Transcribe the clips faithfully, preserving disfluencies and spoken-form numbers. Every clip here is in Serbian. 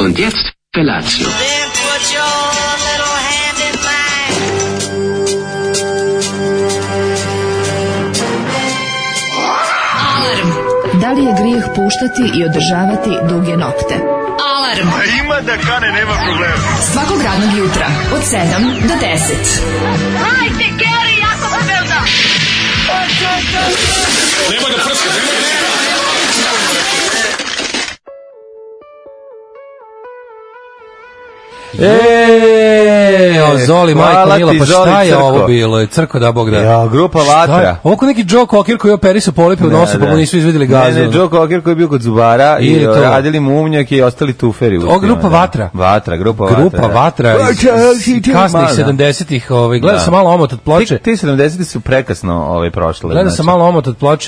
Und jetzt Felatio. Then put your little hand in mine. Alarm. Da li je grijeh puštati i održavati duge nokte? Alarm. A ima da kane, nema problema. Svakog radnog jutra od sedam do deset. Hajde, Geri, jako se velda. Nema da prska, nema da prska. Eee, o Zoli, majko Mila, pa šta je ovo bilo? Crko da Bog da. Ja, grupa Vatra. Ovo ko neki Joe Cocker koji je operisao polipe u nosu, pa mu nisu izvedili gazu. Ne, ne, Joe Cocker koji je bio kod zubara i radili mu umnjak i ostali tuferi. O, grupa Vatra. Vatra, grupa Vatra. Grupa Vatra iz kasnih sedamdesetih. Gledao sam malo omot od ploče. Ti sedamdeseti su prekasno prošle. Gledao sam malo omot od ploče.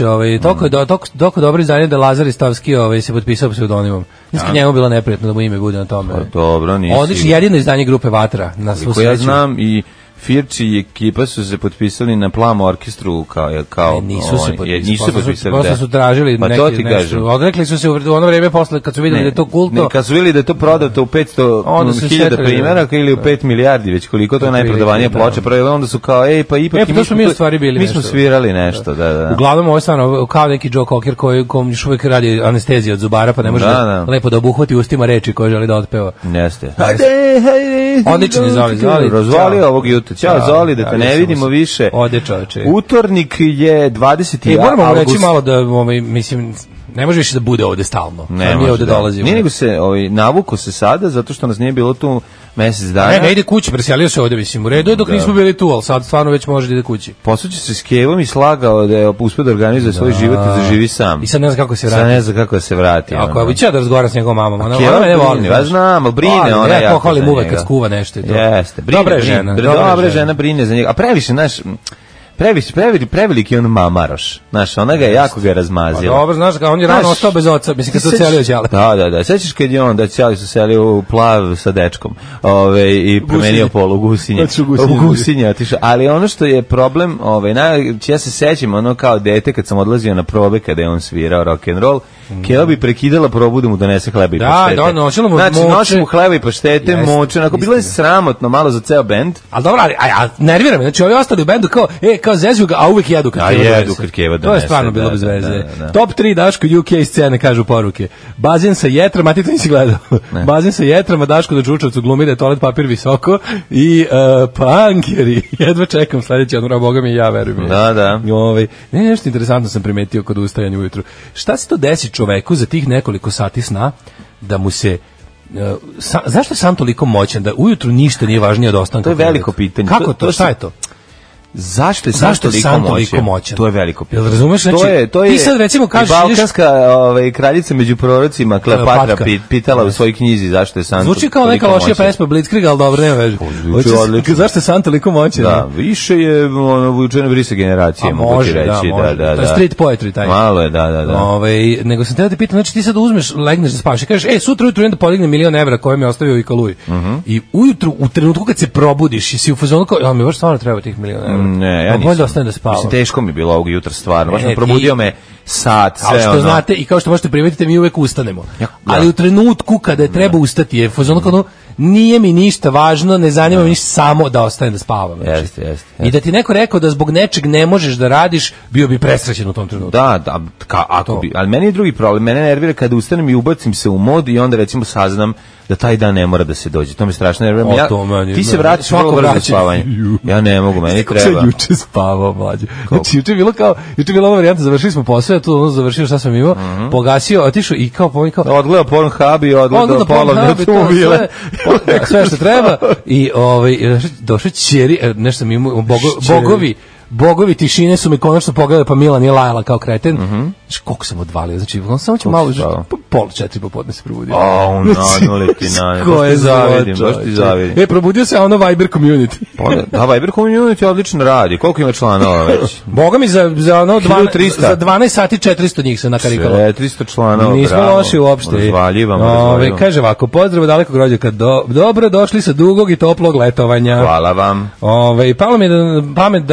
Toliko dobro izdanje da Lazar Stavski se potpisao pseudonimom. Mislim, njemu bilo neprijatno da mu ime bude na tome. Dobro, nisi. Odlično, jedino izdanje grupe Vatra. Na svu sreću. Ja znam i Firči i ekipa su se potpisali na Plam orkestru kao kao e, nisu se potpisali. Nisu se potpisali. Posle su tražili pa neki nešto. Odrekli su se u ono vrijeme posle kad su videli ne, da je to kultno. Ne, kad su videli da je to prodato u petsto hiljada primjeraka ili u pet milijardi, već koliko to je najprodavanije ploče, prvo onda su kao ej pa ipak e, pa to smo mi u stvari bili. Mi smo svirali nešto, da, da. Uglavnom ovo je stvarno kao neki Joe Cocker koji kom još uvijek radi anesteziju od zubara, pa ne može lepo da obuhvati ustima reči koje želi da otpeva. Jeste. Hajde, hajde. Odlični Zoli, Zoli. Razvalio ovog jutra. Ćao Zoli, da te ne vidimo više. Ode čoveče. Utornik je dvadeseti avgust. Moramo reći malo da, ovaj, mislim, ne može više da bude ovde stalno. Ne mi ovde dolazimo. Nije nego se, ovaj, navuko se sada, zato što nas nije bilo tu mesec dana. Ne, ne ide kući, preselio se ovde, mislim, u redu je dok da. nismo bili tu, ali sad stvarno već može da ide kući. Posuće se s Kevom i slagao da je uspio da organizuje svoj da. život i da živi sam. I sad ne zna kako se vrati. Sad ne zna kako da se vrati. Ako je ja da razgovaram s njegovom mamom, ona Keva ne voli. Ja znam, brine ona jako. Ja pohvalim uvek kad skuva nešto i to. Jeste, brine. Dobra žena, dobra žena brine za njega. A previše naš Previše, preveliki, preveliki on mamaroš. Znaš, ona ga je jako ga razmazila. Pa dobro, znaš, on je rano ostao bez oca, mislim kad se ocelio Ćale. Da, da, da. Sećaš kad je on, da Ćali su selio u Plav sa dečkom, ove, i promenio polu gusinje. U gusinje otišao. Ali ono što je problem, ove, naj, ja se sećam, ono kao dete kad sam odlazio na probe kada je on svirao rock and roll, mm. Keva bi prekidala probu da mu donese hleba i da, paštete. Da, da, noćilo mu znači, moče. Znači, noći mu hleba i paštete, yes, moče, onako, bilo je sramotno malo za ceo bend. Ali dobro, ali, a, a, nervira me, znači ovi ostali u bendu kao, e, kao zezuju ga, a uvek jedu kad Keva jedu kad Keva donese. To je stvarno bilo da, bez veze. Da, da, da. Top tri Daško U K scene, kažu poruke. Bazen sa jetrama, a ti to nisi gledao. Bazen sa jetrama, Daško do Čučavcu glumi da je toalet papir visoko i uh, punkeri. Jedva čekam sledeći odmor, a Boga mi i ja verujem. Da, da. I ovaj, ne, nešto interesantno sam primetio kod ustajanja ujutru. Šta se to desi čoveku za tih nekoliko sati sna da mu se Uh, sa, zašto je sam toliko moćan da ujutru ništa nije važnije od ostanka? To je veliko pitanje. Kako to? to, to šta je to? Zašto je sam toliko moćan? moćan? To je veliko pitanje. Jel razumeš? Znači, to je, to je, ti sad recimo kažeš... Balkanska ovaj, kraljica među prorocima Kleopatra pitala u svojoj knjizi zašto je sam toliko moćan. Zvuči kao neka lošija pesma Blitzkrieg, ali dobro, nema veže. Zašto je sam toliko moćan? Da, više je ono, vučeno vrisa generacije, mogu ti reći. Da, može. Da, da, to je street poetry taj. Malo je, da, da, da. Ove, nego sam te da te pitam, znači ti sad uzmeš, legneš da spavaš i kažeš, e, sutra ujutru idem da podignem milion evra koje mi je ostavio i Kaluj. I ujutru, u trenutku kad se probudiš i si u fazonu kao, ja mi baš stvarno treba tih milion evra. Ne, ja nisam. Da ostane da spava. Mislim, teško mi je bilo ovog jutra stvarno. Baš me probudio me sat, sve ono. Kao što znate i kao što možete primetiti, mi uvek ustanemo. Ja, ali ja. u trenutku kada je treba ustati, je fazon kao nije mi ništa važno, ne zanima me ništa, samo da ostane da spavam. Znači. Jeste, jeste. I da ti neko rekao da zbog nečeg ne možeš da radiš, bio bi presrećen u tom trenutku. Da, da, ka, ako bi, ali meni je drugi problem, mene nervira kada ustanem i ubacim se u mod i onda recimo saznam da taj dan ne mora da se dođe. To me strašno nervira. Ja, meni, ti se vratiš vrlo brzo za spavanje. Ja ne mogu, meni treba. Kako se juče spavao, mlađe. Znači, juče je bilo kao, juče je bila ova varijanta, završili smo posao, tu ono završio šta sam imao, mm -hmm. pogasio, otišao i kao pomenj kao... Odgledao Pornhub i odgledao polovne automobile. Sve što treba i ovaj, došao ćeri, nešto sam imao, bogo, bogovi, bogovi tišine su me konačno pogledali, pa Milan je lajala kao kreten. Mm-hmm. Znači, koliko sam odvalio, znači, on samo ću malo, pol četiri popodne se probudio. O, unadnuli ti na, baš ti zavidim, baš ti zavidim. E, probudio se ono Viber community. Da, Viber community odlično radi, koliko ima članova već? Boga mi, za, za, ono, za dvanaest sati četiristo njih se nakarikalo. četiristo članova, nismo bravo. Loši uopšte. Razvaljivam, razvaljivam. Kaže ovako, pozdrav dalekog rođaka, do, dobro došli sa dugog i toplog letovanja. Hvala vam. Ove, palo mi je da, pamet da kao dodatni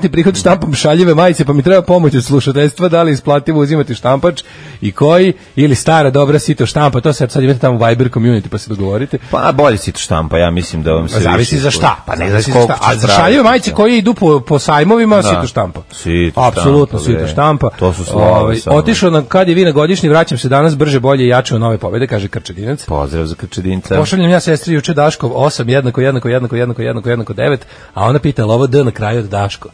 konstantni prihod štampom šaljive majice, pa mi treba pomoć od slušateljstva, da li isplativo uzimati štampač i koji, ili stara dobra sito štampa, to sad, sad imate tamo Viber community, pa se dogovorite. Pa bolje sito štampa, ja mislim da vam se zavisi za šta, pa ne zavisi za šta, a za šaljive majice koji idu po, po sajmovima, da. Sito štampa. Sito apsolutno sito štampa. To su slove. Otišao na kad je vi na godišnji, vraćam se danas brže, bolje i jače u nove pobede, kaže Krčedinac. Pozdrav za Krčedinca. Pošaljem ja sestri juče Daškov osam jednako jednako jednako jednako jednako jednako devet, a ona pita ovo D na kraju od Daško.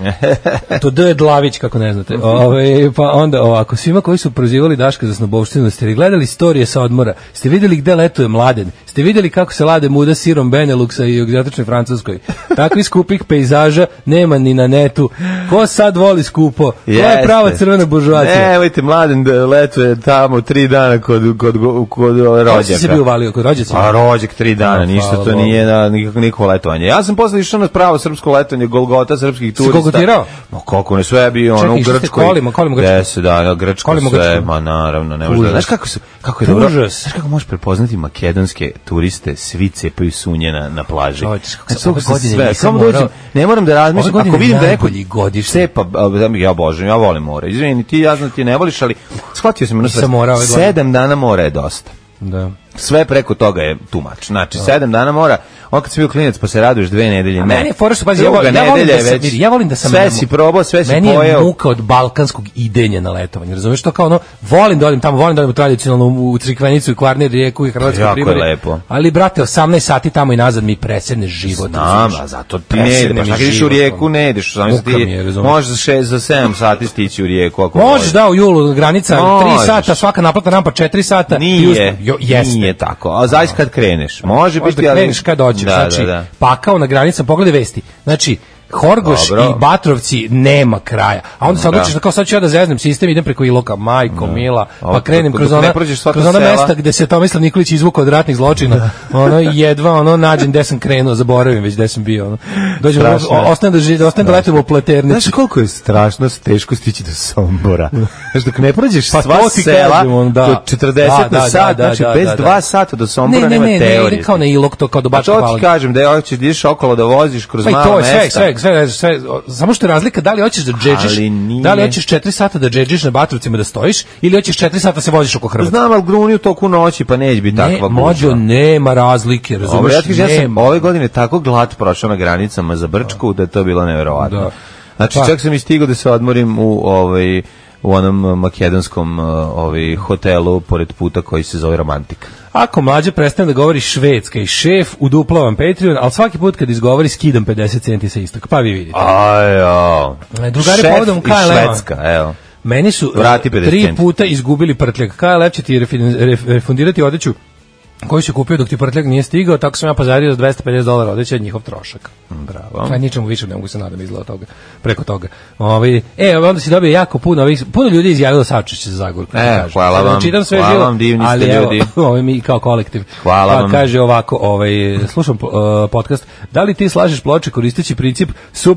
To D je Dlavić, kako ne znate. Ove, pa onda ovako, svima koji su prozivali Daška za snobovštinu, ste li gledali storije sa odmora? Ste vidjeli gde letuje Mladen? Ste vidjeli kako se lade muda sirom Beneluxa i u egzotičnoj Francuskoj? Takvih skupih pejzaža nema ni na netu. Ko sad voli skupo? Ko je prava crvena buržoacija? Nemojte, Mladen da letuje tamo tri dana kod, kod, kod, kod rođaka. Kako si se bio uvalio? Kod rođaka? Pa rođak tri dana, ništa, to nije na, nikako niko letovanje. Ja sam posle išao na pravo srpsko letovanje, Golgota srpskih turista. Gotirao? Ma kako ne, sve bio ono u Grčkoj. Kolima, kolima Grčkoj. deset dana, Grčko sve, ma naravno, ne možeš. Znaš kako su, kako je dobro, znaš kako možeš prepoznati makedonske turiste, svi cepaju sunje na, na plaži. Znači, ove godine nisam morao, ne moram da razmišljam, ako vidim da neko cepa, ja obožavam, ja volim more, izvini, ti ja znam ti ne voliš, ali shvatio sam, sedam dana mora je dosta. Da. Sve preko toga je too much. Znači, sedam dana mora, on kad si bio klinac pa se raduješ dve nedelje. A meni je fora što, pazi, ja, ja, ja, volim da sam, ja volim da sam... Sve si probao, sve si meni pojeo. Meni je muka od balkanskog idenja na letovanje. Razumiješ to kao ono, volim da odem tamo, volim da odem tradicionalno u Crikvenicu i Kvarner, Rijeku i Hrvatsko Primorje. Jako je lepo. Ali, brate, osamnaest sati tamo i nazad mi presedne život. Znam, a zato ti ne ideš. Ako ideš u Rijeku, ne ideš. Možeš za šest, za sedam sati stići u Rijeku. Ako možeš da u julu, granica tri sata, svaka naplatna rampa četiri sata. Nije, nije tako. A zaista kad kreneš. Može biti, ali kreneš kad dođeš. Znači, pakao na granicama, pogledaj vesti. Znači, Horgoš Dobro. I Batrovci nema kraja. A onda se odlučiš da kao sad ću ja da zeznem sistem, idem preko Iloka, majko, da. Mila, pa Ovo, krenem kroz ona, kroz ona mesta gde se Tomislav Nikolić izvukao od ratnih zločina. Ono jedva, ono nađem gde sam krenuo, zaboravim već gde sam bio. Ono. Dođem, ostanem da živim, ostanem da letim u Pleternicu. Znaš koliko je strašno teško stići do Sombora? Znaš, dok ne prođeš pa sva sela, kažem, da. Do četrdeset na sat, znači bez dva sata do Sombora nema teorije. Ne, ne, ne, kao na Ilok, to kao do Bačka Palanke. A to ti kažem, da hoćeš da ideš okolo da voziš kroz mala mesta. Sve, sve, samo što je razlika da li hoćeš da džedžiš, da li hoćeš četiri sata da džedžiš na Batrovcima da stojiš ili hoćeš četiri sata se voziš oko Hrvatske. Znam, al gruni u toku noći pa neće biti takva gužva. Ne, mođo, nema razlike, razumeš? Ja, ja sam ove godine tako glad prošao na granicama za Brčku da je to bilo neverovatno. Da. Znači, pa. Čak sam i stigao da se odmorim u ovaj u onom makedonskom ovaj hotelu pored puta koji se zove Romantika. Ako mlađe prestane da govori švedska i šef, uduplavam Patreon, ali svaki put kad izgovori skidam pedeset centi sa istog, pa vi vidite. Ajo. Drugari povodom K L M-a. Švedska, evo. Meni su tri puta izgubili prtljak. K L M će ti refundirati odeću koji si kupio dok ti prtljak nije stigao, tako sam ja pozario za dvesta pedeset dolara odeća njihov trošak. Bravo. A ničemu više ne mogu se nadam izgleda toga, preko toga. Ovi, e, onda si dobio jako puno, ovih, puno ljudi izjavilo saučešće za Zagorku. E, hvala vam, čitam sve hvala živo, vam, divni ali ste ljudi. Evo, ovo mi kao kolektiv. Hvala pa, vam. Kaže ovako, ovaj, slušam uh, podcast, da li ti slažeš ploče koristeći princip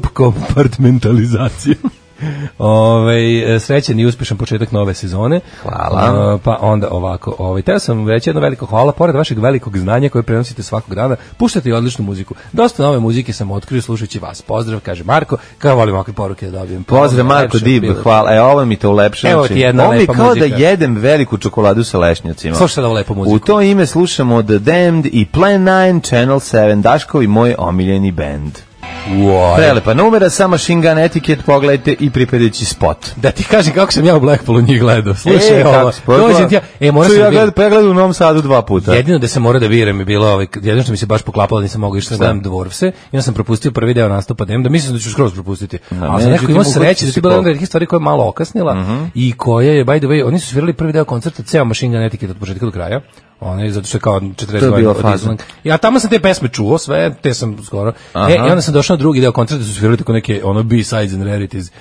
subkompartmentalizacije? Ove, srećan i uspješan početak nove sezone. Hvala. Uh, pa onda ovako, ovaj, teo sam reći jedno veliko hvala, pored vašeg velikog znanja koje prenosite svakog dana, puštate i odličnu muziku. Dosta nove muzike sam otkrio slušajući vas. Pozdrav, kaže Marko, kao volim ovakve poruke da dobijem. Pozdrav Marko, Dib, hvala. E, ovo mi te ulepša. Evo ti jedna lepa muzika. Ovo mi kao da jedem veliku čokoladu sa lešnjacima. Slušaj da lepo muziku. U to ime slušamo The Damned i Plan nine, Channel sedam, Daškovi, moj omiljeni band. Wow. Prelepa numera sa Machine Gun Etiquette, pogledajte i pripadajući spot. Da ti kažem kako sam ja u Blackpoolu njih gledao. Slušaj, e, ovo, dođem ti ja, e, moram se ja gledam, pa ja gledam u Novom Sadu dva puta. Jedino da se mora da biram je bilo, ovaj, jedino što mi se baš poklapalo, nisam mogao išta da gledam Dvorvse, i onda sam propustio prvi deo nastupa Demda, mislim da ću skroz propustiti. No, a za neko imao sreće da ti bila jedna redkih stvari koja je malo okasnila, uh -huh. i koja je, by the way, oni su svirali prvi deo koncerta, ceo Machine Gun Etiquette od početka do kraja. One zato što je kao četrdeset godina od Island. Ja tamo sam te pesme čuo, sve, te sam skoro. Aha. E, i onda sam došao na drugi deo koncerta, su svirali tako neke ono B-sides and rarities.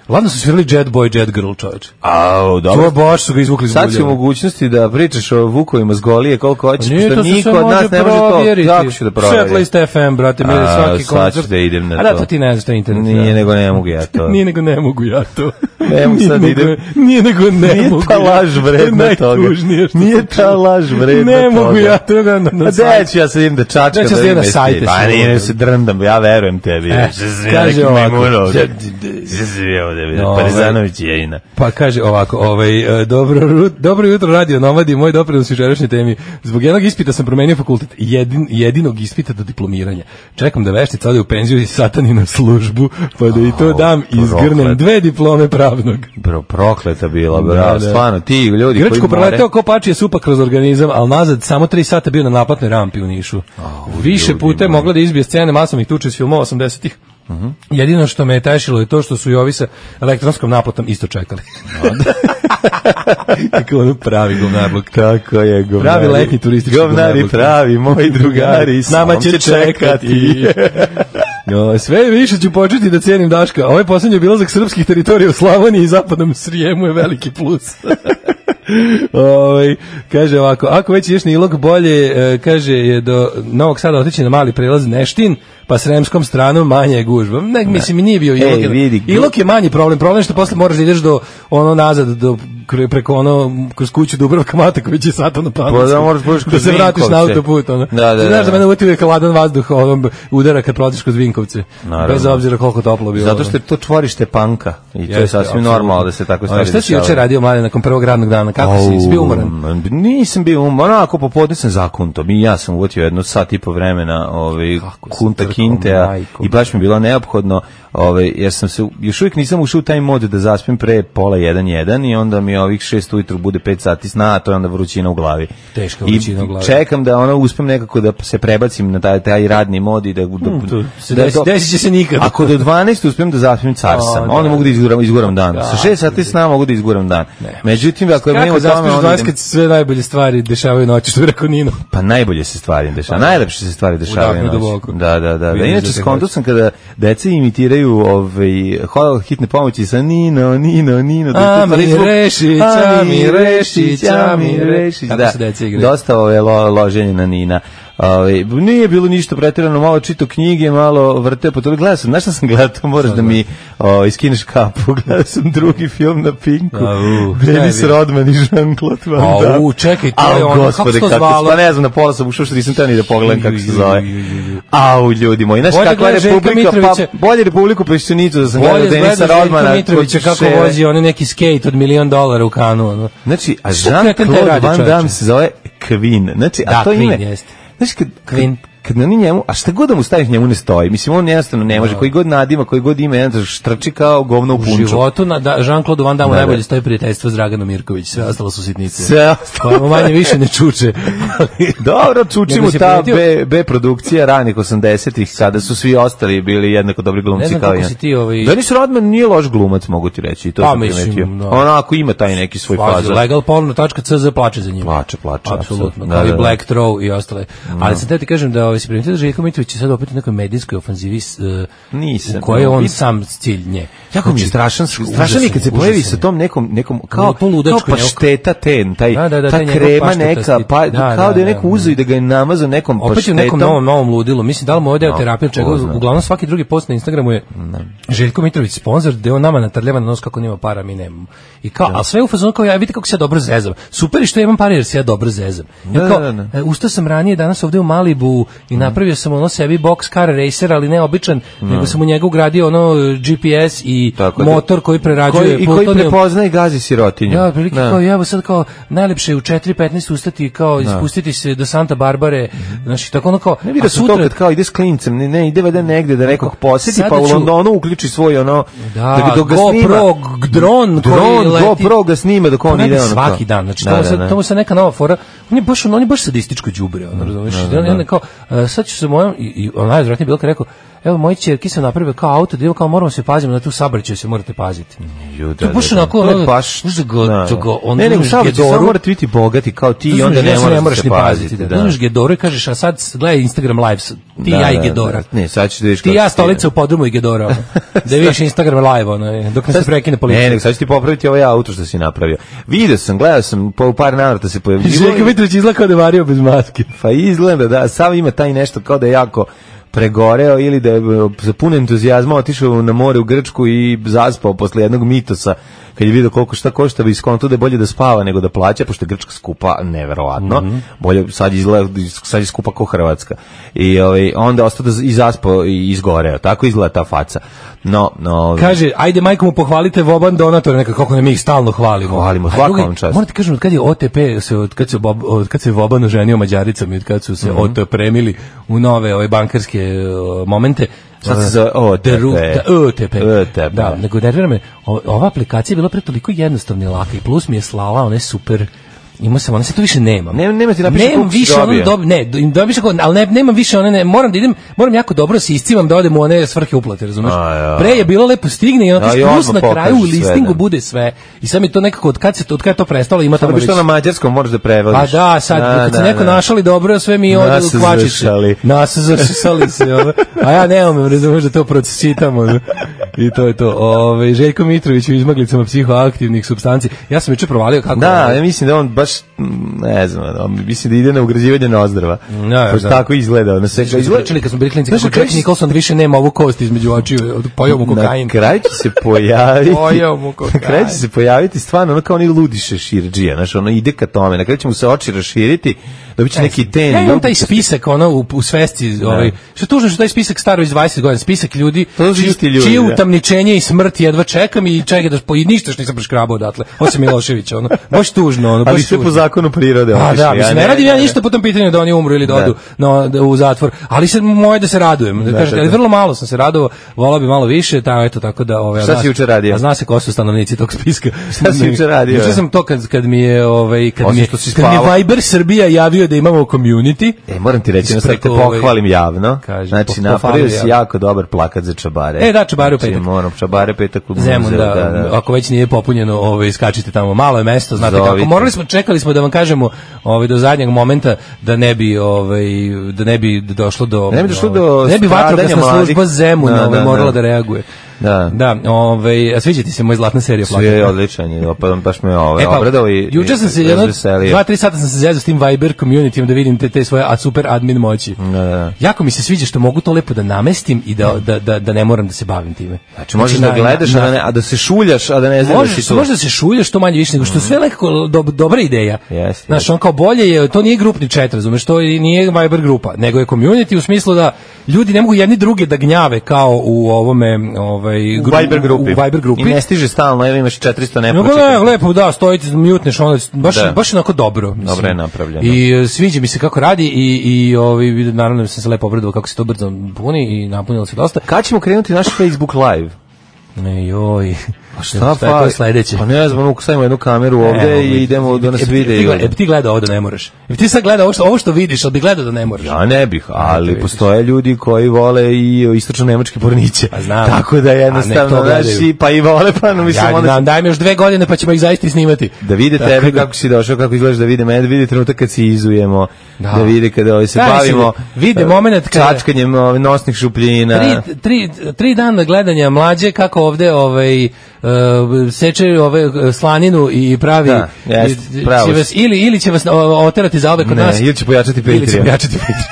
Ladno su svirali Jet Boy, Jet Girl, čoveče. Au, dobro. To baš su ga izvukli iz bulja. Sad će mogućnosti da pričaš o Vukovima s Golije koliko hoćeš, Nije, pošto to se niko sve od nas može ne može to. provjeriti. Kako ću da provjerim? Setlist F M, brate, mi A, svaki sad koncert. ću da idem na A da, to. to ti ne znaš, to je internet. Nije, nego ne mogu ja to. Nije nego ne mogu ja to. Ne mogu sad Nije idem. nego- Nije nego ne Nije mogu. ta laž vredna To je toga. najtužnije što Nije sam ta čuo. laž vredna Ne toga. mogu ja to na, na, na A sajt. da ću ja sad idem da čačkam. Ja ću sad da idem na vidim sajte jesi- Pa sve nije, ovo. ne se drndam, ja verujem tebi. E, Sve kaže neki ovako. majmunov. Ja- Sve ovde, No, Partizanović je Jejina. Pa kaže ovako, ovaj, e, dobro, ru- dobro jutro radio Nomadi, moj doprinos jučerašnjoj temi. Zbog jednog ispita sam promenio fakultet, jedin, jedinog ispita do diplomiranja. Čekam da veštica ode u penziju i satani na službu, pa da i to Au, dam i izgrnem proklet. dve diplome pravnog. Bro, prokleta bila, bravo, Da, da. stvarno, ti ljudi Grčko koji more... preleteo ko pačije supa kroz organizam, ali nazad samo tri sata bio na naplatnoj rampi u Nišu. Više ljudi puta je moji. mogla da izbije scene masovnih tuča iz filmova osamdesetih. Jedino što me je tešilo je to što su i ovi sa elektronskom naplatom isto čekali. Kako ono pravi govnarluk. Tako je, govnari. Pravi letnji turistički Govnari govnarluk. pravi, moji drugari, S nama će čekati. No, sve više ću početi da cijenim Daška. Ovaj posljednji obilazak srpskih teritorija u Slavoniji i zapadnom Srijemu je veliki plus. Ovaj kaže ovako, ako već ideš na Ilok bolje, e, kaže je do Novog Sada otići na mali prelaz Neštin, pa sremskom stranom manje je gužva. Ne, mislim, nije bio Ilok. Ej, vidi, Ilok je manji problem, problem je što posle moraš da ideš do ono nazad, do, kre- preko ono, kroz kuću Dubravka Mataković je sato na Pa da Panonskom. moraš proći Da kroz se vratiš na Vinkovce. autoput. Ono. Da, da, Ti znaš da. da mene uvijek uvijek ladan vazduh onom udara kad prolaziš kroz Vinkovce. Naravno. Bez obzira koliko toplo bilo. Zato što je to čvorište panka i to je Jeste, sasvim apsolutno. normalno da se tako stvari A šta si juče dešavaju. radio, mlade, nakon prvog radnog dana? Kako si? Si bio umoran? Au, Nisam bio umoran, onako popodne sam zakuntom i ja sam uvotio jedno sat i po vremena ovaj, Kako si kunta trkao, kintea majko. i baš mi je bilo neophodno, ovaj, jer sam se, još uvijek nisam ušao u taj mod da zaspim pre pola jedan jedan i onda mi ovih šest ujutru bude pet sati sna, a to je onda vrućina u glavi. Teška I vrućina u glavi. čekam da ono uspem nekako da se prebacim na taj, taj radni mod i da... da, Hmm, to se da- desi- do- desit će se nikad. Ako do dvanaest uspem da zaspim car sam, O, onda da. mogu da izguram, izguram dan. Sa šest sati sna mogu da izguram dan. Međutim, ako je Kako mimo tome, zaspiš onda dvanaest idem- kad se sve najbolje stvari dešavaju noći, što bi rekao Nino? Pa najbolje se stvari dešavaju, najlepše se stvari dešavaju Udahnu noći. duboko. Da, da, da. da. Vidim Inače, da te skonto hoće. sam kada deca imitiraju ovaj, hvala hitne pomoći sa Nino, Nino, Nino. da- Ami da- Rešić, Ami Rešić, Ami Rešić. Kako Da, se deca igraju? dosta ove lo, loženje na Nina. Ovaj, nije bilo ništa pretjerano, malo čitao knjige, malo vrteo po to. Gledao sam, znaš šta sam gledao, to moraš da mi o, iskineš kapu. Gledao sam drugi film na Pinku. Au, šta je Dennis bio? Rodman i Jean-Claude Van Damme. Au, čekaj, to je Au, ono, gospode, kako se to kako zvalo? Pa ne znam, na pola sam ušao što nisam teo ni da pogledam kako se zove. Au, ljudi moji, znaš Bolje kakva je gledaš Željka Republika, pa Mitrovića. bolje Republiku Peščenicu da sam gledao Bolje Denisa gledaš Željka Rodmana. Mitrovića koji kako še- vozi onaj neki skate od milion dolara u kanu. Ono. Znači, a Što kreten taj Jean-Claude radi, Van čoveče? Damme se zove Queen. Znači, a Da, to Queen ime... jeste. Znaš, kad, kad, Queen. kad oni njemu, a šta god da mu staviš njemu ne stoji. Mislim, on jednostavno ne može, koji god nadima, koji god ima, jednostavno štrči kao govno u U punču. životu na da, Jean-Claude Van Damme Da, da. najbolje stoji prijateljstvo s Draganom Mirković, sve ostalo su sitnice. Sve ostalo. Pa manje više ne čuče. Dobro, čuči Nego mu si ta primetio- B, B produkcija ranih osamdesetih, kada su svi ostali bili jednako dobri glumci Ne znam kao i kako on. si ti, ovaj- Dennis Rodman nije loš glumac, mogu ti reći, i to Pa, sam mislim, primetio. da. Onako ima taj neki svoj Pazi, fazon. legalporno tačka c z plače za njima. Plače, plače, Apsolutno, apsolutno. kao Da, i da, da. Black Throw i ostale. Ali sam te ti kažem da ovaj, si primetio da Željko Mitrović je sad opet u nekoj medijskoj ofanzivi s, uh, Nisam. u kojoj je on Vid- sam cilj nje. Jako mi je Znači, strašan, strašan je kad se užasan pojavi je. sa tom nekom, nekom kao, To ludačko kao pašteta ten, taj, Da, da, da, ta taj njegov krema paštetasti. neka, pa, Da, kao da, da je da, neko da. uzeo i da ga je namazao nekom Opet je u paštetom. nekom novom, novom ludilu. Mislim, da li mu ovo deo No, terapije, čega, ko zna. uglavnom svaki drugi post na Instagramu je Željko Mitrović sponsor, gde on nama natrljava na nos kako nema para, mi nemamo. I kao, a sve u fazonu kao, ja vidite kako se ja dobro zezam. Super je što ja imam para jer se ja dobro zezam. Ja Da, kao, da, da. e, ustao sam ranije danas ovde u Malibu i napravio sam ono sebi box car racer, ali ne običan, nego sam u njega ugradio ono G P S i Tako da- motor koji prerađuje koji, i koji plutonijum. prepoznaje i gazi sirotinju. Ja, prilike kao, evo sad kao, najlepše je u četiri petnaest ustati, kao, ispustiti se do Santa Barbare, znači, tako ono kao, Ne vidi a su to kad kao ide s klincem, ne, ne ide vede negde da nekog posjeti, Sada pa u ću- Londonu uključi svoj ono, Da, ga- dok ga GoPro, snima. g- dron koji Dron, leti. GoPro ga snima dok on Pa ne ide bi ono. svaki kao. dan, znači Da, to mu da, se da. to mu se neka nova fora. On je baš on je baš sadističko đubre, on razumeš. I on je kao e, sad ću se mojom i, i on najodvratnije bilo kad rekao evo moji ćerki su napravili kao auto, da kao moramo se paziti na tu saobraćaj, se morate paziti. Ju, to baš onako, ono, baš ono, ne, nego saobraćaj, samo morate biti bogati kao ti i onda ne moraš ni paziti. Da, uzmeš Gedoru i kažeš, a sad gledaj Instagram lives, ti ja i Gedora. Ne, sad ćeš da vidiš. Ti ja stolica u podrumu i Gedora. Da vidiš Instagram live, ono, dok ne se prekine policija. Ne, nego sad ću ti popraviti ovaj auto što si napravio. Vidio sam, gledao sam, po par navrata se pojavio. Željko Mitrović izgleda kao da je vario bez maske. Pa izgleda, da, sam ima taj nešto kao da je jako pregoreo ili da je za puno entuzijazma otišao na more u Grčku i zaspao posle jednog mitosa kad je vidio koliko šta košta, bi skonto da je bolje da spava nego da plaća, pošto je Grčka skupa neverovatno. Mm -hmm. Bolje sad izgleda, sad je skupa kao Hrvatska. I ovaj onda ostao da i zaspao i izgoreo. Tako izgleda ta faca. No, no. Kaže, ajde majko mu pohvalite Voban donatore, neka kako ne mi ih stalno hvalimo. Hvalimo svakom času. Morate kažem, od kad je O T P se od kad se od kad se Voban oženio Mađaricama i od kad su se mm -hmm. otopremili u nove ove bankarske uh, momente. Sad se zove O T P. O T P. Da, nego nervira me, ova aplikacija je bila pre toliko jednostavna i laka i plus mi je slala one super. Ima sam, ona se to više nema. Ne, nema ti napiše koliko si dobio. Dob, ne, dobiš ako, ali ne, nemam više one, ne, moram da idem, moram jako dobro se iscimam da odem u one svrhe uplate, razumeš? Pre je bilo lepo stigne i onda ti plus na kraju u listingu sve, bude sve. I sad mi to nekako, od kad se to, od kad je to prestalo, ima tamo već. Što na mađarskom možeš da prevodiš. Pa da, sad, da, kad da, se neko da. našali dobro, sve mi ode u kvačice. Nas zašali se, ove. A ja ne umem, razumeš da to procesitamo. I to je to. Ove, Željko Mitrović u izmaglicama psihoaktivnih supstanci. Ja sam juče provalio kako. Da, ja mislim da on baš ne znam, mislim da ide na ugrađivanje nozdrva. Ja, baš tako izgleda. Na sve izgleda kad smo bili klinci, kako Jack Nicholson više nema ovu kost između očiju, pojeo mu kokain. Na kraju će se pojaviti. Pojeo mu kokain. Na kraju će se pojaviti stvarno ono kao oni ludi šeširđija, znači ono ide ka tome. Na kraju će mu se oči raširiti, dobiće neki ten. Ja imam taj spisak ono u, u svesti, ovaj, što tužno što taj spisak staro iz dvadeset godina, spisak ljudi, čije utamničenje i smrt jedva čekam i čekaj da po ništa što nisam preškrabao odatle, osim Miloševića, ono. Baš tužno, ono, baš ali sve po zakonu prirode. A da, mislim, ne radim ja ništa po tom pitanju da oni umru ili da odu no, da, u zatvor, ali se moje da se radujem. Da, da, kažete, ali vrlo malo sam se radovao, volao bi malo više, ta, eto, tako da... Ove, šta si juče radio? A zna se ko su stanovnici tog spiska. Šta si juče radio? Juče sam to kad, kad mi je, ovaj, kad mi je, kad mi je Viber Srbija javio da imamo community. E, moram ti reći, sad te pohvalim javno. Kaži, znači, napravio si jako dobar plakat za čabare. E, da, čabare u petak. Znači, moram, čabare petak u Zemun, da, da, da. Ako već nije popunjeno, ovaj, skačite tamo. Malo je mesto, znate Zovite. Kako. Morali smo, čekali smo da vam kažemo ovaj, do zadnjeg momenta da ne bi, ovaj, da ne bi došlo do... Ne bi došlo do... Ne bi vatrogasna služba Zemun da, ovaj, da, morala da, da reaguje. Da. Da, ovaj, a sviđa ti se moja zlatna serija plakata? Sve je odličan, pa baš me ovaj, e pa, obradao i... Juče sam se, jedno, dva, tri sata sam se zezao s tim Viber community da vidim te, te svoje a super admin moći. Da, da. Jako mi se sviđa što mogu to lepo da namestim i da, da, da, da ne moram da se bavim time. Znači, možeš znači, da gledaš, na, a, da ne, a da se šuljaš, a da ne znaš da si tu. Možeš da se šuljaš, to manje više, nego što sve nekako do, dobra ideja. Yes, znaš, on kao bolje je, to nije grupni chat, razumeš, to nije Viber grupa, nego je community u smislu da ljudi ne mogu jedni druge da gnjave kao u ovome, ovaj, u Viber grupi. U Viber grupi. I ne stiže stalno, evo imaš četiristo nepročitanih. No, ne, lepo, da, stojite, mutneš, onda, baš, da. baš onako dobro. Mislim. Dobro je napravljeno. I sviđa mi se kako radi i, i ovi, naravno sam se lepo obradovao kako se to brzo puni i napunilo se dosta. Kad ćemo krenuti naš Facebook live? Ne, joj. Pa šta pa? To je sledeće. Pa ne znam, stavimo jednu kameru ovde e, i idemo da nas e, vide. E, e, ti gleda ovo da ne moraš. E, ti sad gleda ovo što, ovo što vidiš, ali bi gledao da ne moraš. Ja ne bih, ali postoje ljudi koji vole i istočno-nemačke porniće. Pa znam. Tako da jednostavno, znači, pa i vole, pa no mislim... Ja, onda... daj mi još dve godine pa ćemo ih zaista snimati. Da vide tako tebe da... kako si došao, kako izgledaš, da vide mene, da vide trenutak kad se izujemo, da, da vide kada ovaj se da, bavimo... Vide moment kada... Čačkanjem nosnih šupljina. Tri, tri, tri dana gledanja mlađe, kako ovde ovaj... Uh, seče ove slaninu i pravi da, jest, će vas, ili, ili će vas oterati za ove kod ne, nas ili će pojačati Patreon. Ili će pojačati Patreon.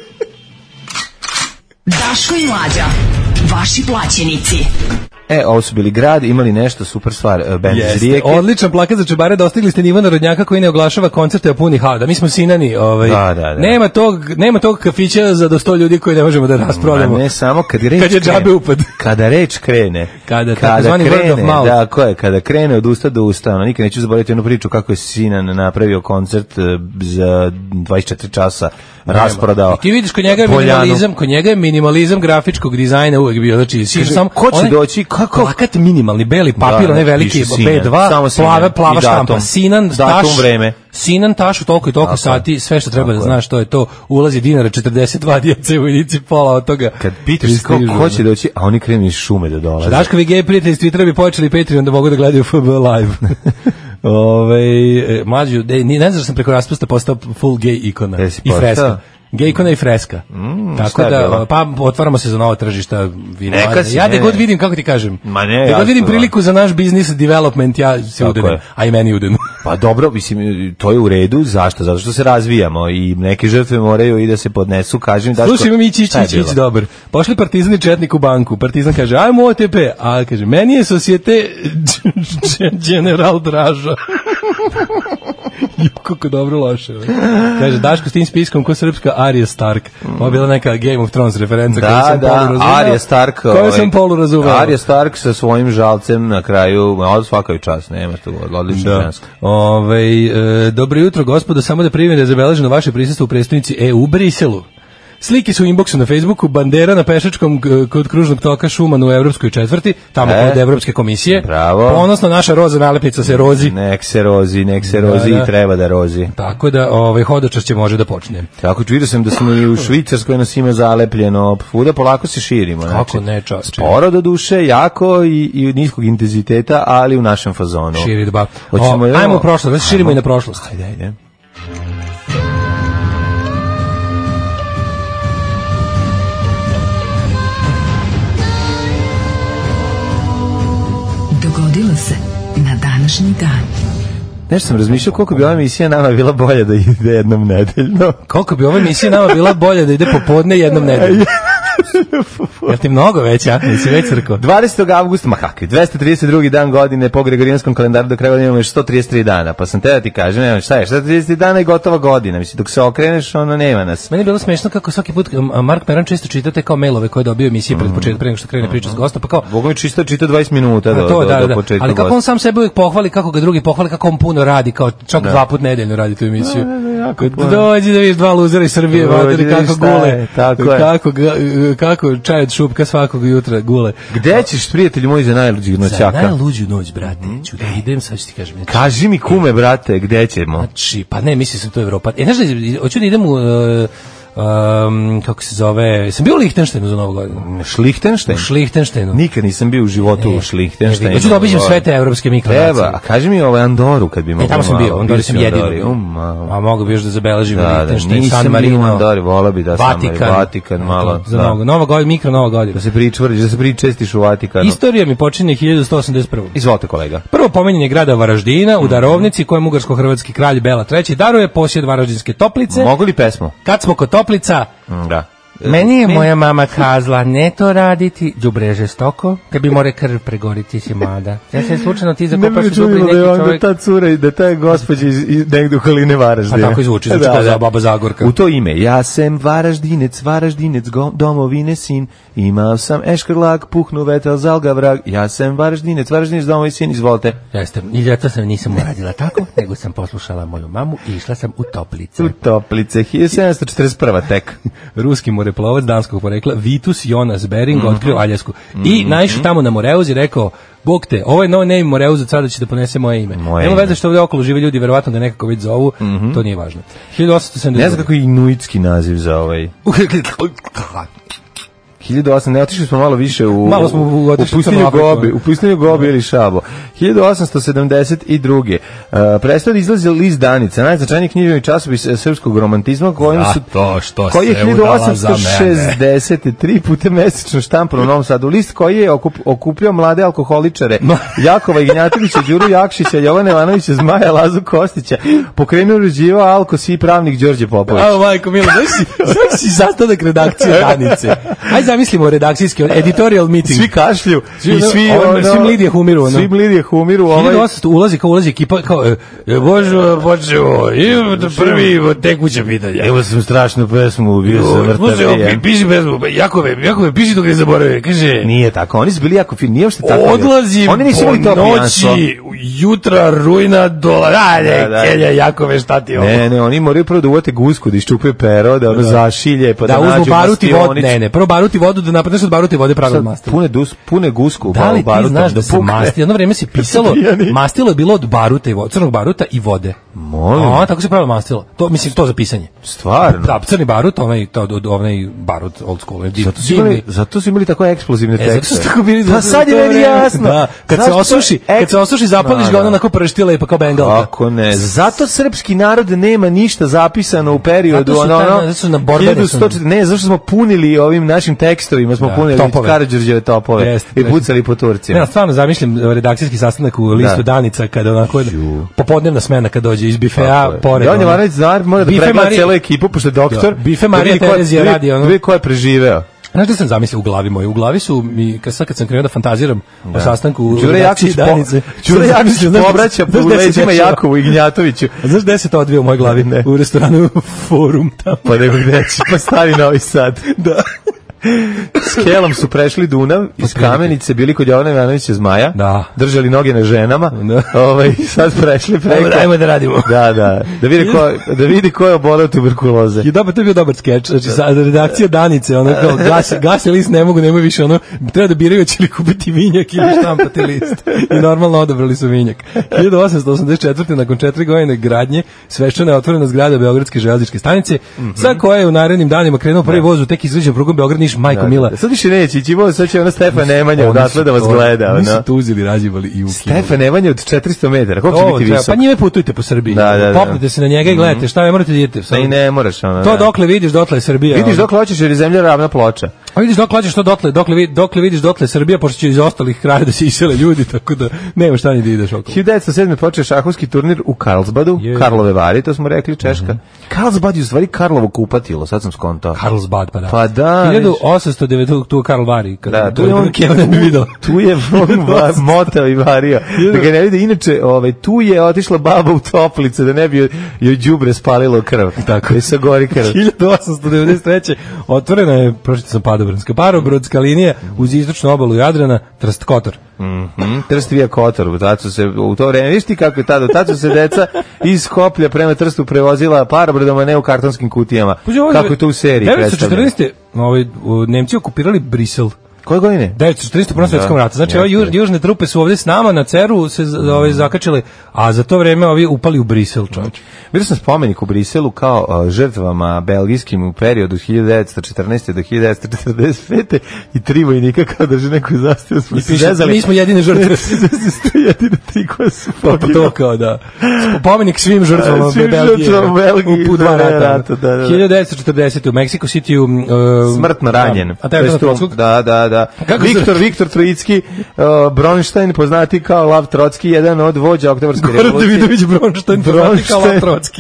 Daško i Mlađa, vaši plaćenici. E, ovo su bili Grad, imali nešto super stvar, bend iz Rijeke. Odličan plakat za čabare, dostigli ste nivo narodnjaka koji ne oglašava koncerte, a puni hada. Mi smo sinani, ovaj. Da, da, da. Nema tog, nema tog kafića za do sto ljudi koji ne možemo da rasprodamo. Ne samo kad reč kad je džabe upad. Kada reč krene. Kada, kada krene, da, ko je, kada krene od usta do usta, ono, nikad neću zaboraviti onu priču kako je Sinan napravio koncert za dvadeset četiri časa. Rasprodao. I ti vidiš kod njega je minimalizam, kod njega je minimalizam grafičkog dizajna uvek bio, znači Kaže, samo ko će on, doći, kako plakat minimalni, beli papir, onaj veliki be dva, plava, plava štampa, Sinan, taš, vreme. Sinan, taš u toliko i toliko sati, sve što treba da znaš, to je to, ulazi dinara četrdeset dva djece u inici, pola od toga. Kad pitaš ko će doći, a oni krenu iz šume da dolaze. Daškovi gej prijatelji iz Twittera bi počeli Patreon da mogu da gledaju F B live. Ove, mlađu, ne, ne znaš da sam preko raspusta postao full gay ikona i freska. Gej ikona i freska. Mm, tako da, pa otvaramo se za novo tržišta. Ja da god vidim, kako ti kažem, ne, da god vidim priliku za naš business development, ja se udenem, a i meni udenu. Pa dobro, mislim, to je u redu, zašto? Zato što se razvijamo i neke žrtve moraju i da se podnesu, kažem. Slušaj, imam ići, ići, ići, ići, dobar. Pošli Partizan i Četnik u banku, Partizan kaže, ajmo O T P, a kaže, meni je Societe General Draža. Kako dobro loše. Kaže, Daško s tim spiskom ko srpska Arya Stark. Ovo je bila neka Game of Thrones referenca da, koju sam da, polu razumeo. Arya Stark, koju ovaj, sam polu razumeo. Arya Stark sa svojim žalcem na kraju, od svakoj čas, nema što odlično da. žensko. Ove, e, dobro jutro, gospodo, samo da primim da je zabeleženo vaše prisustvo u prestonici E U u Briselu. Slike su u inboxu na Facebooku, bandera na pešačkom kod kružnog toka Šuman u Evropskoj četvrti, tamo e, kod Evropske komisije. Bravo. Ponosno naša roza nalepnica se rozi. Nek se rozi, nek se rozi da, da. I treba da rozi. Tako da ovaj hodočašće može da počne. Tako vidio sam da smo i u Švicarskoj nas ima zalepljeno, svuda polako se širimo. Kako znači, ne čas. Sporo do duše, jako i, i niskog intenziteta, ali u našem fazonu. Širi dva. Hoćemo, o, ajmo u prošlost, da se širimo i na prošlost. Ajde, ajde. Dogodilo se na današnji dan. Nešto sam razmišljao koliko bi ova emisija nama bila bolja da ide jednom nedeljno. Koliko bi ova emisija nama bila bolja da ide popodne jednom nedeljno. Jel ti mnogo već, a? Nisi već crko? dvadesetog avgusta, ma kakvi, dvesta trideset drugi dan godine po Gregorijanskom kalendaru, do kraja godine imamo još sto trideset tri dana, pa sam te da ti kažem, nema šta je, sto trideset tri dana i gotova godina, mislim, dok se okreneš, ono nema nas. Meni je bilo smešno kako svaki put, Mark Peran često čitate kao mailove koje dobio emisije pred početak, pre nego što krene priča s gostom, pa kao... Boga mi čisto čita dvadeset minuta do, to, do, da, do, da, do početka ali kako on sam sebe uvijek pohvali, kako ga drugi pohvali, kako on puno radi, kao čak da. dva put nedeljno radi tu emisiju. Da, da, da, dođi da vidiš dva luzera iz Srbije, vadari, kako gule, kako, kako čaj od šupka svakog jutra gule. Gde ćeš, prijatelji moji, za najluđu noćaka? Za najluđu noć, brate. Mm. Ću da idem, sad ću ti kažem. Znači, kaži mi, kume, brate, gde ćemo? Znači, pa ne, mislim sam to Evropa. E, znaš da, hoću da idem u... Uh, Um, kako se zove, sam bio u Lihtenštajnu za Novu godinu. Šlihtenštajn? U Šlihtenštajnu. Nikad nisam bio u životu e, u Šlihtenštajnu. Hoću da obiđem sve te evropske mikronacije. Evo, a kaži mi ovaj Andoru kad bi mogo. E, tamo sam bio, Andori sam jedini. Um, a mogu bi još da zabeležim da, Lihtenštajn, da, San Marino, Andori, vola bi da Vatikan, San Vatikan, malo. Za Novu, Nova godina, mikro Nova godina. Da se pričvrdiš, da se pričestiš u Vatikanu. Istorija mi počinje hiljadu sto osamdeset prve. Izvolite, kolega. Prvo pomenjanje grada Varaždina u Darovnici, kojem ugarsko-hrvatski kralj Bela treći daruje posjed Varaždinske Toplice. Mogu li pesmu? Kad smo kod Toplica, da. Meni je moja mama kazala ne to raditi, đubre je žestoko, kad bi more krv pregoriti si mlada. Ja se slučajno ti zakopaš u đubri neki čovjek. Da ta cura i da ta gospođa iz, iz negdje u okoline Varaždina. A tako i zvuči, zvuči kao za baba Zagorka. U to ime, ja sam Varaždinec, Varaždinec, go, domovine sin, imao sam eškrlak, puhnu vetel, zalga vrag, ja sam Varaždinec, Varaždinec, domovine sin, izvolite. Jeste, i zato sam nisam uradila tako, nego sam poslušala moju mamu i išla sam u Toplice. U Toplice, hiljadu sedamsto četrdeset prva tek. Ruski moreplovac danskog porekla Vitus Jonas Bering mm-hmm. otkrio Aljasku. I mm-hmm. naišao tamo na Moreuz i rekao, Bog te, ovo je no name Moreuz, od sada će da ponese moje ime. Moje Nemo veze što ovdje okolo žive ljudi, verovatno ga nekako već zovu, mm-hmm. to nije važno. hiljadu osamsto sedamdeset Ne znam kako je inuitski naziv za ovaj... hiljadu osamsto ne otišli smo malo više u malo smo u, u pustinju Gobi, u pustinju Gobi ili Šabo. hiljadu osamsto sedamdeset druge Uh, prestao da izlazi list Danica, najznačajniji književni časopis srpskog romantizma kojim su to što koji je hiljadu osamsto šezdeset tri puta mesečno štampan u Novom Sadu. List koji je okup, okupljao mlade alkoholičare Jakova Ignjatovića, Đuru Jakšića, Jovana Ivanovića, Zmaja, Lazu Kostića, pokrenuo uređivao Alkos i pravnik Đorđe Popović. Evo, majko Milo, znaš si sastanak redakcije Danice. Aj zamislimo redakcijski editorial meeting. Svi kašlju i svi ono, svi Lidije humiru, ono. Svi Lidije humiru, ovaj hiljadu osamsto ulazi kao ulazi ekipa kao e, bože, počeo. I prvi tekuće pitanja. Evo sam strašnu pesmu, bio sam mrtav. Piši pesmu, Jakove, Jakove, piši dok ne zaboravim. Kaže, nije tako, oni su bili jako fini, nije uopšte tako. Odlazim oni nisu po noći, jutra, rujna, dola. Ajde, Kelja, Jakove, šta ti ovo? Ne, ne, oni moraju prvo da uvate gusku, da iščupaju pero, da ono zašilje, pa da nađu baruti vod, ne, ne, prvo baruti vodu da napadneš od baruta i vode pravilo mastilo. Pune, dus, pune gusku da li barutom, ti znaš da, da se masti? Jedno vreme se pisalo, mastilo je bilo od baruta i vode, crnog baruta i vode. Molim. A, tako se pravilo mastilo. To, mislim, to za pisanje. Stvarno? Da, crni barut, onaj, to, onaj barut old school. Div, zato, su imali, zato su imali tako eksplozivne tekste. E, zato su tako bili... Pa sad je meni jasno. Da, kad se osuši, kad se osuši, zapališ ga, ono onako pršti lepo kao bengalka. Kako ne? Zato srpski narod nema ništa zapisano u periodu zato su, ono, ono, zato su na borbene su... Ne, zato što smo punili ovim našim tekstovima, smo da, punili Karađorđeve topove jest, i pucali po Turcima. Ja stvarno zamišljam redakcijski sastanak u listu da. Danica kada onako popodnevna smena kad dođe iz bifea pored. Jon Jovanović zna, mora da pregleda celu ekipu pošto je doktor. Da. Bife Marija Terezija radi ono. Dve ko je preživeo. Znaš da sam zamislio u glavi moj? U glavi su mi, kad, sad kad sam krenuo da fantaziram da. O sastanku u Đure Jakšić Danice, Đure Jakšić obraća po leđima Jakovu Ignjatoviću. A znaš gde se to odvio u mojoj glavi? Ne. U restoranu Forum tamo. Pa nego gde će, pa stari Novi Sad. Da. S Kelom su prešli Dunav, iz Kamenice bili kod Jovana Ivanovića Zmaja, da. Držali noge na ženama, da. Ovaj, sad prešli preko. Ajmo, ajmo da radimo. Da, da, da vidi ko, da vidi ko je oboleo tuberkuloze. I da, pa to je bio dobar skeč, znači sa redakcija Danice, ono kao gas, gas i list ne mogu, nemoj više, ono, treba da biraju će li kupiti vinjak ili štampati list. I normalno odabrali su vinjak. hiljadu osamsto osamdeset četvrte nakon četiri godine gradnje, svečana je otvorena zgrada Beogradske železničke stanice, mm-hmm. sa koje je u narednim danima krenuo prvi voz u tek izgrađen prugom Beograd Niš, majko da, Mila. Da, sad više neće ići, sad će ona Stefan Nemanja odatle da vas gleda. Oni su tuzili, razjebali i ukinuli. Stefan Nemanja od četiristo metara, koliko će biti visok? Pa njime putujte po Srbiji, da, da, da. popnite se na njega i gledajte šta, ne morate da idete. Ne, ne moraš. Ono, to dokle vidiš, dotle je Srbija. Vidiš dokle hoćeš jer je zemlja ravna ploča. A vidiš dokle hoćeš to dotle, dokle, dokle vidiš dotle je Srbija, pošto će iz ostalih kraja da se isele ljudi, tako da nema šta ni da ideš okolo. hiljadu devetsto sedme počeo šahovski turnir u Karlsbadu, je. Karlove Vari, to smo rekli, Češka. Mm -hmm. Karlsbad je u stvari Karlovo kupatilo, sad sam skontao. Karlsbad, pa da. Pa da. hiljadu osamsto devet tu Karl Vari. Da, tu je on Kevin video. Tu je on motao i vario. Da ga ne vidi, inače, ovaj, tu je otišla baba u toplice da ne bi joj đubre spalilo krv. Tako je sa gori krv. hiljadu osamsto devedeset treće otvorena je, prošli sam padobranska, parobrodska linija uz istočnu obalu Jadrana, Trst Kotor. Mhm. Trst via Kotor, u to se u to vreme viš ti kako je tada, tada su se deca iz Skoplja prema Trstu prevozila parobrodom, a ne u kartonskim kutijama. Kako je to u seriji predstavljeno. devetsto četrnaeste ovaj Nemci okupirali Brisel. Koje godine? devetsto četrnaeste u Prvom svetskom ratu. Znači, ove juž, južne trupe su ovdje s nama na Ceru se ove zakačile, a za to vreme ovi upali u Brisel, čovječ. Vidio sam spomenik u Briselu kao uh, žrtvama belgijskim u periodu hiljadu devetsto četrnaeste do hiljadu devetsto četrdeset pete i tri vojnika kao drže neku zastavu. Smo se zezali. Mi smo jedine žrtve. Ste jedine tri koje su poginuli. To kao da. Spomenik svim žrtvama svim Belgije. Žrtvama Belgije. U dva rata. rata da, da. hiljadu devetsto četrdesete u Meksiko City uh, smrtno ranjen. A taj je da, da, da. Viktor, Viktor Trojicki, uh, Bronštajn, poznati kao Lav Trotski, jedan od vođa Oktobarske revolucije. Goran Davidović Bronštajn, poznati kao Lav Trotski.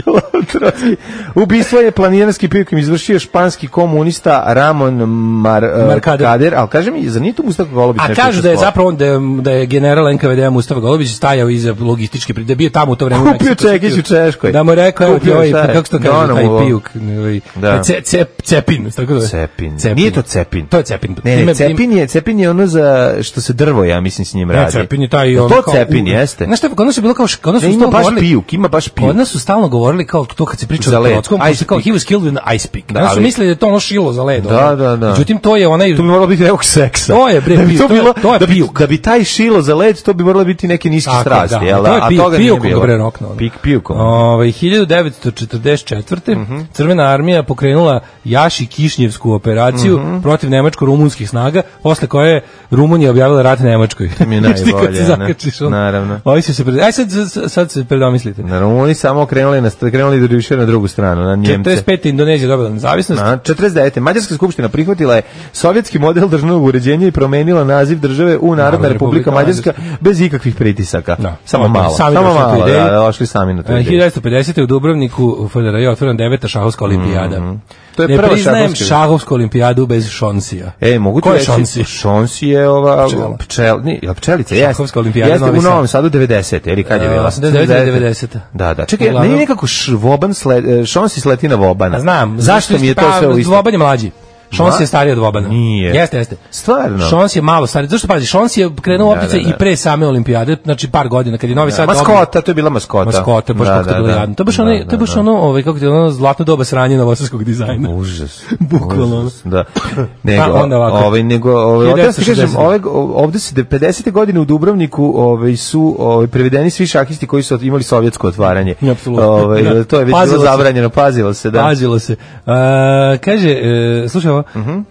Ubistvo je planinarskim pijukom izvršio španski komunista Ramon Mar, uh, Markader, ali kaže mi, za nije tu Mustafa Golubić nešto? A kažu da je zapravo on, da je, da je general N K V D Mustafa Golubić stajao iza logističke, da je bio tamo u to vreme u Meksiku. Kupio čekić u Češkoj. Da mu je rekao, evo ti ovaj, kako se to kaže, taj pijuk, da. Ce, cep, cepin, tako da. Cepin. Cepin. Nije to cepin. To je cepin. Ne, ne, cepin je, cepin je ono za što se drvo, ja mislim, s njim radi. Ne, cepin je taj ono to kao, cepin jeste. Znaš šta, kod nas je bilo kao, kod nas su ima baš pijuk, ima baš pijuk. Kod nas su stalno govorili kao to kad se priča o Trotskom, kao he was killed with an ice pick. Da, su mislili da je to ono šilo za led. Da, da, da. Međutim, to je onaj... To bi moralo biti nekog seksa. To je, bre, pijuk, to, bilo, to je pijuk. Da bi taj šilo za led, to bi moralo biti neke niske strasti, jel da? A toga nije bilo. Bre, rokno. Pik, pijukom. Ovaj hiljadu devetsto četrdeset četvrte Crvena armija pokrenula Jaši Kišnjevsku operaciju protiv nemačko-rumunskih snaga, posle koje je Rumunija objavila rat Nemačkoj. To mi je najbolje, ne? Naravno. Ovi su se pred... Aj sad, sad, sad se predomislite. Na Rumuni samo krenuli, na, krenuli do Ruše na drugu stranu, na Njemce. četrdeset pete Indonezija dobila nezavisnost. Na četrdeset devete Mađarska skupština prihvatila je sovjetski model državnog uređenja i promenila naziv države u Narodna republika Mađarska bez ikakvih pritisaka. Da. Samo malo. Sami samo malo, da, da, došli sami na to. hiljadu devetsto pedesete u Dubrovniku u F D R je otvorena deveta šahovska olimpijada. Mm-hmm. To je ne prva priznajem šahovsku olimpijadu bez šonsija. E, mogu ti reći, šonsi? Šonsi je ova pčel, ni, ja pčelica, jeste. Šahovska olimpijada jeste u Novom Sadu devedesete, ili kad je bila? osamdeset devete devedesete Da, da. Čekaj, ne je nekako voban sled, šonsi sleti na vobana. Znam. Zašto mi je to sve u isto? Voban je mlađi. Šons je stariji od Bobana. Nije. Jeste, jeste. Stvarno? Šons je malo stariji. Zašto pazi, Šons je krenuo Da, opticaj da, da. i pre same olimpijade, znači par godina kad je Novi Sad Maskota, to je bila maskota. Maskota, baš kako to je bilo jadno. To je baš ono, to je baš ono, ovaj kako ti ono zlatno doba sranje novosadskog dizajna. Užas. Bukvalno. Užas, da. Nego, Pa onda ovako. ovaj nego ovaj ovdje se hiljadu devetsto kažem, ovaj ovdje se pedesete godine u Dubrovniku, ovaj su ovaj prevedeni svi šahisti koji su imali sovjetsko otvaranje. Apsolutno. Ovaj Da. to je već bilo zabranjeno, pazilo se, da. Pazilo se. Uh, kaže, uh, slušaj ovo, uh -huh.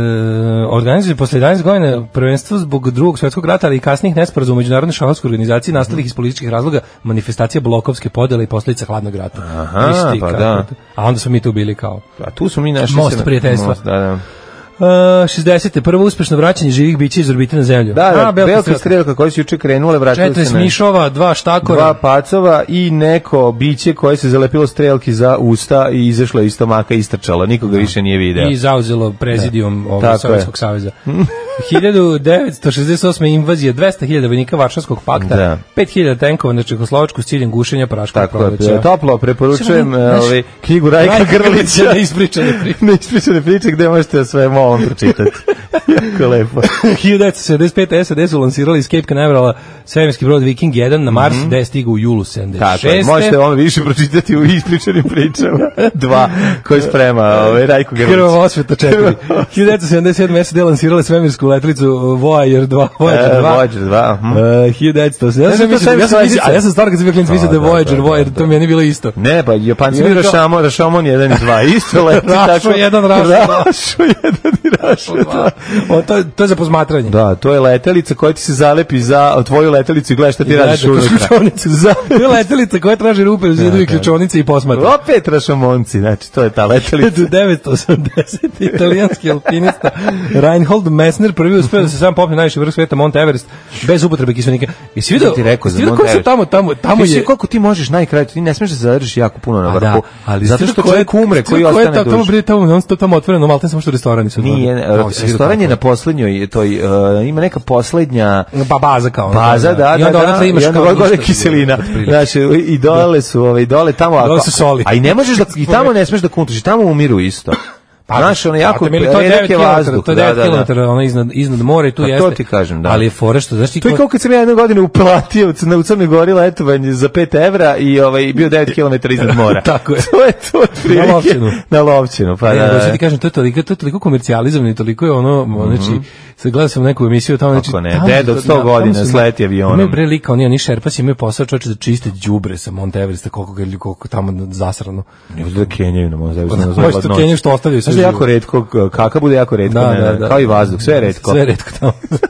uh, organizuje posle jedanaest godina prvenstvo zbog drugog svjetskog rata, ali i kasnijih nesporazuma u međunarodnoj šahovskoj organizaciji nastalih uh -huh. iz političkih razloga, manifestacija blokovske podele i posljedica hladnog rata. Aha, Isti, pa kako, da. A onda smo mi tu bili kao... A tu smo mi našli Most se, prijateljstva. Most, da, da. Uh, šezdesete prvo uspešno vraćanje živih bića iz orbite na zemlju. Da, da, A, belka, belka belka strelka koji su juče krenule, vratili se četrdeset na... mišova, dva štakora. Dva pacova i neko biće koje se zalepilo strelki za usta i izašlo iz stomaka i istrčalo. Nikoga više nije video. I zauzelo prezidijum ovog Sovjetskog saveza. hiljadu devetsto šezdeset osme invazija, dvesta hiljada vojnika Varšavskog pakta, da. pet hiljada tenkova na Čehoslovačku s ciljem gušenja Praškog proleća. Tako, toplo preporučujem ovaj knjigu Rajka, Rajka Grlića, neispričane priče. neispričane priče gde možete sve ovom pročitati. Jako lepo. hiljadu devetsto sedamdeset pete. S A D su lansirali iz Cape Canaverala svemirski brod Viking jedan na Mars, gde mm -hmm. je stigao u julu sedamdeset šeste. Tako, možete ovo više pročitati u ispričanim pričama. Dva, koji sprema ovaj, Rajko Grlić. Krvavosveta četiri. hiljadu devetsto sedamdeset sedme. S A D lansirali svemirsku letelicu Voyager dva. Voyager dva. Voyager dva. hiljadu devetsto sedamdeset. Ja sam mislio, a ja sam stvarno kad sam bio klinac mislio da je Voyager, Voyager, to meni bilo isto. Ne, pa Japanci mi Rašamo, Rašomon jedan i dva. Isto leti tako. Rašo jedan, Rašo dva. Rašo jedan i Rašo dva. O, to, to je za posmatranje. Da, to je letelica koja ti se zalepi za tvoju letelicu i gledaš šta ti radiš unutra. To je letelica koja traži rupe u zidu i ključonice i posmatra. Opet Rašomonci, znači to je ta letelica. hiljadu devetsto osamdeset. italijanski alpinista Reinhold Messner prvi uspeo da se sam popne najviši vrh sveta Mount Everest bez upotrebe kiselnika. I svi vidio, ti rekao za Mount Everest. Tamo, tamo, tamo ti je koliko ti možeš najkraj, ti ne smeš da zadržiš jako puno na vrhu. Da, ali zato što čovjek umre koji ostane duže. Tamo bre tamo, on sto tamo otvoreno, maltene samo što restorani su. Nije, restoran je na poslednjoj, toj ima neka poslednja pa baza kao baza, da, i onda da, imaš i onda gore kiselina. Znači i dole su, ovaj dole tamo, dole su soli. A i ne možeš da i tamo ne smeš da kuntaš, tamo umiru isto. Pa znaš, ono jako redak je vazduh. To je devet kilometara, ono iznad, iznad mora i tu jeste. To ti kažem, da. Ali je fora što, znaš ti... To je kao kad sam ja jedne godine uplatio u Crnoj Gori letovanje za pet evra i ovaj, bio devet kilometara iznad mora. Tako je. To je to otprilike. Na Lovćenu. Na Lovćenu, pa da. Ne, ti kažem, to je toliko, to je toliko komercijalizovano i toliko je ono, znači, sad gledao sam neku emisiju tamo, znači... Kako ne, ded od sto godina sleti avionom. Imaju bre lika, oni, oni šerpasi imaju posao čovječe da čiste đubre sa Mount Everesta, koliko ga koliko tamo zasrano. Ne da kenjaju na Mount Everestu. Možeš to kenjaju što ostavljaju sve živo. Jako retko, kaka bude jako retko, da, ne, da, da. Kao i vazduh, sve je retko. Sve je retko tamo.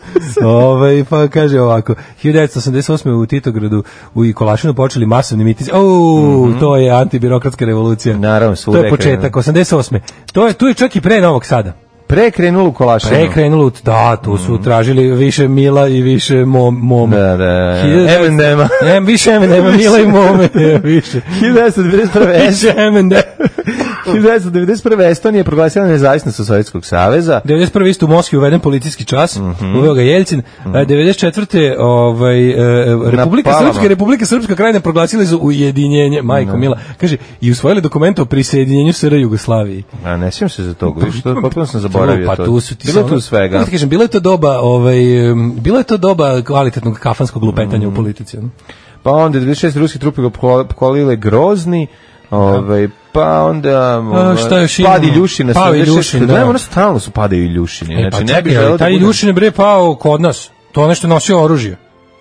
Ove, pa kaže ovako, hiljadu devetsto osamdeset osme. u Titogradu u Ikolašinu počeli masovni mitinzi. O, mm -hmm. to je antibirokratska revolucija. Naravno, to je početak, osamdeset osme. To je, tu je čak i pre Novog Sada. Pre krenulo u Kolašinu. Pre krenulo, da, tu su tražili više Mila i više mom, mome. Da, da, M and M-a. Ne, više M and M-a, Mila i mome, više. hiljadu devetsto devedeset prve. Više M and M. hiljadu devetsto devedeset prve. Estonija je proglasila nezavisnost od Sovjetskog saveza. devedeset prve. isto u Moskvi uveden policijski čas, mm -hmm. uveo ga Jelcin. Mm -hmm. devedeset četvrte. Ovaj, e, Republika Srpska i Republika Srpska krajina proglasili su ujedinjenje, majko no. Mila. Kaže, i usvojili dokument o prisjedinjenju S R Jugoslaviji. A ne sjećam se za to, viš, to potpuno sam zaboravio. Pa tu su ti bilo tu svega. Ti kažem, bilo je to doba, ovaj, bilo je to doba kvalitetnog kafanskog lupetanja mm. u politici. No? Pa onda devedeset šeste. ruski trupe pokolile Grozni, ovaj, pa onda A, šta još padi Ljušina, Pavi Ljušin, da. Ono stalno su padaju i Ljušini. E, znači, pa ne bi želeo taj Ljušin je bre pao kod nas, to nešto nosio oružje.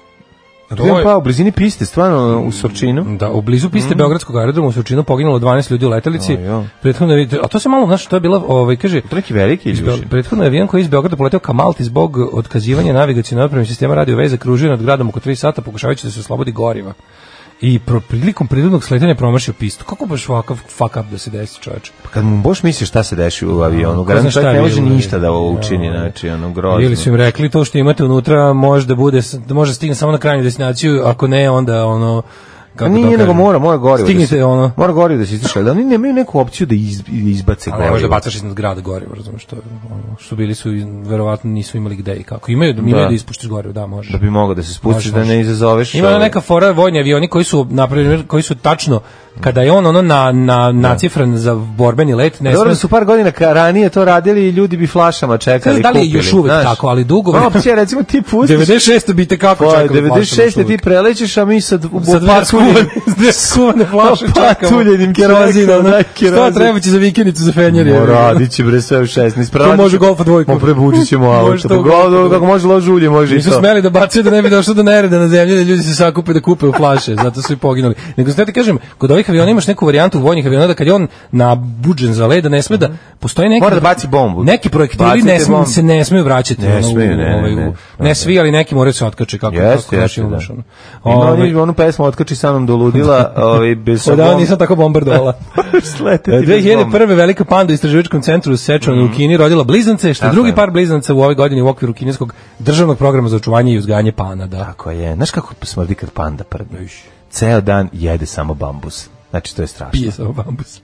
To je pa u blizini piste, stvarno u Surčinu. Da, u blizu piste mm. Beogradskog aerodroma u Surčinu poginulo dvanaest ljudi u letelici. Prethodno, a to se malo, znaš, to je bila, ovaj, kaže, to neki veliki Ljušin. Prethodno je avion koji iz Beograda poleteo ka Malti zbog otkazivanja navigacione opreme sistema radio veze kružio nad gradom oko tri sata pokušavajući da se oslobodi goriva. I pro, prilikom prirodnog sletanja promašio pistu. Kako baš ovakav fuck up da se desi, čoveče? Pa kad mu boš misliš šta se deši u avionu, garant čovjek ne može ništa da ovo učini, znači ono grozno. Ili su im rekli to što imate unutra može da bude, može stigne samo na krajnju destinaciju, ako ne onda ono kako nije to nego kažem. mora, mora gorivo. Stignite da se, ono. Mora gorivo da se ističe, da oni nemaju neku opciju da iz, izbace Ali gorivo. ne možeš da bacaš iznad grada gorivo, razumiješ što, ono, što bili su, verovatno nisu imali gde i kako. Imaju, imaju da, da ispuštiš gorivo, da, može. Da bi mogao da se spustiš, da ne izazoveš. Ima neka fora vojni avioni koji su, na primjer, koji su tačno, kada je on ono na, na, nacifran za borbeni let, ne Dobro sme... su par godina ranije to radili i ljudi bi flašama čekali, da li je kupili, još uvek znaš. tako, ali dugo... Ma, opće, recimo ti pustiš... devedeset šeste bi te kako čekali flašama. devedeset šeste ti prelećeš, a mi sad u sa dve skuvane, dve skuvane flaše čekamo. Patuljenim kerozina, da, što treba će za vikendicu za fenjer? Mo radit će bre sve u šesnaest. To može golfa dvojku. Mo prebuđit ćemo auto. Pogodu, kako može lož ulje, može i to. Nisu smeli da bacaju da ne bi došlo do nereda na zemlji, da ljudi se sakupe da kupe u flaše, zato su i poginuli. Nego ste ti kažem, kod ovih aviona imaš neku varijantu vojnih aviona da kad je on nabuđen za led, da ne sme da postoji neki mora da baci bombu. Neki projektili ne sme, se ne smeju vraćati. Ne smeju, ne, ne, ne. Ne svi, ali neki moraju se otkači kako kako naši umaš. Ima oni onu pesmu Otkači sa mnom do ludila, ovaj bez bombe. Da, nisam tako bombardovala. dve hiljade prve velika panda u istraživačkom centru u Sečuanu u Kini rodila blizance, što je drugi par blizanca u ovoj godini u okviru kineskog državnog programa za očuvanje i uzgajanje pana, da. Tako je. Znaš kako smrdi kad panda prdne? Ceo dan jede samo bambus. Znači, to je strašno. Pije samo bambus.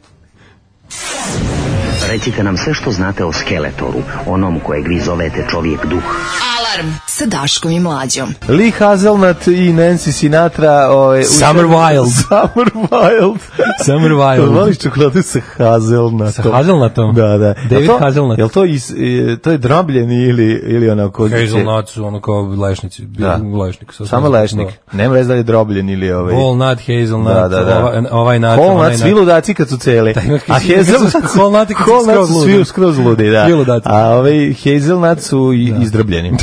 Recite nam sve što znate o Skeletoru, onom kojeg vi zovete čovjek duh. Alarm sa Daškom i Mlađom. Lee Hazelnut i Nancy Sinatra. Ove, Summer Wild. Summer Wild. Summer Wild. Voliš čokoladu sa Hazelnutom. Sa Hazelnutom? Da, da. David to, Hazelnut. Je li to, is, to je drobljeni ili, ili onako... Hazelnut su ono kao lešnici. Da. Lešnik. Samo lešnik. Da. Nema rez da je drobljen ili ovaj... Walnut, hazelnut, da, da, da. ovaj, ovaj nut. Walnut, ovaj svi ludaci kad su cele. Da, a hazelnut, Walnut su svi skroz ludi, da. A ovaj hazelnut su da. izdrobljeni.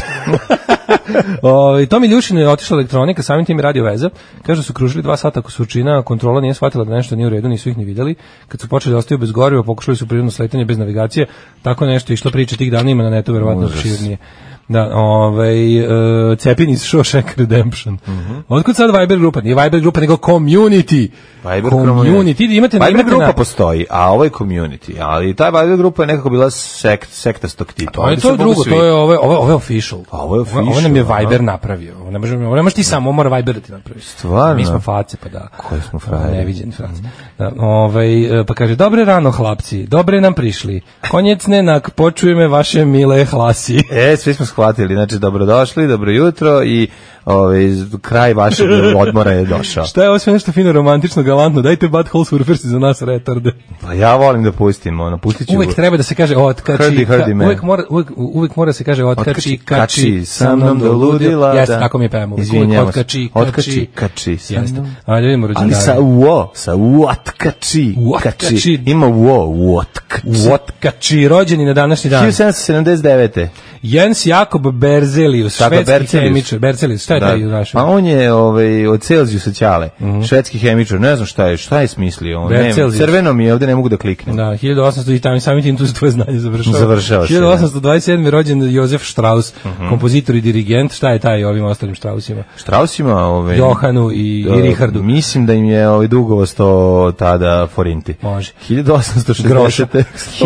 O, Tomi Ljušin je otišla elektronika, samim tim i radio veza. Kažu su kružili dva sata kusurčina, kontrola nije shvatila da nešto nije u redu, nisu ih ni videli. Kad su počeli da ostaju bez goriva, pokušali su prirodno sletanje bez navigacije. Tako nešto išlo priča tih dana, ima na netu verovatno širnije. Da, ovaj uh, Cepin iz Shawshank Redemption. Mm -hmm. Otkud sad Viber grupa? Nije Viber grupa, nego community. Viber community. Imate, Viber imate grupa na... postoji, a ovo je community. Ali ta Viber grupa je nekako bila sekt, sektastog tipa. To je to drugo, to je ovo, ovo, ovo je official. A ovo je official. Ovo nam je Viber napravio. Ovo ne možemo, ovo ne možeš ti samo, mora Viber da ti napravi. Stvarno? Mi smo face, pa da. Koji smo frajeri? Neviđeni face. Da, ovaj, pa kaže, dobre rano hlapci, dobre nam prišli. Konjec nenak, počujeme vaše mile hlasi. E, svi smo shvatili, znači dobrodošli, dobro jutro i ovaj kraj vašeg odmora je došao. Šta je ovo sve nešto fino, romantično, galantno? Dajte Butthole Surfers za nas retarde. Pa ja volim da pustim, ono, pustit ću... Uvijek treba da se kaže otkači, hrdi, hrdi ka, uvijek, mora, uvijek, uvijek mora se kaže otkači, otkači, kači, kači, sa mnom do ludila. Jeste, tako mi je pevamo. Izvinjamo se. Otkači, otkači, kači, sa mnom. Ali vidimo rođendane. Ali sa uo, sa uotkači, kači. Ima uo, uotkači. Uotkači, rođeni na današnji dan. hiljadu sedamsto sedamdeset devete Jens Jakob Berzelius, švedski hemičar. Berzelius, šta je taj naš? Pa on je ovaj, od Celzijusa ćale, mm -hmm. švedski hemičar, ne znam šta je, šta je smislio. On, ne, crveno mi je, ovde ne mogu da kliknem. Da, hiljadu osamsto i tamo samim tim tu se tvoje znanje završava. Završava se. hiljadu osamsto dvadeset sedme rođen Josef Strauss, mm -hmm. kompozitor i dirigent. Šta je taj ovim ostalim Straussima? Straussima, ovaj, Johanu i, da, i Richardu. Mislim da im je ovaj dugovo sto tada forinti. Može. hiljadu osamsto šezdesete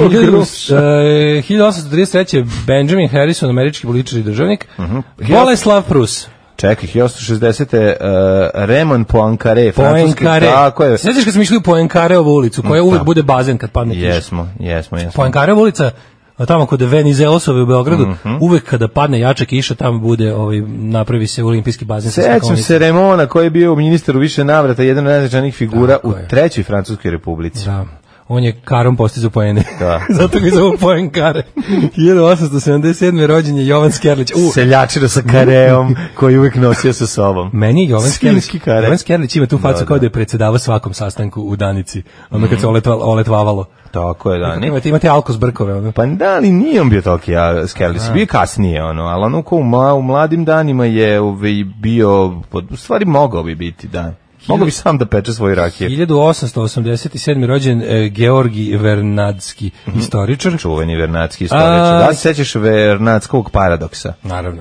hiljadu osamsto trideset treće Benjamin Harrison, američki političar i državnik. Mm -hmm. Boleslav Prus. Čekaj, hiljadu osamsto šezdesete Uh, Raymond Poincaré, francuski, tako je. Sjećaš kad smo išli u Poincaréovu ulicu, koja uvek bude bazen kad padne kiša? Jesmo, jesmo, jesmo. Poincaréova ulica, tamo kod Venizelosove u Beogradu, mm -hmm. uvek kada padne jača kiša, tamo bude, ovaj, napravi se olimpijski bazen. Sećam se Remona koji je bio ministar u više navrata, jedan od najznačajnijih figura tako u je. Trećoj Francuskoj republici. Da. On je karom postizao poene. Da. Zato ga zove Poincare. hiljadu osamsto sedamdeset sedme rođen je Jovan Skerlić. Uh. Seljačina sa kareom koji uvijek nosio sa sobom. Meni Jovan Skerlić, Jovan Skerlić ima tu facu da, kao da je predsjedavao svakom sastanku u Danici. Ono kad se oletva, oletvavalo. Tako je, da. Ne, imate, imate alkos brkove. Ono. Pa da, ali nije on bio toki, ja, Skerlić. Bio kasnije, ono, ali ono ko u, mla, u mladim danima je ovaj, bio, u stvari mogao bi biti, da. Mogu bi sam da peče svoju rakiju. hiljadu osamsto osamdeset sedme rođen e, Georgi Vernadski, mm -hmm. istoričar. Čuveni Vernadski istoričar. A... Da se sećaš Vernadskog paradoksa? Naravno.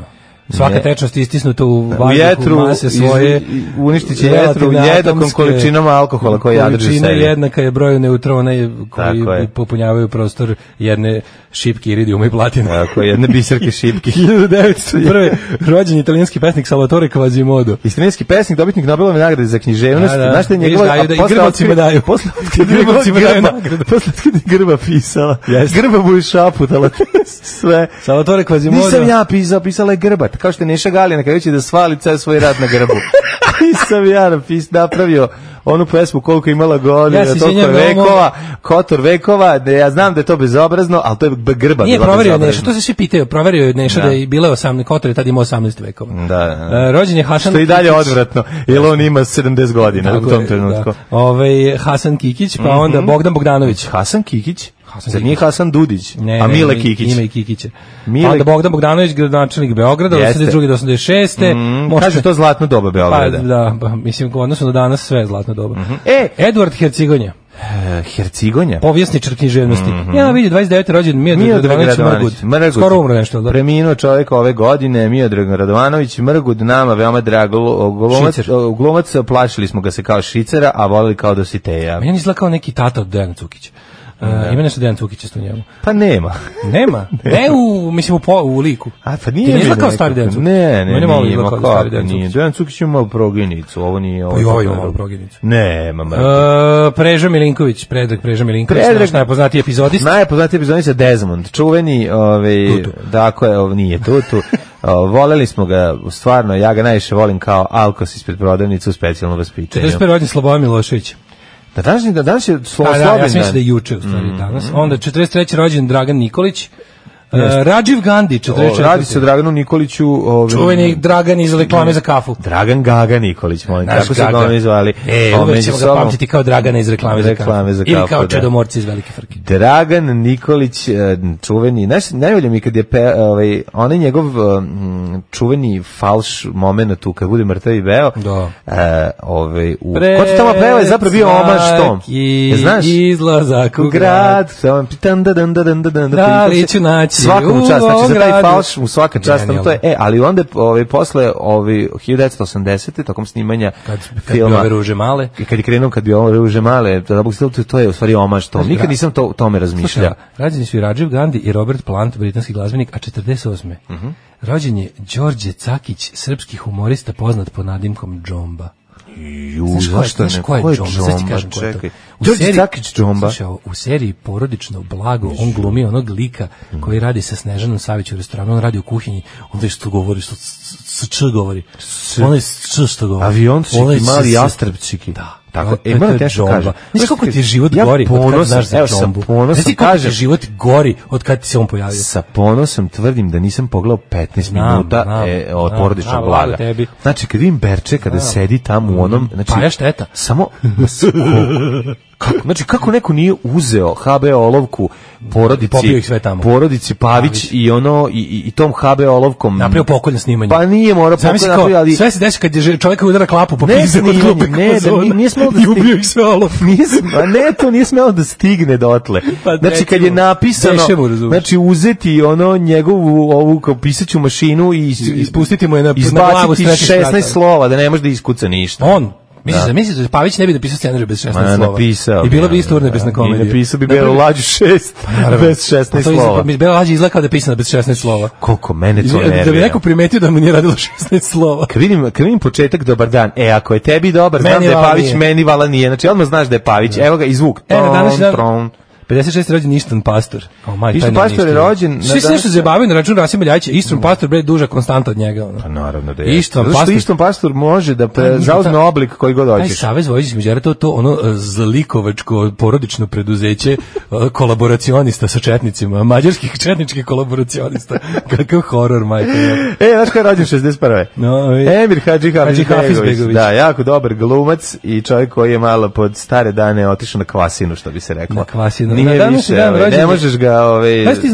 Svaka Ne. tečnost istisnuta u U vazduhu jetru, mase svoje. uništit će jetru relativne jednakom atomske količinom alkohola koji jadrži Količina sebi. jednaka je broju neutrona koji Tako je. popunjavaju prostor jedne šipke iridijuma i platine. Tako, jedne biserke šipki. hiljadu devetsto prve rođen italijanski pesnik Salvatore Quasimodo. Italijanski pesnik, dobitnik Nobelove nagrade za književnost. Da, da. Znaš šta je njegova... Vidiš, daju da i a posle grbavcima otkri- daju. Posle I grbavcima daju grba, nagradu. posle otkri grba pisala. Jeste. Grba mu je šaputala sve. Salvatore Quasimodo. Nisam ja pisao, pisala je Grbat. Kao što je Neša Galija na kraju će da svali ceo svoj rad na grbu. Nisam ja napis, napravio onu pesmu koliko je imala godina, Ja se toliko je izvinjam, vekova, kotor vekova, da ja znam da je to bezobrazno, ali to je b- grba. Nije bila proverio bezobrazna. Neša, to se svi pitaju, proverio je Neša Da. da je bila osamnaest, Kotor je tad imao osamnaest vekova. Da, da. E, rođen je Hasan Što je i dalje Kikić. odvratno, jer on ima sedamdeset godina u Tako tom je, trenutku. Da. Ovaj Hasan Kikić, pa onda Bogdan Bogdanović. Hasan Kikić? Hasan Zar nije Kikić. Hasan Dudić? Ne, a ne, Mile ima- Kikić? Ima i Kikića. Mile- Pa onda Bogdan Bogdanović, gradonačelnik Beograda, od Jeste. osamdeset druge do osamdeset šeste Mm, Možete- kaže to zlatno doba Pa, Beograda. da, pa, mislim, odnosno do danas sve je zlatno doba. E, Edward Hercigonja, e, Hercigonja? povjesničar književnosti. Ja vidi, dvadeset devete rođen Miodrag Miodrag Radovanović Radovanović, Mrgud. Mrgud. Skoro umro nešto, da? Preminuo čovjek ove godine, Miodrag Radovanović Mrgud, nama veoma drago, glumac, Šicer. glumac, plašili smo ga se kao Šicera, a volili kao Dositeja. Meni izgleda kao neki tata od Dejana Cukića. Uh, ima nešto Dejan Cukić isto u njemu. Pa nema. Nema. Ne u, mislim, u, po, u liku. A pa Ti nije ne mi izgleda kao nekako- stari Dejan Cukić. Ne, ne, Meni malo nije, izgleda ma kao stari kako Dejan nije. Cukić. Dejan Cukić ima malo progenicu, ovo nije... Ovo Pa i ovaj ima to- malo progenicu. Nema, mrgud. Uh, Preža Milinković, Predrag Preža Milinković, Predrag- naš najpoznatiji epizodist. Najpoznatiji epizodica Desmond, čuveni, ovaj, Tutu. dakle, ov, nije Tutu, o, voleli smo ga, stvarno, ja ga najviše volim kao Alkos ispred prodavnice u specijalnom vaspitanju. četrdeset prve rođen Slobodan Milošević. Da danas, da danas je slo, Pa da, ja slobodan mislim dan. da je juče u stvari danas. Onda četrdeset treće rođen Dragan Nikolić. Uh, Rajiv Gandhi, četrdeset O, četvrte radi se o Draganu Nikoliću. Ovim, Čuveni Dragan iz reklame za kafu. Dragan Gaga Nikolić, molim, Naš kako se Gaga. ga oni zvali. E, O, uvek među ćemo ga sobom- pamtiti kao Dragana iz reklame, Reklame za za kafu. Ili kafu, kao da. Čedomorci iz Velike Frke. Dragan Nikolić, e, čuveni, znaš, najbolje mi kad je pe, ovaj, onaj njegov um, čuveni falš moment tu, kad bude mrtav i beo, Da. e, ovaj, u, ko ti tamo peva je zapravo bio omaž tom. I Je, znaš? izlazak u U grad, samo pitan da dan da dan da dan Da li ću naći svaka mu u čast, znači za taj ovom gradu? falš mu svaka čast, Genijalno. to je, e, ali onda ovaj posle ovaj hiljadu devetsto osamdesete tokom snimanja Kad, kad filma bi ove ruže male. i kad je krenuo kad bi ovo ruže male, da bog to, to je u stvari omaž tom. Nikad nisam to tome razmišljao. Slušaj, rađeni su i Rajiv Gandhi i Robert Plant, britanski glazbenik, a četrdeset osme Rođen je Đorđe Cakić, srpski humorista poznat pod nadimkom Džomba. Ju, Znaš ko je, zašto znaš ne? ko je Ko je Džomba? Sad ti Džomba? kažem ko je to. Čekaj. U Đorđe seriji- Cakić Džomba? Slušaj, ovo, u seriji Porodično blago, on glumi onog lika koji radi sa Snežanom Savić u restoranu, on radi u kuhinji, onda što govori, što s č govori. On je s č što govori. Aviončiki, On je s- mali s- jastrepčiki. Da. Tako, To e, je- moram to te je nešto Džomba. kažem. Znaš kako ti je život Ja gori od kad ponosan, znaš za evo sam Džombu? ponosan, Znaš ti kako ti kažem. je život gori od kad ti se on pojavio? Sa ponosom tvrdim da nisam pogledao petnaest Znam, minuta znam, e, od znam, porodičnog znam, blaga. blago tebi. Znači, kad vidim Berče, kada sedi tamo u onom... Znači, Pa je šteta. Samo... ma s- ko- kako, znači, kako neko nije uzeo ha be olovku porodici... Popio ih sve tamo. Porodici Pavić, Pavić. i ono, i, i, i tom ha be olovkom... Napravio pokolj na snimanju. Pa nije morao pokolj Zamisli kao, napravio, ali... sve se desi kad je čovjek udara klapu po Ne pizde od snimanje, klupe ne, da kozona nije- nije smelo da i sti- ubio ih sve olof. Nije sm- a ne, to nije smelo da stigne dotle. Pa Znači, kad je recimo, napisano, deševo, razumeš. znači, uzeti ono njegovu ovu kao pisaću mašinu i is- Ispustiti mu je na- na izbaciti glavu s trećeg šesnaest sprata. slova, da ne može da iskuca ništa. On, misliš da misliš da Pavić ne bi napisao scenarij bez šesnaest Ma, slova? napisao I bilo bi, bi isto urnebesna da, komedija. i napisao bi Napravio- Belo lađu šest, Naravno. bez šesnaest Pa to izgleda- slova. pa Bela lađa izgleda kao da je pisana bez šesnaest slova. Koliko mene to Da bi nervira. neko primetio da mu nije radilo šesnaest slova. Kad vidim, kad vidim početak dobar dan, e, ako je tebi dobar, znam Meni da je vala Pavić, nije. meni vala nije. Znači, odmah znaš da je Pavić, evo ga, i zvuk. E, na današnji dan- Tron, pedeset šesti rođen Ištan Pastor. Kao maj, Ištan taj Pastor je ništa. rođen na Svi se nešto današnji- zabavaju na račun Rasima Ljajića. Ištan Pastor bre duža konstanta od njega. Ono. Pa naravno da je. Ištan Zato što Pastor- Ištan Pastor može da pre, Taj- zauzme taj- oblik koji god Taj hoćeš. Savez vojvođanskih Mađara, to to ono e, zlikovačko porodično preduzeće e, kolaboracionista sa četnicima, mađarskih četničkih kolaboracionista. Kakav horor, majko. E, znaš ko je rođen šezdeset prve? No, i- Emir Hadži Hadži Hafizbegović. Hafizbegović. Da, jako dobar glumac i čovjek koji je malo pod stare dane otišao na kvasinu, što bi se reklo. Na kvasinu. Nije Na današnji više, dan ovaj, rođen ne je- možeš ga... Ovaj, Znaš ti znao,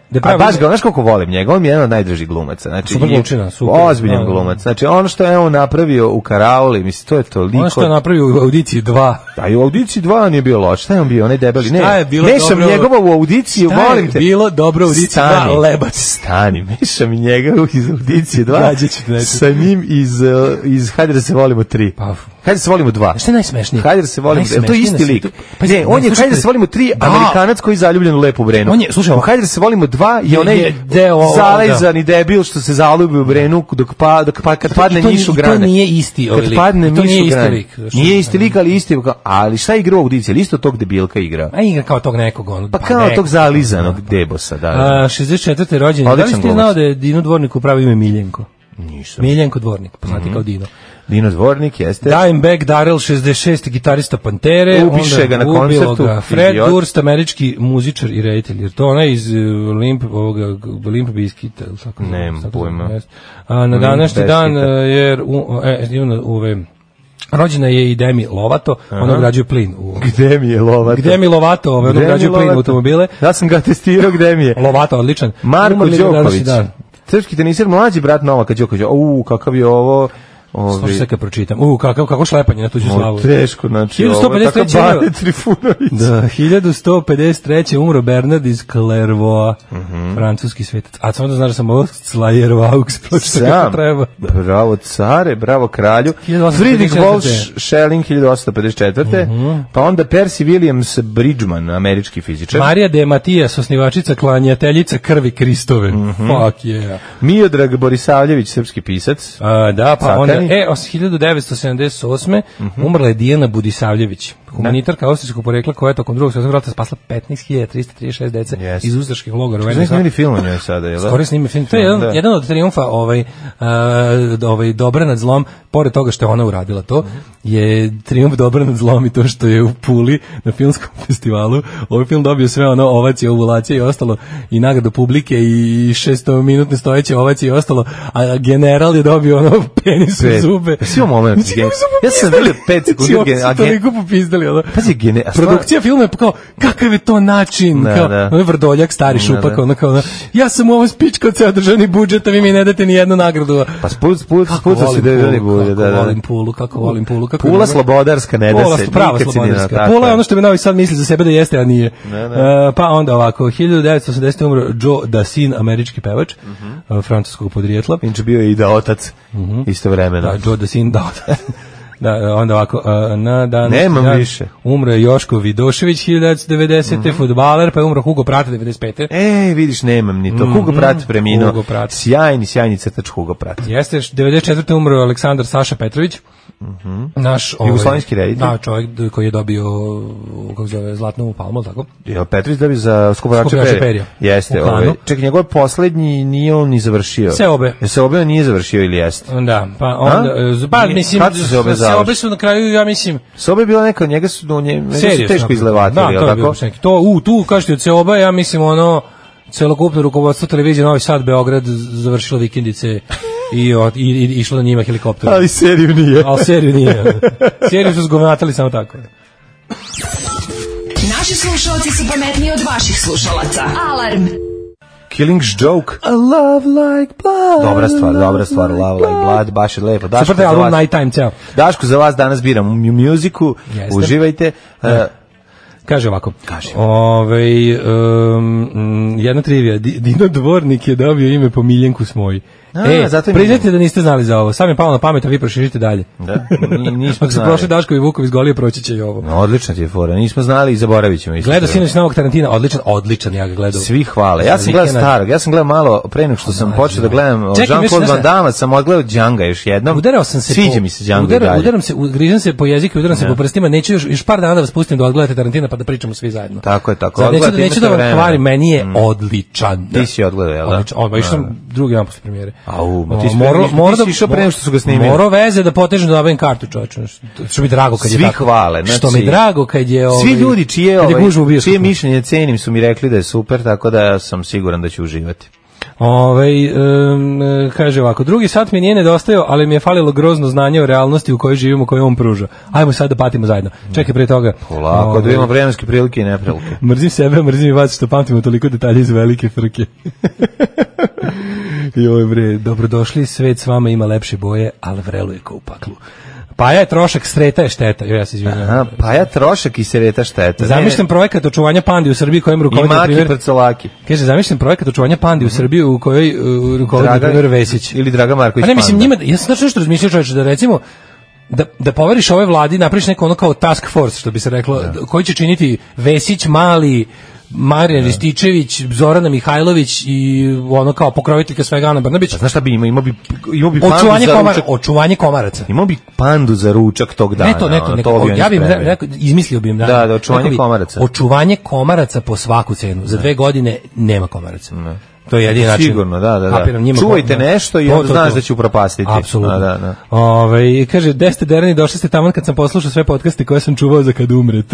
A baš ga, znaš koliko volim njega, on je jedan od najdražih glumaca. Znači, super glučina, super. Ozbiljan glumac. Znači, ono što je on napravio u Karaoli, mislim, to je toliko... Ono što je napravio u Audiciji dva. A i u Audiciji dva on je bio loš. Šta je on bio, onaj debeli? Ne, šta je bilo mešam dobro... njegova u Audiciju, molim te. Šta je bilo dobro u Audiciji dva, lebac. Stani, mešam njega iz Audiciji dva sa njim iz, iz Hajde da se volimo tri. Pa, Hajde da se volimo dva. Šta je najsmešnije? Hajde da se volimo, to je isti lik. Ne, on je Hajde da se volimo tri, Amerikanac koji je zaljubljen u lepu Brenu. On je, slušaj, Hajde da se volimo dva i onaj zalezani debil što se zaljubi u Brenu dok pa dok pa kad padne Nišu grane. To nije isti ovaj lik. Kad padne Nišu grane. Nije isti lik, ali isti, ali šta igra u Audiciji? Isto tog debilka igra. A igra kao tog nekog on. Pa kao tog zalizanog debosa, da. A šezdeset četvrte rođendan. Da li ste znao da je Dino Dvorniku pravo ime Miljenko? Nisam. Miljenko Dvornik, poznati kao Dino. Dino Dvornik, jeste. Dimebag Darrell, šezdeset šesti gitarista Pantere. Ubiše ga na koncertu. Ga Fred idiot. Durst, američki muzičar i reditelj. Jer to onaj iz uh, Limp, ovoga, Limp Bizkita. Nemam pojma. A na današnji dan, uh, jer u, e, ove... Rođena je i Demi Lovato, ona ugrađuje plin. U... Gde mi je Lovato? Gde mi Lovato, ona ugrađuje plin u automobile. Ja sam ga testirao, gde mi je. Lovato, odličan. Marko Đoković. Srpski teniser, mlađi brat Novaka Đokovića. U, kakav je ovo... Slušaj se kad pročitam. U, kako, kako šlepanje na tuđu slavu. Teško, znači ovo je takav Bane Trifunović. Da, hiljadu sto pedeset treće umro Bernard iz Clairvaux, uh -huh. francuski svetac. A samo da znaš da sam ovo Slajervaux, pročito kako treba. Bravo care, bravo kralju. Friedrich Wolf Schelling, hiljadu osamsto pedeset četvrte Uh -huh. Pa onda Percy Williams Bridgman, američki fizičar. Marija de Matijas, osnivačica, klanjateljica krvi Kristove. Uh -huh. Fuck yeah. Miodrag Borisavljević, srpski pisac. A, da, pa Sakani. Onda E, hiljadu devetsto sedamdeset osme Uh -huh. umrla je Dijana Budisavljević, humanitarka austrijskog porekla koja je tokom drugog svjetskog rata spasla petnaest hiljada trista trideset šest dece yes. iz ustaških logora. Znači, snimili film o njoj sada, je li? Skoro snimi film. To je jedan, da. jedan od triumfa ovaj, uh, ovaj, dobra nad zlom, pored toga što je ona uradila to, je triumf dobra nad zlom i to što je u Puli na filmskom festivalu ovaj film dobio sve ono ovacije, ovulacije i ostalo i nagradu publike i šestominutne stojeće ovacije i ostalo, a general je dobio ono penis u zube. Svi moment. Ja sam vidio pet sekundi. Ja sam toliko popizdali. Ono. Pazi, gene, produkcija filma je kao, kakav je to način? Da, kao, da. Ono Vrdoljak, stari šupak, ono kao, ono, ja sam u ovo spička od ceo državni budžet, a vi mi ne date ni jednu nagradu. Pa sput, sput, sput se državni budžet. Kako volim Pulu, kako volim Pulu. Kako Pula slobodarska, ne da se. Prava slobodarska. Pula je ono što bi Novi Sad misli za sebe da jeste, a nije. Ne, ne. Uh, pa onda ovako, hiljadu devetsto osamdesete umro Joe Dassin, američki pevač, uh -huh. uh, francuskog podrijetla. Inče bio je i da otac, uh -huh. isto vremena. Da, Joe Dassin, da otac. Da, onda ovako, uh, na dan... Nemam dan, više. Umro je Joško Vidošević, hiljadu devetsto devedesete Mm -hmm. fudbaler, pa je umro Hugo Pratt, devedeset pete Ej, vidiš, nemam ni to. Mm -hmm. Hugo Pratt preminuo. Hugo Pratt. Sjajni, sjajni crtač Hugo Pratt. Jeste, devedeset četvrte umro Aleksandar Saša Petrović. Mm -hmm. Naš jugoslovenski reditelj. Da, čovjek koji je dobio kako se zove Zlatnu palmu, tako. Je Petrović dobio za Skoporače perje. Jeste, ovaj. Čekaj, njegov poslednji nije on ni završio. Se obe. Je se obe nije završio ili jeste? Da, pa onda pa mislim se obe, se obe su na kraju, ja mislim. Se obe bila neka njega su do nje su teško izlevatili, da, tako. To u tu kažete od se obe, ja mislim ono celokupno rukovodstvo televizije Novi Sad Beograd završilo vikendice i, i, i išlo na njima helikopter. Ali seriju nije. Ali seriju nije. Seriju su zgovnatali samo tako. Naši slušalci su pametniji od vaših slušalaca. Alarm! Killing's Joke. A love like blood. Dobra stvar, dobra stvar, Love like blood, baš je lepo. Daško, super, album Nighttime, ceo. Daško, za vas danas biram u muziku, uživajte. Uh, Kaže ovako. Kaže. Ove, um, jedna trivija. Dino Dvornik je dobio ime po Miljenku Smoji. A, e, priznajte da niste znali za ovo. Sam je palo na pamet, a vi proširite dalje. Da, nismo znali. Ako se prošli Daško i Vukovi iz Golije, proći će i ovo. No, odlična ti je fora. Nismo znali i zaboravit ćemo. Gledao sinoć novog Tarantina, odličan, odličan, ja ga gledao. Svi hvale. Ja sam gledao starog, ja sam gledao malo pre nego što sam počeo da gledam Jean-Claude Van Damme, sam odgledao Djanga još jednom. Udarao sam se Sviđa mi se Django dalje. Udaram se, grižem se po jeziku, udaram se po prstima, neću još, još par dana da vas pustim da odgledate Tarantina pa da pričamo svi zajedno. Tako je, tako. Sad neću, neću da vam kvarim, meni je odličan. Ti si odgledao, jel da? Odličan, sam drugi dan posle premijere. Au, ma ti Moro, moro da išao pre nego što su ga snimili. Moro veze da potežem da dobijem kartu, čoveče. Što mi drago kad je svi tako. Svi hvale, znači. Što mi drago kad je ovaj. Svi ljudi čije ovaj, čije mišljenje cenim su mi rekli da je super, tako da sam siguran da ću uživati. Ove, um, kaže ovako, drugi sat mi nije nedostajao, ali mi je falilo grozno znanje o realnosti u kojoj živimo, koju on pruža. Ajmo sad da patimo zajedno. Čekaj pre toga. Polako, ove, da imamo vremenske prilike i neprilike. Mrzim sebe, mrzim i vas što pamtimo toliko detalje iz velike frke. Joj bre, dobrodošli, svet s vama ima lepše boje, ali vreluje kao u paklu. Paja je trošak, sreta je šteta. Jo, ja se izvinjam. Aha, paja trošak i sreta šteta. Zamišljam projekat očuvanja pandi u Srbiji kojem rukovodi na primjer Prcolaki. Kaže zamišljam projekat očuvanja pandi u Srbiji u kojoj uh, rukovodi na primjer Vesić ili Draga Marković. A ne mislim njima, ja sam znači nešto razmišljao čoveče da recimo da da poveriš ovoj vladi, napraviš neko ono kao task force što bi se reklo, da. Koji će činiti Vesić, Mali, Marijan Rističević, Zorana Mihajlović i ono kao pokroviteljka svega Ana Brnabić. Znaš šta bi imao? Imao bi, imao bi očuvanje, pandu komar, za ručak. očuvanje komaraca. Imao bi pandu za ručak tog dana. Ne to, ne to, ne to ja bih rekao, izmislio bih im da. Da, da, očuvanje komaraca. Očuvanje komaraca po svaku cenu. Za dve godine nema komaraca. Ne. To je jedini način. Sigurno, da, da, da. Njima, čuvajte da, nešto i to, onda to, znaš to. da će upropastiti. Apsolutno. Da, da. Ove, kaže, gde ste derani, došli ste tamo kad sam poslušao sve podcaste koje sam čuvao za kad umrete.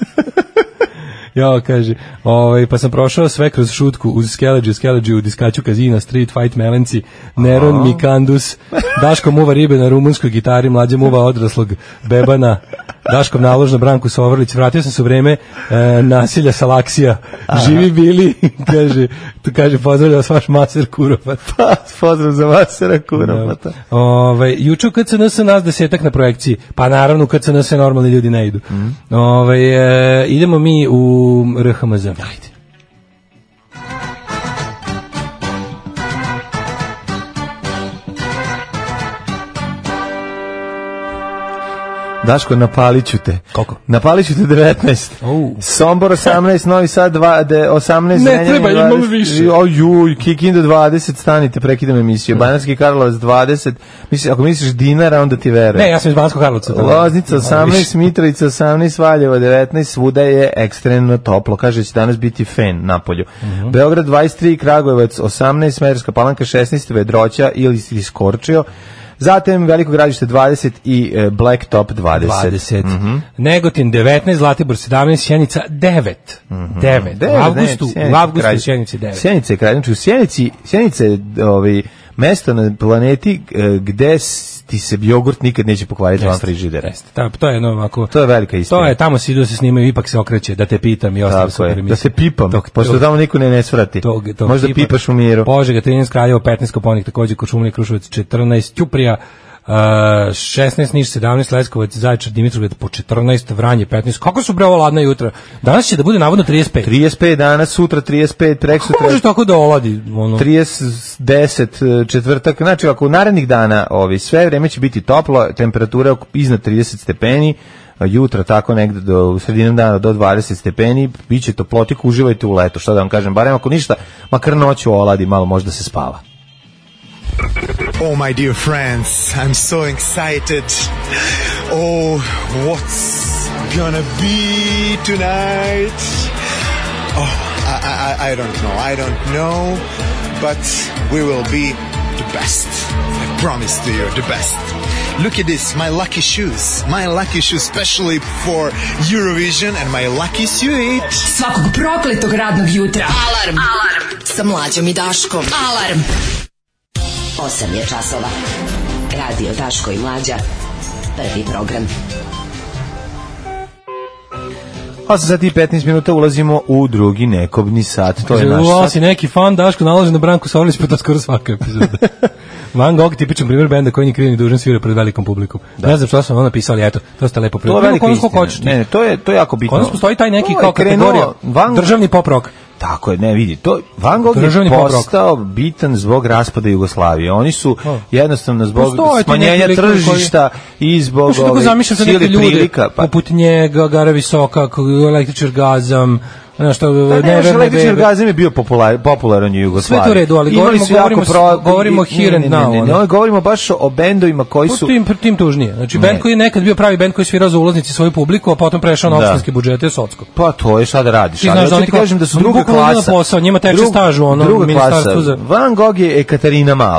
Ja, kaže, ovaj, pa sam prošao sve kroz šutku uz Skeleđe, Skeleđe u diskaču Kazina, Street Fight Melenci, Neron, aha, Mikandus, Daško muva ribe na rumunskoj gitari, Mlađe muva odraslog bebana, Daškov nalož na Branku Sovrlić, vratio sam se u vreme e, nasilja Salaksija, živi bili, kaže, tu kaže, pozdravlja vas vaš maser Kuropat. Pa, pozdrav za masera Kuropata. Ove, juče u K C N S nas desetak na projekciji, pa naravno u K C N S normalni ljudi ne idu. Mm. Ove, e, idemo mi u R H M Z. Ajde. Daško, napalit ću te. Koliko? Napalit ću te devetnaest. Oh. Sombor osamnaest, Novi Sad osamnaest. Ne treba, imam više. Ojuj, Kikinda dvadeset, stanite, prekidam emisiju. Mm. Banatski Karlovac dvadeset. Misli, ako misliš dinara, onda ti verujem. Ne, ja sam iz Banatskog Karlovca. Loznica osamnaest, Mitrovica osamnaest, Valjevo devetnaest, svuda je ekstremno toplo. Kaže, će danas biti fen napolju. Mm -hmm. Beograd dvadeset tri, Kragujevac osamnaest, Smederevska Palanka šesnaest, Vedroća ili Iskorčio. Zatim Veliko Gradište dvadeset i e, Blacktop dvadeset. dvadeset. Mm -hmm. Negotin devetnaest, Zlatibor sedamnaest, Sjenica devet. Mm -hmm. devet. U avgustu, ne, Sjenica, u avgustu u Sjenici devet. Sjenica je kraj. Znači u Sjenici, Sjenica je ovaj, mesto na planeti e, gde ti se jogurt nikad neće pokvariti van frižidera. To je jedno ovako. To je velika istina. To je, tamo se idu se snimaju, ipak se okreće, da te pitam i ostalo super emisije. Da se pipam, tog, pošto tog, tamo niko ne ne svrati. Tog, tog možda pipa, pipaš u miru. Požega, trinaest, Kraljevo, petnaest, Koponik, takođe Kočumlija, Kruševac, četrnaest, Ćuprija, Uh, šesnaest, Niš sedamnaest, Leskovac, Zaječar, Dimitrovgrad po četrnaest, Vranje petnaest. Kako su bre ovo ladna jutra? Danas će da bude navodno trideset pet. trideset pet danas, sutra trideset pet, preksutra. Kako može tako da oladi? Ono? trideset, deset, četvrtak. Znači, ako u narednih dana ovi, sve vreme će biti toplo, temperatura iznad trideset stepeni, jutra tako negde do sredinom dana do dvadeset stepeni, biće toplotik, uživajte u letu. Šta da vam kažem, barem ako ništa, makar noću oladi, malo možda se spava. Oh, my dear friends, I'm so excited. Oh, what's gonna be tonight? Oh, I, I, I don't know, I don't know, but we will be the best. I promise to you, the best. Look at this, my lucky shoes. My lucky shoes, especially for Eurovision, and my lucky suit. Svakog prokletog radnog jutra. Alarm. Alarm. Sa Mlađom i Daškom. Alarm. osam je časova. Radio Daško i Mlađa. Prvi program. osam sati i petnaest minuta, ulazimo u drugi nekobni sat. To je naš sat. Ovo si neki fan, Daško naloži na Branku Sovrlić, pa to skoro svaka epizoda. Van Gogh, tipičan primjer benda koji nije kriv ni dužan, svira pred velikom publikom. Da. Ne znam što sam ono napisali, eto, to ste lepo prilično. To je velika istina. Ne, ne, to je, to je jako bitno. Kod nas postoji taj neki kao kategorija, Van... državni pop rock. Tako je, ne vidi, to Van Gogh je postao bitan zbog raspada Jugoslavije. Oni su oh. jednostavno zbog postoje smanjenja tržišta koji... i zbog ove sile prilika. Pa... poput njega, Gara Visoka, Električar Gazam, ono što ne Električar Gazam je bio popular, popularan u Jugoslaviji. Sve to redu, ali govorimo, govorimo, pro... govorimo here and now. Ne, ne, ne, govorimo baš o bendovima koji su... Tim, tim tužnije. Znači, bend koji je nekad bio pravi bend koji svirao za ulaznici svoju publiku, a potom prešao na opštinske budžete Socko. Pa to je šta da radiš. Ti znaš da oni kažem da su druga klasa. Posao, njima teče staž u onom ministarstvu za... Van Gogh je Ekaterina Mala.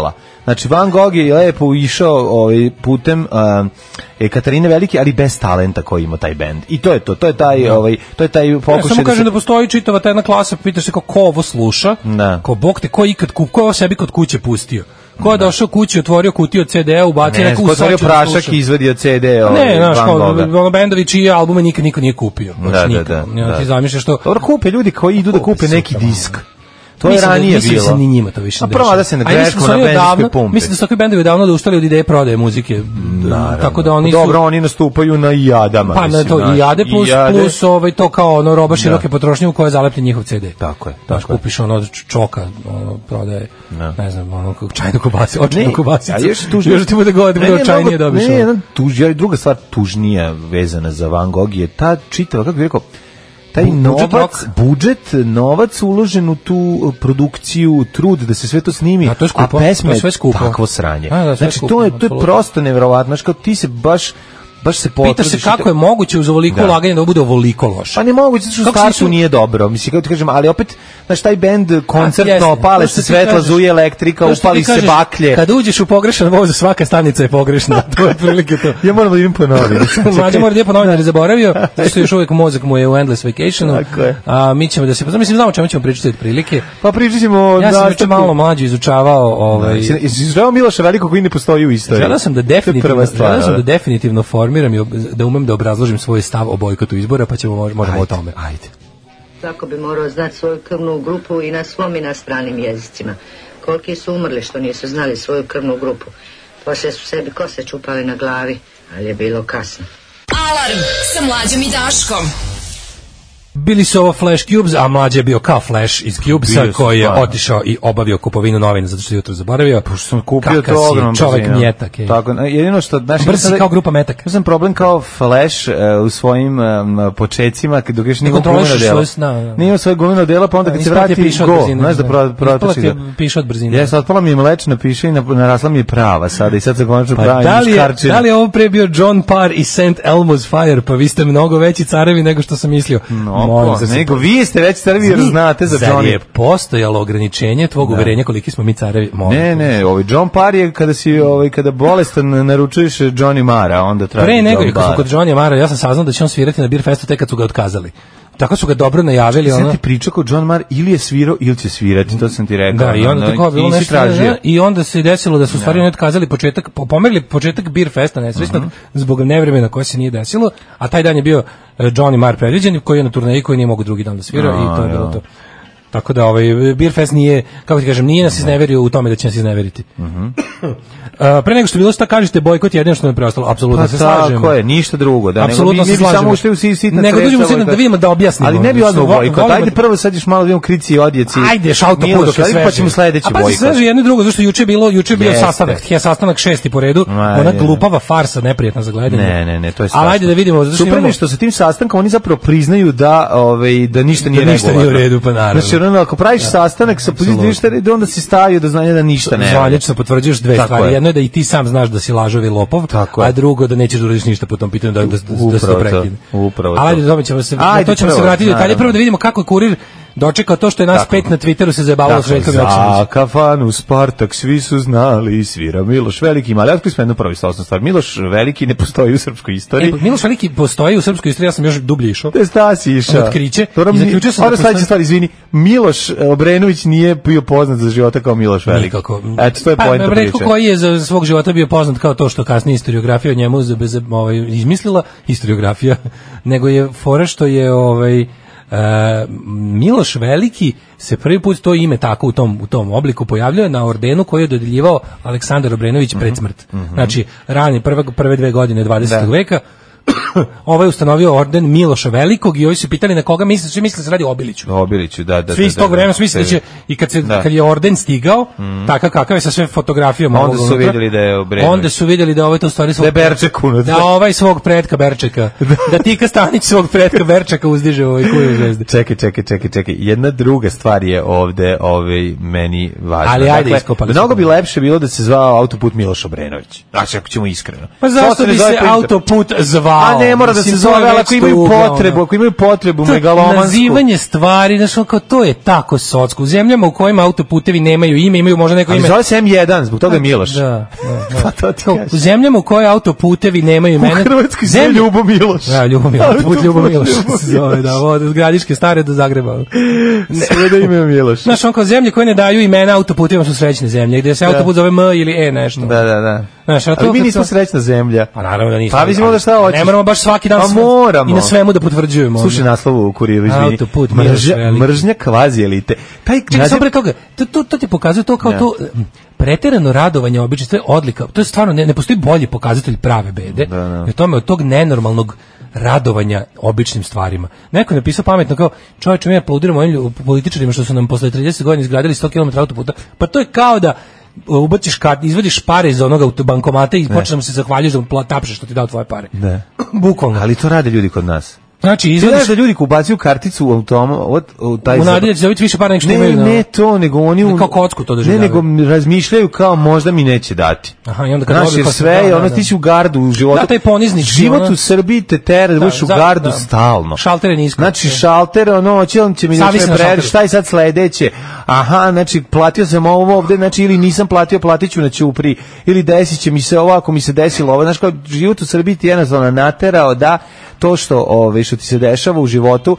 Znači Van Gogh je lepo išao ovaj putem uh, e, Katarine Velike, ali bez talenta koji ima taj bend. I to je to, to je taj no. ovaj to je taj pokušaj. Ja samo da kažem se... da postoji čitava ta jedna klasa, pitaš se kako ovo sluša, da. Ko bog te ko ikad kup, ko sebi kod kuće pustio. Ko je došao kući, otvorio kutiju C D-a, ubacio neku usaču. Otvorio prašak i izvadio C D. Ovaj, ne, znaš, ono bendovi čije albume nikad niko nije kupio. Da, da, da, ja, da. Ti zamišljaš što... Dobro, kupe ljudi koji idu da kupe neki disk. To je mislim ranije da, mislim bilo. Mislim da se ni njima to više ne dešava. A prvo da se na grešku na benzinskoj pumpi. Mislim da su takvi bendovi davno da ustali od ideje prodaje muzike. Naravno. Tako da oni su... Dobro, oni nastupaju na Jadama. Pa na to i Jade plus, Ijade. plus ovaj, to kao ono roba široke da. potrošnje u kojoj zalepljen njihov C D. Tako je. Daš kupiš ono od čoka, ono, prodaje, no. ne znam, ono, čajnu kobasicu, očajnu kobasicu. A još tužnije. Još ti bude godine, bude očajnije dobiš. Ne, ne, tužnija, druga stvar tužnija vezana za Van Gogh je ta čitava, kako bih rekao, taj novac, budžet, budžet, novac uložen u tu produkciju, trud da se sve to snimi, a, to je skupo, a pesme je sve skupo. Takvo sranje. A, da, znači, skupo, to je, to je prosto neverovatno. Znači, kao ti se baš baš se potrudiš. Pitaš se kako je moguće uz ovoliko ulaganja da bude ovoliko loše. Pa ne moguće, zato što u startu su... nije dobro. Mislim, kako ti kažem, ali opet, znaš, taj bend koncertno, pale se svetla, zuje elektrika, upali se baklje. Kad uđeš u pogrešan voz, svaka stanica je pogrešna. To je prilike to. Ja moram da idem ponoviti. Mlađe mora da je ponoviti, jer je zaboravio, zato što još uvijek mozak mu je u Endless Vacationu. A mi ćemo da se, mislim, znamo čemu ćemo pričati od prilike. Pa pričat ćemo... Ja sam već malo mlađe izučavao... Ovaj... Izučavao Miloša Velikog koji ne postoji u istoriji. Želeo sam da definitivno, želeo sam da definitivno formiram i da umem da obrazložim svoj stav o bojkotu izbora, pa ćemo možemo ajde, o tome. Ajde. Svako bi morao znati svoju krvnu grupu i na svom i na stranim jezicima. Koliki su umrli što nisu znali svoju krvnu grupu. Poslije su sebi kose čupali na glavi, ali je bilo kasno. Alarm sa Mlađom i Daškom. Bili su ovo Flash Cubes, a Mlađe je bio kao Flash iz Cubesa koji je otišao i obavio kupovinu novina zato što je jutro zaboravio. Pošto sam kupio to ogromno čovjek mjetak je. Tako, jedino što naš brzi kao grupa metak. Ja sam problem kao Flash uh, u svojim um, počecima kad dok još nije gumeno delo. Nije svoje gumeno delo, pa onda kad se vrati go, znaš da protrči da piše od brzine. Ja sad otpala mi je mlečna piše i narasla mi je prava sada i sad se konačno pravi škarčina. Da li je ovo pre bio John Parr i Saint Elmo's Fire, pa vi ste mnogo veći carevi nego što sam mislio. Nego vi ste već carevi jer znate za Johnny. Zar je postojalo ograničenje tvog uverenja koliki smo mi carevi? Ne, ne, ovaj John Parr je kada si ovaj kada bolestan naručuješ Johnny Mara, onda traži. Pre nego kad smo kod Johnny Mara, ja sam saznao da će on svirati na Beer Festu tek kad su ga otkazali. Tako su ga dobro najavili, ona. Ti pričao kao John Marr ili je svirao ili će svirati, to sam ti rekao. Da, i onda no, tako bilo nešto tražio. I onda se desilo da su u stvari oni otkazali početak, pomerili početak Beer Festa nesrećnog uh-huh. zbog nevremena koje se nije desilo, a taj dan je bio Johnny Marr predviđen, koji je na turneji koji nije mogao drugi dan da svira no, i to je bilo to. Tako da ovaj Beer Fest nije, kako ti kažem, nije nas izneverio u tome da će nas izneveriti. Mhm. Uh, pre nego što bilo šta kažete bojkot jedino što nam preostalo, apsolutno pa se slažemo. Tako je, ništa drugo, da apsolutno nego mi, mi samo ušli u sitna. Nego dođemo sitna da vidimo da objasnimo. Ali ne bi odmah bojkot. Ajde prvo sad još malo vidimo krici i odjeci. Ajde, šauto pudo kad sve. Pa ćemo sledeći bojkot. A pa sve jedno drugo, zašto juče bilo, juče bio sastanak, je sastanak šesti po redu, ona glupava farsa neprijatna za gledanje. Ne, ne, ne, to je strašno. Ajde da vidimo, zašto imamo što sa tim sastankom oni zapravo priznaju da, ovaj da ništa nije ništa nije u redu, pa naravno. Znači, ono, ako praviš sastanak sa pozicije ništa, onda si stavio do znanja da ništa ne. Zvanično potvrđuješ dve stvari. Jedno je da i ti sam znaš da si lažov i lopov, tako a drugo da nećeš da uradiš ništa po tom pitanju da da da se to prekine. Upravo to. Ajde, dobro ćemo se, na to ćemo se vratiti detalje. Prvo da vidimo kako je Kurir dočekao to što je nas tako. Pet na Twitteru se zajebavalo s Željkom Joksimovićem. Za kafanu Spartak svi su znali, svira Miloš Veliki, ali otkrio smo jednu prvu osnovnu stvar. Miloš Veliki ne postoji u srpskoj istoriji. E, Miloš Veliki postoji u srpskoj istoriji, ja sam još dublje išao. Te stasi išao. Otkriće. I zaključio sam. Ora sledeća stvar, izvini, Miloš Obrenović nije bio poznat za života kao Miloš Veliki. Nikako. Eto, to je poenta pa, priče. Koji je za svog života bio poznat kao to što kasnije historiografija njemu bez ovaj izmislila historiografija, nego je fora što je ovaj Uh, Miloš Veliki se prvi put to ime tako u tom, u tom obliku pojavljuje na ordenu koji je dodeljivao Aleksandar Obrenović pred smrt. Mm-hmm. Znači, rani prve, prve dve godine dvadesetog veka ovaj je ustanovio orden Miloša Velikog i ovi su pitali na koga misle, svi misle da se radi o Obiliću. Obiliću, da, da. Svi iz tog vremena misle da će, i kad, se, kad je orden stigao, mm. takav kakav je sa sve fotografijama. Onda su vidjeli da je Obrenović. Onda su vidjeli da ovaj to stvari svog, da Berček unutra. Da ovaj svog pretka Berčeka. Da Tika Stanić svog pretka Berčeka uzdiže u ovoj kuju zvezde. Čekaj, čekaj, čekaj, čekaj. Jedna druga stvar je ovde ovaj, meni važna. Ali ajde, iskopali. Mnogo bi lepše bilo da se zvao autoput Miloš Obrenović. Znači, ako ćemo iskreno. Pa zašto bi se autoput zvao zvao. A ne mora da se zove, ali ako imaju potrebu, ako imaju potrebu megalomansku. Nazivanje stvari, znači kao to je tako socsko. U zemljama u kojima autoputevi nemaju ime, imaju možda neko ime. Ali zove se M jedan, zbog toga je Miloš. Da, da, da. Pa to ti kao, u zemljama u kojima autoputevi nemaju imena. U Hrvatskoj se Zemlje... Ljubo Miloš. Da, Ljubo Miloš, autoput Ljubo Miloš se zove, da, od Gradiške stare do Zagreba. Sve da imaju Miloš. Znaš, on kao zemlje koje ne daju imena autoputima su srećne zemlje, gde se da. autoput zove M ili E nešto. Da, da, da. Znaš, a to ali mi nismo to... srećna zemlja. Pa naravno da nismo. Pa mislimo da šta hoćeš. Ne moramo baš svaki dan sve, moramo. I na svemu da potvrđujemo. Slušaj naslov u Kuriru, izvini. Autoput, Mržnja, mržnja kvazi elite. Taj Čekaj, samo pre toga, to, to, to ti pokazuje to kao ja. to preterano radovanje obično, to je odlika, to je stvarno, ne, ne postoji bolji pokazatelj prave bede, da, da. I tome od tog nenormalnog radovanja običnim stvarima. Neko je napisao pametno kao, čovječe, mi ja aplaudiramo ovim političarima što su nam posle trideset godina izgradili sto kilometara autoputa, pa to je kao da ubaciš kad izvadiš pare iz onog bankomata i počneš da se zahvaljuješ da tapšeš što ti dao tvoje pare. Ne. Bukvalno. Ali to rade ljudi kod nas. Znači, izvadiš da ljudi ubacuju karticu u automat, u taj u nadi da će dobiti više para nego što imaju. Ne, ne to, nego oni u... kao kocku to doživljavaju. Ne, nego razmišljaju kao možda mi neće dati. Aha, i onda kad znaš, jer sve, da, ono da, ti si u gardu u životu. Da, taj poniznički. Život ono... u Srbiji te tera da budeš u gardu da. stalno. Šalter je nisko. Znači, šalter, ono, će on će mi nešto predi, šta je sad sledeće? Aha, znači, platio sam ovo ovde, znači, ili nisam platio, platit ću na Ćupri, ili desit će mi se ovo, ako mi se desilo ovo. Znaš, kao život u Srbiji ti jednostavno naterao da to što, ove, što ti se dešava u životu,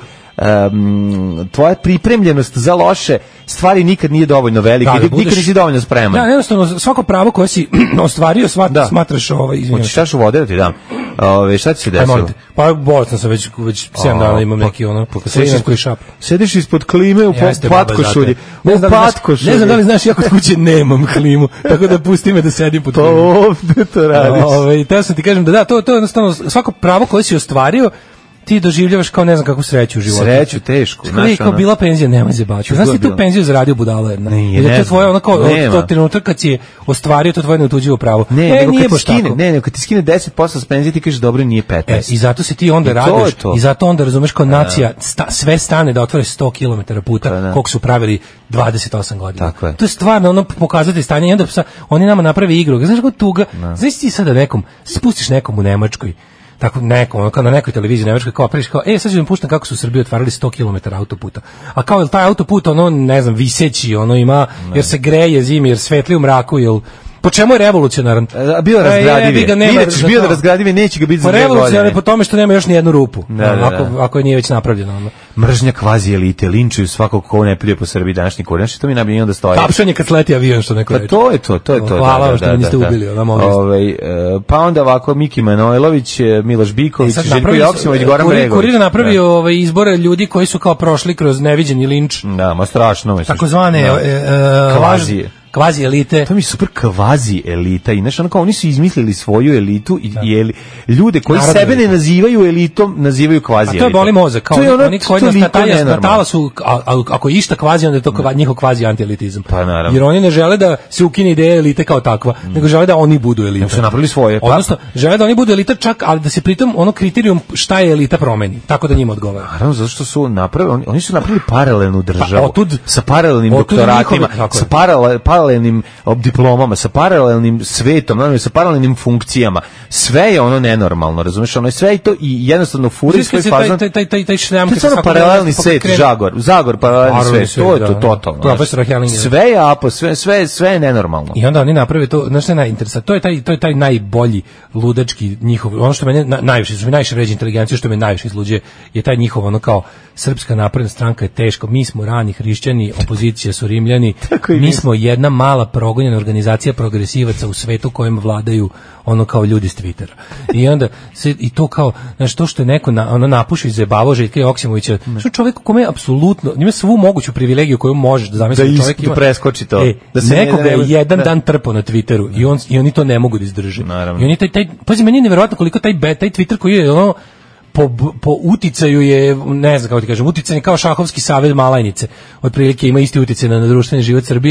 um, tvoja pripremljenost za loše stvari nikad nije dovoljno velika, da, da budeš, nikad nisi dovoljno spreman. Da, jednostavno, svako pravo koje si ostvario, svat, da. smatraš ovaj, izvinjam. Hoćeš čašu vode da ti dam? Ove, šta ti se desilo? Pa bolestan sam već, već sedam dana imam neki ono, sediš koji šap. Sediš ispod klime u patkošulji. U patkošulji. Ne znam da li znaš, ja kod kuće nemam klimu, tako da pusti me da sedim pod klimom. Pa ovde to radiš. Ove, teo sam ti kažem da da, to, to je jednostavno, svako pravo koje si ostvario, ti doživljavaš kao ne znam kakvu sreću u životu. Sreću teško. Znaš, kao bila penzija, nema se baći. Znaš ti tu penziju zaradio budala jedna? Nije, ne, to tvoje ono kao to trenutak kad si ostvario to tvoje neotuđivo pravo. Ne, e, nego kad ti skine, ne, nego kad ti skine deset posto s penzije ti kažeš dobro nije petnaest. E, i zato se ti onda radiš i zato onda razumeš kao nacija sta, sve stane da otvore sto kilometara puta koliko su pravili dvadeset osam godina. To je stvarno ono pokazatelj stanja i onda oni nama napravi igru. Znaš kako tuga? Znaš ti sada nekom spustiš nekom u Nemačkoj tako nekom, kao na nekoj televiziji nemačkoj, kao priš, kao, e, sad ću vam puštam kako su u Srbiji otvarali sto kilometara autoputa. A kao, je taj autoput, ono, ne znam, viseći, ono ima, ne. Jer se greje zimi, jer svetli u mraku, jel... Po čemu je revolucionaran? A bio razgradivi. Inače bio razgradivi, neće ga biti za dve godine. Revolucionaran je po tome što nema još ni jednu rupu. Da, da, da. Ako, ako je nije već napravljeno. Ono. Mržnja kvazi elite, linčuju svakog ko ne pljuje po Srbiji današnji koren. Što mi najbolje onda stoji. Tapšanje kad sleti avion, što neko reče. Pa to je to, to je to. Hvala da, što da, mi niste da, ubili. Da. Ove, pa onda ovako Miki Manojlović, Miloš Biković, e Željko Joksimović, Goran Bregović. Kurir napravio da. ovaj izbore ljudi koji su kao prošli kroz neviđeni linč. Da, ma strašno. Misliš. Takozvane da. e, e, kvazije. Kvazi elite. To mi je super kvazi elita. I znaš, ono kao, oni su izmislili svoju elitu i, da. i eli, ljude koji Narodno sebe elita. Ne nazivaju elitom, nazivaju kvazi elitom. A to je boli mozak. Kao ono, oni koji nas natalja, natala su, a, a, ako je išta kvazi, onda je to kva, njihov kvazi antielitizam. Pa naravno. Jer oni ne žele da se ukine ideja elite kao takva, mm. nego žele da oni budu elita. Nego su napravili svoje. Odnosno, žele da oni budu elita čak, ali da se pritom ono kriterijum šta je elita promeni. Tako da njima odgovara. Naravno, zato što su napravili, oni, oni su napravili paralelnu državu. Pa, otud, sa paralelnim doktoratima, sa paralelnim diplomama, sa paralelnim svetom, naravno, sa paralelnim funkcijama. Sve je ono nenormalno, razumiješ? Ono je sve i to i jednostavno furi svoj fazon. Taj taj taj taj šljam to je paralelni svet, Zagor, Zagor paralelni svet. To je to totalno. Profesor Helling. Sve je apo, sve sve sve je nenormalno. I onda oni naprave to, znači šta je najinteresantnije. To je taj to je taj najbolji ludački njihov, ono što mene na, najviše, što me najviše vređa inteligencija, što me najviše izluđuje, je taj njihov ono kao Srpska napredna stranka je teško. Mi smo rani hrišćani, opozicija su Rimljani. Mi smo jedna mala progonjena organizacija progresivaca u svetu kojem vladaju ono kao ljudi s Twittera. I onda se i to kao, znači to što je neko na, ono napuši iz Zebavo Željka Joksimovića, što čovjek kome apsolutno ima svu moguću privilegiju koju možeš da zamisliš da čovjek ima. Da preskoči to. E, da se nekoga je jedan da. dan trpo na Twitteru i on i oni to ne mogu da izdrže. Naravno. I oni taj taj pazi, meni je neverovatno koliko taj taj Twitter koji je ono po, po uticaju je, ne znam kako ti kažem, uticaj kao šahovski savez Malajnice, otprilike ima isti uticaj na, na društveni život Srbije,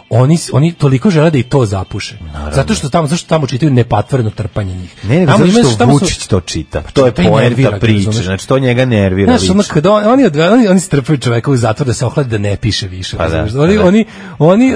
oni oni toliko žele da i to zapuše. Naravno. Zato što tamo zašto tamo čitaju nepatvoreno trpanje njih. Ne, nego zato što Vučić su, to čita. To je poenta priče, znači to njega nervira. Znaš, ono, kada on, oni oni oni strpaju čoveka u zatvor da se ohladi da ne piše više. Pa da, oni, pa da. oni oni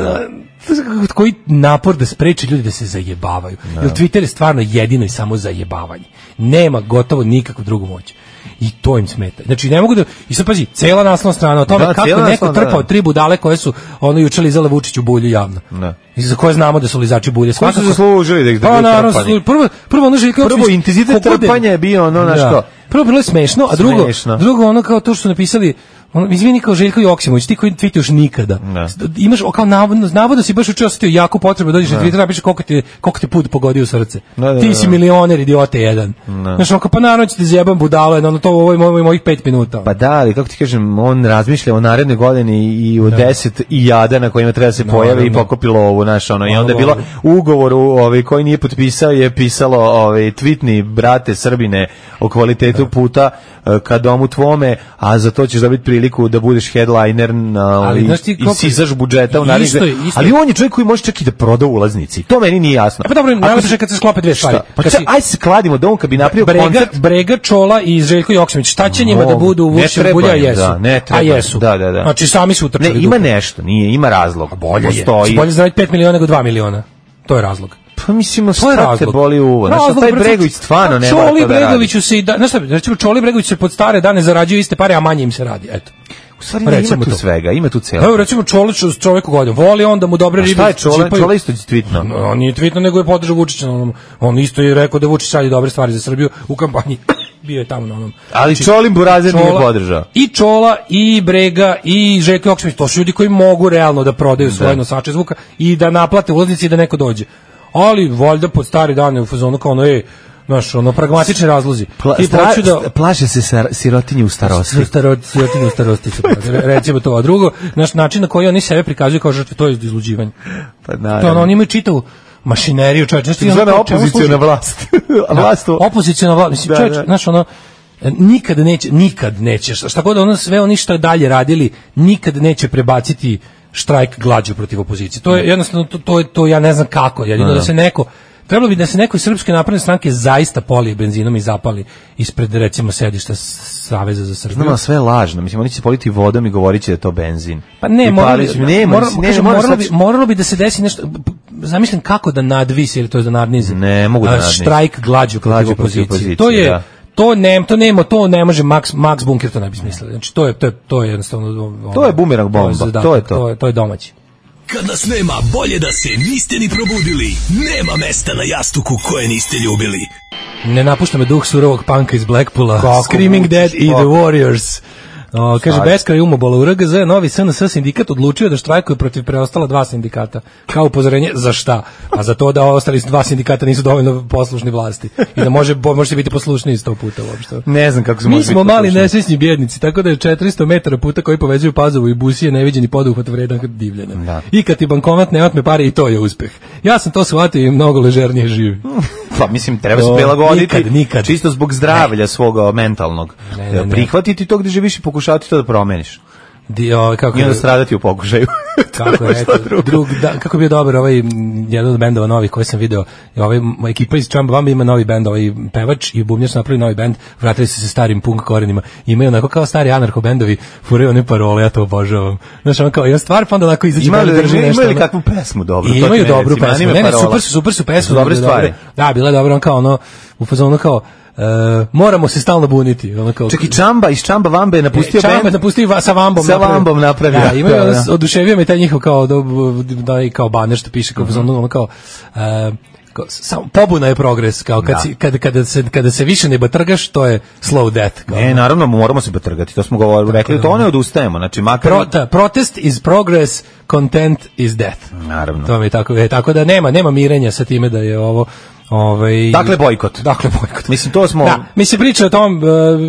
koji napor da spreči ljudi da se zajebavaju. No. Jer Twitter je stvarno jedino i samo zajebavanje. Nema gotovo nikakvu drugu moć. I to im smeta. Znači ne mogu da i sad pazi, cela naslovna strana o tome da, kako neko naslov, trpao da. tri budale koje su ono juče lizale Vučiću bulju javno. Da. I za koje znamo da su lizači bulje. Svakako su zaslužili da ih da pa, naravno, prvo prvo ono Željko prvo intenzitet trpanja je bio ono na što. Prvo bilo je smešno, a drugo smešno. drugo ono kao to što su napisali ono, izvini kao Željko Joksimović, ti koji tweetuješ nikada. Ne. Imaš kao navodno, navodno si baš juče osetio jako potrebu da dođeš na Twitter, napišeš koliko ti koliko ti put pogodio u srce. Ne, ne, ti si milioner, idiote jedan. Znaš, ono, pa naravno ćete zjebam budalo, ono to ovo je mojih pet minuta. Pa da, ali kako ti kažem, on razmišlja o narednoj godini i o deset i jada na kojima treba se pojavi i pokopi lovu, znaš, ono, i onda je bilo u ugovoru, ovaj, koji nije potpisao, je pisalo, ovaj, tweetni brate Srbine o kvalitetu puta ka domu tvome, a za to ćeš dobiti priliku da budeš headliner na, ali, i, i sisaš budžeta u narednih. Ali on je čovjek koji može čak i da proda ulaznici. To meni nije jasno. A pa dobro, najbolje se kad se sklope dve stvari. Pa kad se, aj se kladimo da on kad bi napravio Brega, koncert. Brega, Čola i Željko Joksimović, šta će njima da budu u Vučićev bulja, jesu. Da, ne treba. A jesu. Da, da, da. Znači sami su utrčali. Ne, ima dupe. Nešto, nije, ima razlog. Bolje je. Znači, bolje zaraditi pet miliona nego dva miliona. To je razlog. Pa mislimo šta te boli uvo. Znaš, taj Bregović stvarno ne mora to da radi. Čoli Bregoviću se i da, znaš šta, recimo Čoli Bregović se pod stare dane zarađuju iste pare, a manje im se radi, eto. U stvari ne, ima tu to. Svega, ima tu celo. Evo recimo Čolić čovjeku godinu, voli on da mu dobre ribe. Šta je Čole? Čole isto tvitno. No, on nije tvitno, nego je podržao Vučića na onom. On isto je rekao da Vučić radi dobre stvari za Srbiju u kampanji. Bio je tamo na onom. Ali znači, Čolin Burazer nije podržao. I Čola, i Brega, i Željko Joksimović, to su ljudi koji mogu realno da prodaju svoje nosače zvuka i da naplate ulaznice i da neko dođe. Ali valjda pod stari dane u fazonu kao ono je naš ono pragmatični razlozi. Pla, I stra, da plaše se sa sirotinje u starosti. Starot, sirotinje u starosti se plaše. Recimo to, a drugo, naš način na koji oni sebe prikazuju kao žrtve, to je izluđivanje. Pa naravno. To ono, oni imaju čitavu mašineriju, čovječ. Znači, to je opozicijona vlast. vlast da, opozicijona vlast. Mislim, čovječ, da. Znaš, ono, nikad neće, nikad neće, šta god ono, sve oni što dalje radili, nikad neće prebaciti štrajk glađu protiv opozicije. To je jednostavno to to je to ja ne znam kako, jedino da, da se neko trebalo bi da se neko iz Srpske napredne stranke zaista polije benzinom i zapali ispred recimo sedišta Saveza za Srbiju. Znamo, sve je lažno. Mislim, oni će se politi vodom i govoriće da je to benzin. Pa ne, moralo, palić, ne, mora, ne, kaže, ne, moralo, bi, moralo bi da se desi nešto, zamislim kako da nadvisi ili to je da nadnizi. Ne, mogu da nadnizi. Štrajk glađu protiv opozicije. opozicije. To je da. To ne, to nema, to ne može Max Max Bunker to ne bi smislio. Znači to je to je to je jednostavno ono, to je bumerang bomba. To je, zadatak, to je to. To je to je domaći. Kad nas nema, bolje da se niste ni probudili. Nema mesta na jastuku koje niste ljubili. Ne napušta me duh surovog panka iz Blackpoola. Kako Screaming mučiš, Dead i The Warriors. O, kaže, beskraj umobola u R G Z, novi S N S sindikat odlučio da štrajkuje protiv preostala dva sindikata. Kao upozorenje, za šta? A za to da ostali dva sindikata nisu dovoljno poslušni vlasti. I da može, možete biti poslušniji sto puta uopšte. Ne znam kako se Mi može biti smo mali nesrećni bjednici, tako da je četiristo metara puta koji povezuju Pazovu i Busije neviđeni poduhvat vredan divljenja. Da. I kad ti bankomat ne otme pare, i to je uspeh. Ja sam to shvatio i mnogo ležernije živi. Pa mislim, treba se prilagoditi. Nikad, nikad. Čisto zbog zdravlja svoga mentalnog. Ne, ne, ne. Prihvatiti to gdje živiš i pokušati to da promeniš. Di, o, kako I onda stradati u pokušaju. Kako je, eto, drug, da, kako je bio dobar ovaj jedan od bendova novih koji sam video. Ovaj ekipa iz Chamba Wamba ima novi bend, ovaj pevač i bubnjar su napravili novi bend, vratili su se starim punk korenima. Imaju onako kao stari anarcho bendovi, furaju one parole, ja to obožavam. Znaš, on kao jedan stvar, pa onda onako izađe bend drži nešto. Imaju li kakvu pesmu dobro? I imaju dobru pesmu. Ne, ne, super su, super su pesmu. Dobre stvari. Da, bila je dobro, on kao ono u fazonu kao Uh, moramo se stalno buniti. Ono kao, čak i Čamba, iz Čamba Vambe je napustio Čamba je napustio sa Vambom. Sa Vambom napravio. Da, imaju, da, da. Oduševio me taj njihov kao, da, da, kao baner što piše, kao, uh-huh. ono kao, uh, kao samo, pobuna je progres, kao kad, da. si, kad, kada, se, kada se više ne batrgaš, to je slow death. Kao, ne, naravno, moramo se batrgati, to smo govorili, rekli, da, to ne odustajemo, znači makar... Pro, da, protest is progress, content is death. Naravno. To mi je tako, je, tako da nema, nema mirenja sa time da je ovo... Ovaj dakle bojkot. Dakle bojkot. Mislim to smo da, mi se priča o tom,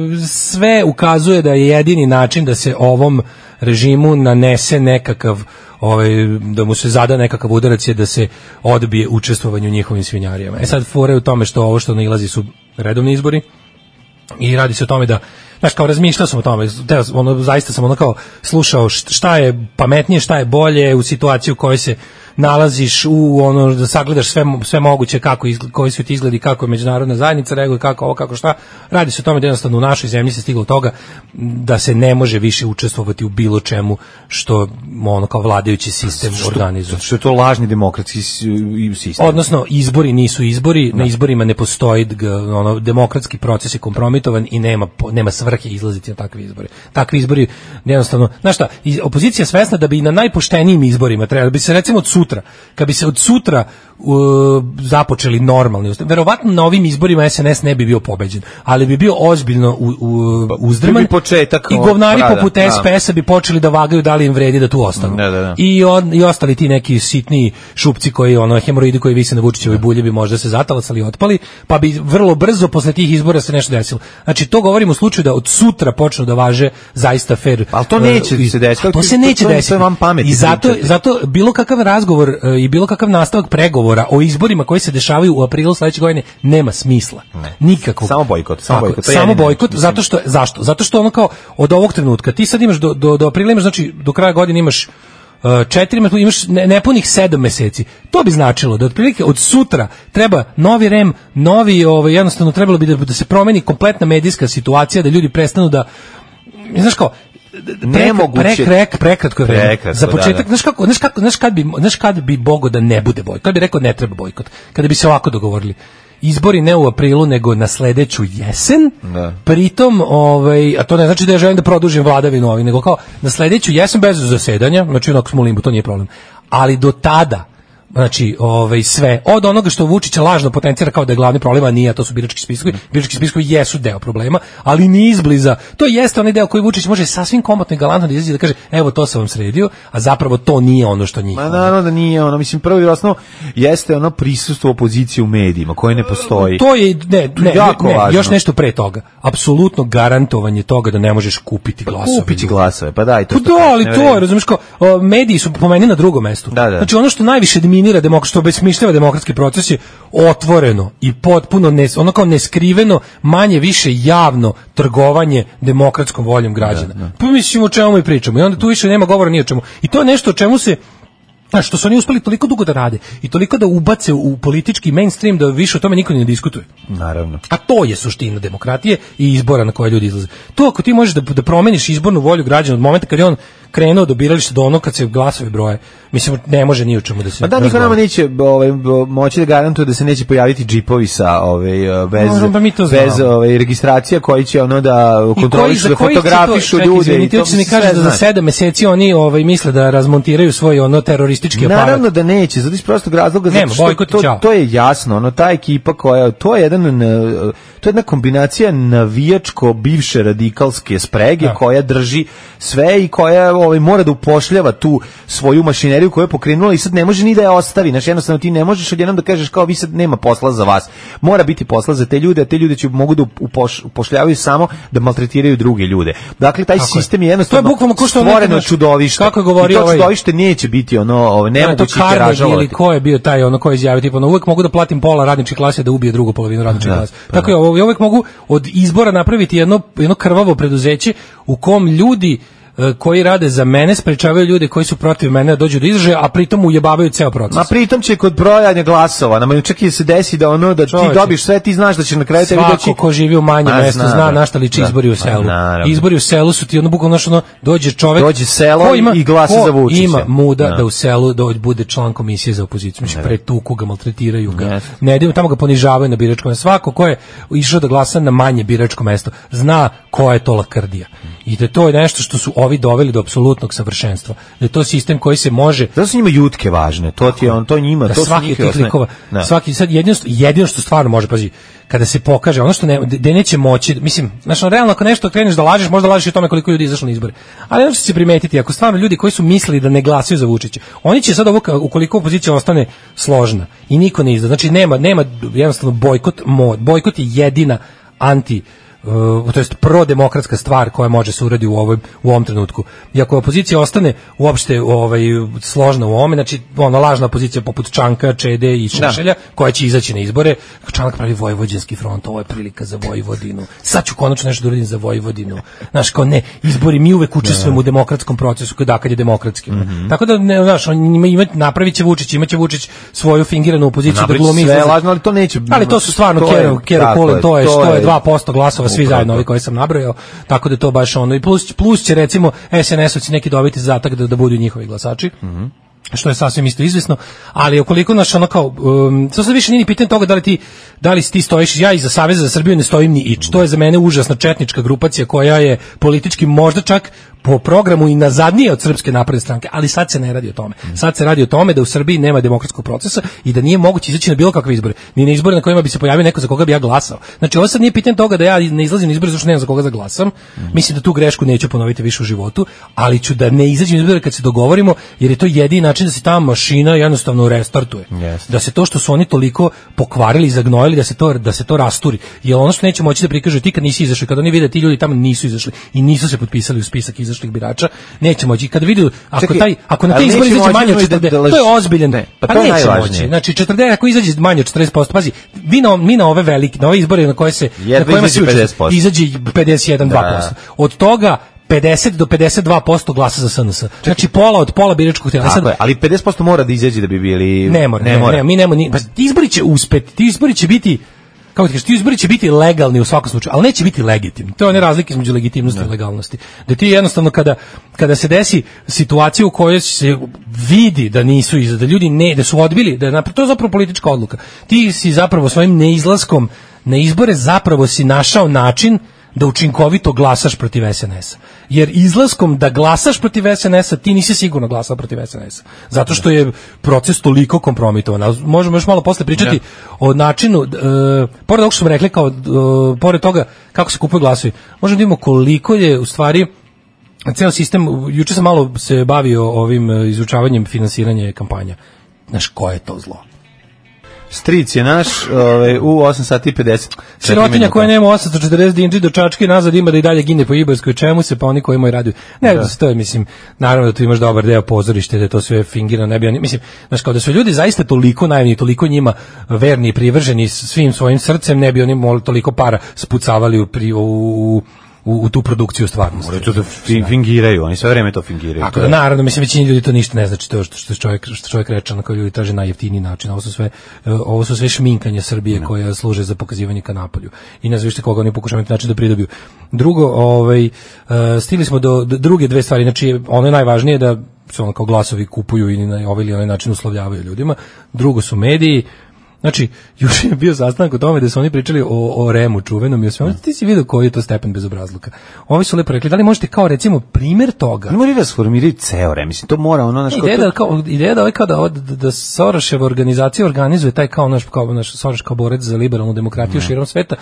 sve ukazuje da je jedini način da se ovom režimu nanese nekakav ovaj da mu se zada nekakav udarac je da se odbije učestvovanje u njihovim svinjarijama. E sad fore u tome što ovo što nailazi su redovni izbori i radi se o tome da znaš, kao razmišljao sam o tome, teo, ono, zaista sam ono kao slušao šta je pametnije, šta je bolje u situaciji u kojoj se nalaziš, u ono da sagledaš sve sve moguće kako izgled, koji su ti izgledi, kako je međunarodna zajednica reaguje, kako ovo, kako šta. Radi se o tome da jednostavno u našoj zemlji se stiglo toga da se ne može više učestvovati u bilo čemu što ono kao vladajući sistem što, organizuje. Što je to lažni demokratski sistem. Odnosno izbori nisu izbori, da. Na izborima ne postoji ono demokratski proces je kompromitovan i nema nema svrhe izlaziti na takve izbore. Takvi izbori jednostavno, znaš šta, opozicija je svesna da bi i na najpoštenijim izborima trebalo bi se recimo od sutra, kad bi se od sutra uh, započeli normalni, verovatno na ovim izborima S N S ne bi bio pobeđen, ali bi bio ozbiljno u, u, uzdrman početak, i govnari poput S P S-a bi počeli da vagaju da li im vredi da tu ostanu. Da, da, da. I, on, I ostali ti neki sitni šupci koji, ono, hemoroidi koji vise na Vučićevoj bulji bi možda se zatalasali i otpali, pa bi vrlo brzo posle tih izbora se nešto desilo. Znači, to govorim u slučaju da od sutra počnu da važe zaista fair. Ali to neće uh, se desiti. To se neće desiti. I zato, zato bilo kakav razgovor uh, i bilo kakav nastavak pregovora o izborima koji se dešavaju u aprilu sledeće godine nema smisla. Ne. Nikako. Samo bojkot. Samo Tako, bojkot. Samo bojkot, zato što, zašto? Zato što ono kao od ovog trenutka, ti sad imaš do, do, do aprila imaš, znači do kraja godine imaš uh, četiri, imaš ne, nepunih sedam meseci. To bi značilo da otprilike od sutra treba novi R E M, novi, ovaj, jednostavno trebalo bi da, da se promeni kompletna medijska situacija, da ljudi prestanu da, znaš kao, nemoguće prek prekratko vreme. Prekratko, za početak, da, da. znaš kako, znaš kako, znaš kad bi, znaš kad bi Bogo da ne bude bojkot. Kad bi rekao ne treba bojkot. Kada bi se ovako dogovorili. Izbori ne u aprilu nego na sledeću jesen. Da. Pritom, ovaj, a to ne znači da ja želim da produžim vladavinu ovaj, nego kao na sledeću jesen bez zasedanja, znači onako smo u limbu, to nije problem. Ali do tada znači, ovaj sve od onoga što Vučić lažno potencira kao da je glavni problem, a nije, a to su birački spiskovi. Birački spiskovi jesu deo problema, ali ni izbliza. To jeste onaj deo koji Vučić može sasvim komotno i galantno da izađe da kaže, evo to sam vam sredio, a zapravo to nije ono što njih. Ma naravno da nije ono, mislim prvo i osnovno jeste ono prisustvo opozicije u medijima koje ne postoji. To je ne, ne, ne, ne još nešto pre toga. Apsolutno garantovanje toga da ne možeš kupiti glasove. Kupiti glasove, pa daj to. Pa da, ali to je, razumiješ, kao mediji su po meni na drugom mestu. Da, da. Znači ono što najviše demokratsko, što besmišljava demokratski proces je otvoreno i potpuno ne, ono kao neskriveno, manje više javno trgovanje demokratskom voljom građana. Da, da. Pa mislim o čemu mi pričamo i onda tu više nema govora ni o čemu. I to je nešto o čemu se, a što su oni uspeli toliko dugo da rade i toliko da ubace u politički mainstream da više o tome niko ne diskutuje. Naravno. A to je suština demokratije i izbora na koje ljudi izlaze. To ako ti možeš da, da promeniš izbornu volju građana od momenta kad je on krenuo do birališta do onog kad se glasovi broje, mislim ne može ni u čemu da se. Pa da niko nama neće ovaj moći da garantuje da se neće pojaviti džipovi sa ovaj bez no, bez ovaj registracija koji će ono da kontrolišu, da fotografišu ljude i to se mi kaže da za sedam meseci oni ovaj misle da razmontiraju svoj ono teroristički aparat. Naravno da neće, zato iz prostog razloga zato što bojkot, to, to je jasno, ono ta ekipa koja to je jedan to je jedna kombinacija navijačko bivše radikalske sprege da. Koja drži sve i koja ovaj mora da upošljava tu svoju mašineriju koju je pokrenula i sad ne može ni da je ostavi. Znači jednostavno ti ne možeš odjednom da kažeš kao vi sad nema posla za vas. Mora biti posla za te ljude, a te ljude će mogu da upoš, upošljavaju samo da maltretiraju druge ljude. Dakle taj tako sistem je jednostavno to je bukvalno kao što stvoreno čudovište. Kako je govorio to ovaj čudovište neće biti ono nemoguće tiražovati. Ili ko je bio taj ono ko je izjavio tipa no uvek mogu da platim pola radničke klase da ubije drugu polovinu radničke da, klase. Tako je ovo uvek mogu od izbora napraviti jedno jedno krvavo preduzeće u kom ljudi koji rade za mene sprečavaju ljude koji su protiv mene da dođu do izražaja, a pritom ujebavaju ceo proces. Ma pritom će kod brojanja glasova, nama čak i se desi da ono da Čovječe, ti dobiš sve, ti znaš da će na kraju tebi doći. Svako ko živi u manjem mestu zna, zna na šta liči da, izbori u selu. Ma, izbori u selu su ti ono bukvalno ono dođe čovjek dođe selo ima, i glasa za Vučića. Ima muda da. da u selu dođe bude član komisije za opoziciju, znači pretuku ga, maltretiraju ga. Yes. Ne idemo tamo ga ponižavaju na biračkom mestu. Svako ko je išao da glasa na manje biračko mesto zna ko je to lakrdija. I da to je nešto što su ovi doveli do apsolutnog savršenstva. Da je to sistem koji se može. Da su njima jutke važne. To ti je on, to njima, da to svaki tih likova, svaki sad jedino jedino što stvarno može, pazi, kada se pokaže ono što ne de neće moći, mislim, znači realno ako nešto kreneš da lažeš, možda lažeš i o tome koliko ljudi izašlo na izbore. Ali ono što će se primetiti, ako stvarno ljudi koji su mislili da ne glasaju za Vučića, oni će sad ovo ukoliko opozicija ostane složna i niko ne izda. Znači nema nema jednostavno bojkot, mod, bojkot je jedina anti uh, to jest prodemokratska stvar koja može se uraditi u ovom u ovom trenutku. I ako opozicija ostane uopšte ovaj složna u ovome, znači ona lažna opozicija poput Čanka, Čede i Šešelja, da. koja će izaći na izbore, Čanak pravi vojvođanski front, ovo je prilika za Vojvodinu. Sad ću konačno nešto da uradim za Vojvodinu. Znaš, kao ne, izbori mi uvek učestvujemo u demokratskom procesu kada kad je demokratski. Mm-hmm. Tako da ne, znaš, on ima, ima napraviće Vučić, imaće Vučić svoju fingiranu opoziciju da glumi sve lažno, ali to neće. Ali to su stvarno Kero, Kero Kulin, to je što je dva posto glasova svi zajedno ovi koji sam nabrojao. Tako da to baš ono i plus plus će recimo S N S-ovci neki dobiti zadatak da da budu njihovi glasači. Mhm. Što je sasvim isto izvesno, ali ukoliko naš ono kao um, to sad više nije ni pitanje toga da li ti da li ti stojiš, ja iza Saveza za Srbiju ne stojim ni ič. To je za mene užasna četnička grupacija koja je politički možda čak po programu i nazadnije od Srpske napredne stranke, ali sad se ne radi o tome. Sad se radi o tome da u Srbiji nema demokratskog procesa i da nije moguće izaći na bilo kakve izbore, ni na izbore na kojima bi se pojavio neko za koga bi ja glasao. Znači ovo sad nije pitanje toga da ja ne izlazim na izbore zato što ne znam za koga da glasam. Mislim da tu grešku neću ponoviti više u životu, ali ću da ne izađem na izbore kad se dogovorimo, jer je to jedini način da se ta mašina jednostavno restartuje. Yes. Da se to što su oni toliko pokvarili i zagnojili da se to da se to rasturi. Jer ono što neće moći da prikažu ti kad nisi izašao, kad oni vide ti ljudi tamo nisu izašli i nisu se potpisali u spisak izašlih birača, neće moći. Kad vide ako Čekaj, taj ako na te izbori izađe manje od četrdeset, da, da to je ozbiljan. Ne, pa, pa to neće moći. Znači četrdeset ako izađe manje od četrdeset posto, pazi, vi na mi na ove velike, na ove izbore na koje se na kojima se izađe pedeset jedan do dva posto. Od toga pedeset do pedeset dva posto glasa za S N S. Znači pola od pola biračkog tela. Sad, ali pedeset posto mora da izađe da bi bili ne mora, ne, ne, mora. ne mi nemamo ni pa izbori će uspeti. Ti izbori će biti kako ti kažeš, ti izbori će biti legalni u svakom slučaju, ali neće biti legitimni. To je ona razlika između legitimnosti ne. i legalnosti. Da ti jednostavno kada kada se desi situacija u kojoj se vidi da nisu iz da ljudi ne da su odbili, da je to je zapravo politička odluka. Ti si zapravo svojim neizlaskom na izbore zapravo si našao način da učinkovito glasaš protiv S N S-a. Jer izlaskom da glasaš protiv S N S-a, ti nisi sigurno glasao protiv S N S-a. Zato što je proces toliko kompromitovan. Možemo još malo posle pričati ja. o načinu, e, pored ovog što smo rekli, kao, e, pored toga kako se kupuju glasovi, možemo da vidimo koliko je u stvari ceo sistem, juče sam malo se bavio ovim izučavanjem finansiranja kampanja. Znaš, koje je to zlo? Stric je naš ovaj, u osam sati i pedeset. Sirotinja koja nema osamsto četrdeset dinđi do Čačke nazad ima da i dalje gine po Ibarskoj, čemu se pa oni koji imaju radio. Ne, da. to je, mislim, naravno da tu imaš dobar deo pozorište, da je to sve fingirano, ne bi oni, mislim, znaš, kao da su ljudi zaista toliko naivni, toliko njima verni i privrženi svim svojim srcem, ne bi oni mogli toliko para spucavali u, pri, u, u U, u tu produkciju stvarnosti. Moraju to da fingiraju, oni sve vreme to fingiraju. Tako da, naravno, mislim, većini ljudi to ništa ne znači, to što, što, čovjek, što čovjek reče na koji ljudi traže najjeftiniji način. Ovo su sve, ovo su sve šminkanje Srbije ne. koja služe za pokazivanje ka napolju. I ne znaš koga oni pokušavaju način da pridobiju. Drugo, ovaj, stigli smo do, do druge dve stvari, znači ono je najvažnije da se ono kao glasovi kupuju i na ovaj ili onaj način uslovljavaju ljudima. Drugo su mediji. Znači, još je bio sastanak o tome da su oni pričali o, o Remu čuvenom i o svemu. Ti si vidio koji je to stepen bezobrazluka. Ovi su lepo rekli, da li možete kao recimo primjer toga? Ne mora da sformiraju ceo Rem, mislim, to mora ono... Naš, ideja, to... da, kao, ideja da ovaj kao da, da, da Soroševa organizacija organizuje taj kao naš, kao naš Soroš kao borec za liberalnu demokratiju ne. širom sveta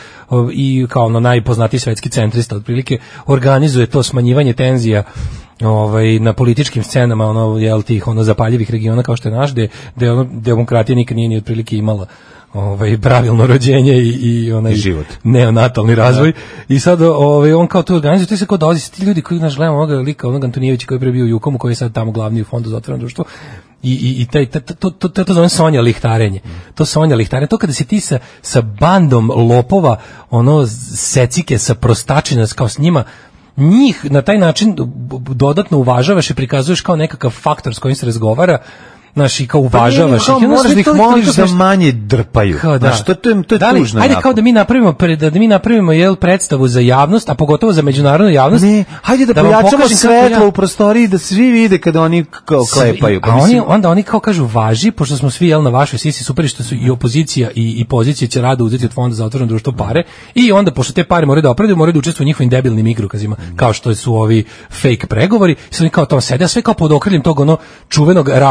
i kao ono najpoznatiji svetski centrista otprilike organizuje to smanjivanje tenzija ovaj na političkim scenama, ono jel tih ono zapaljivih regiona kao što je naš, gde, gde ono demokratija nikad nije ni otprilike imala ovaj pravilno rođenje i, i onaj život, neonatalni razvoj. Da. I sad ovaj on kao to organizuje, to se kao dolazi ti ljudi koji naš gledamo onoga lika, onog Antonijevića koji je pre bio u Jukomu, koji je sad tamo glavni u fondu za otvoreno društvo. I i i taj to to to to, to zove Sonja lihtarenje. To Sonja lihtarenje, to kada se ti sa sa bandom lopova, ono secike sa prostačina kao s njima njih na taj način dodatno uvažavaš i prikazuješ kao nekakav faktor s kojim se razgovara, znaš, i kao uvažavaš pa, ih. Možeš da ih moliš da manje drpaju. Kao, da. Znaš, to, to je, to je da li, tužno. Ajde jako. Kao da mi napravimo, da mi napravimo jel, predstavu za javnost, a pogotovo za međunarodnu javnost. Ne, hajde da, da pojačamo svetlo ja... u prostoriji, da svi vide kada oni kao klepaju. Pa a mislim... oni, onda oni kao kažu važi, pošto smo svi jel, na vašoj sisi super što su i opozicija i, i pozicija će rado uzeti od fonda za otvoreno društvo pare i onda, pošto te pare moraju da opravdaju, moraju da učestvuju u njihovim debilnim igrokazima, mm. kao što su ovi fake pregovori, i su oni kao tamo sede, a sve kao pod okriljem tog ono čuvenog rasadnika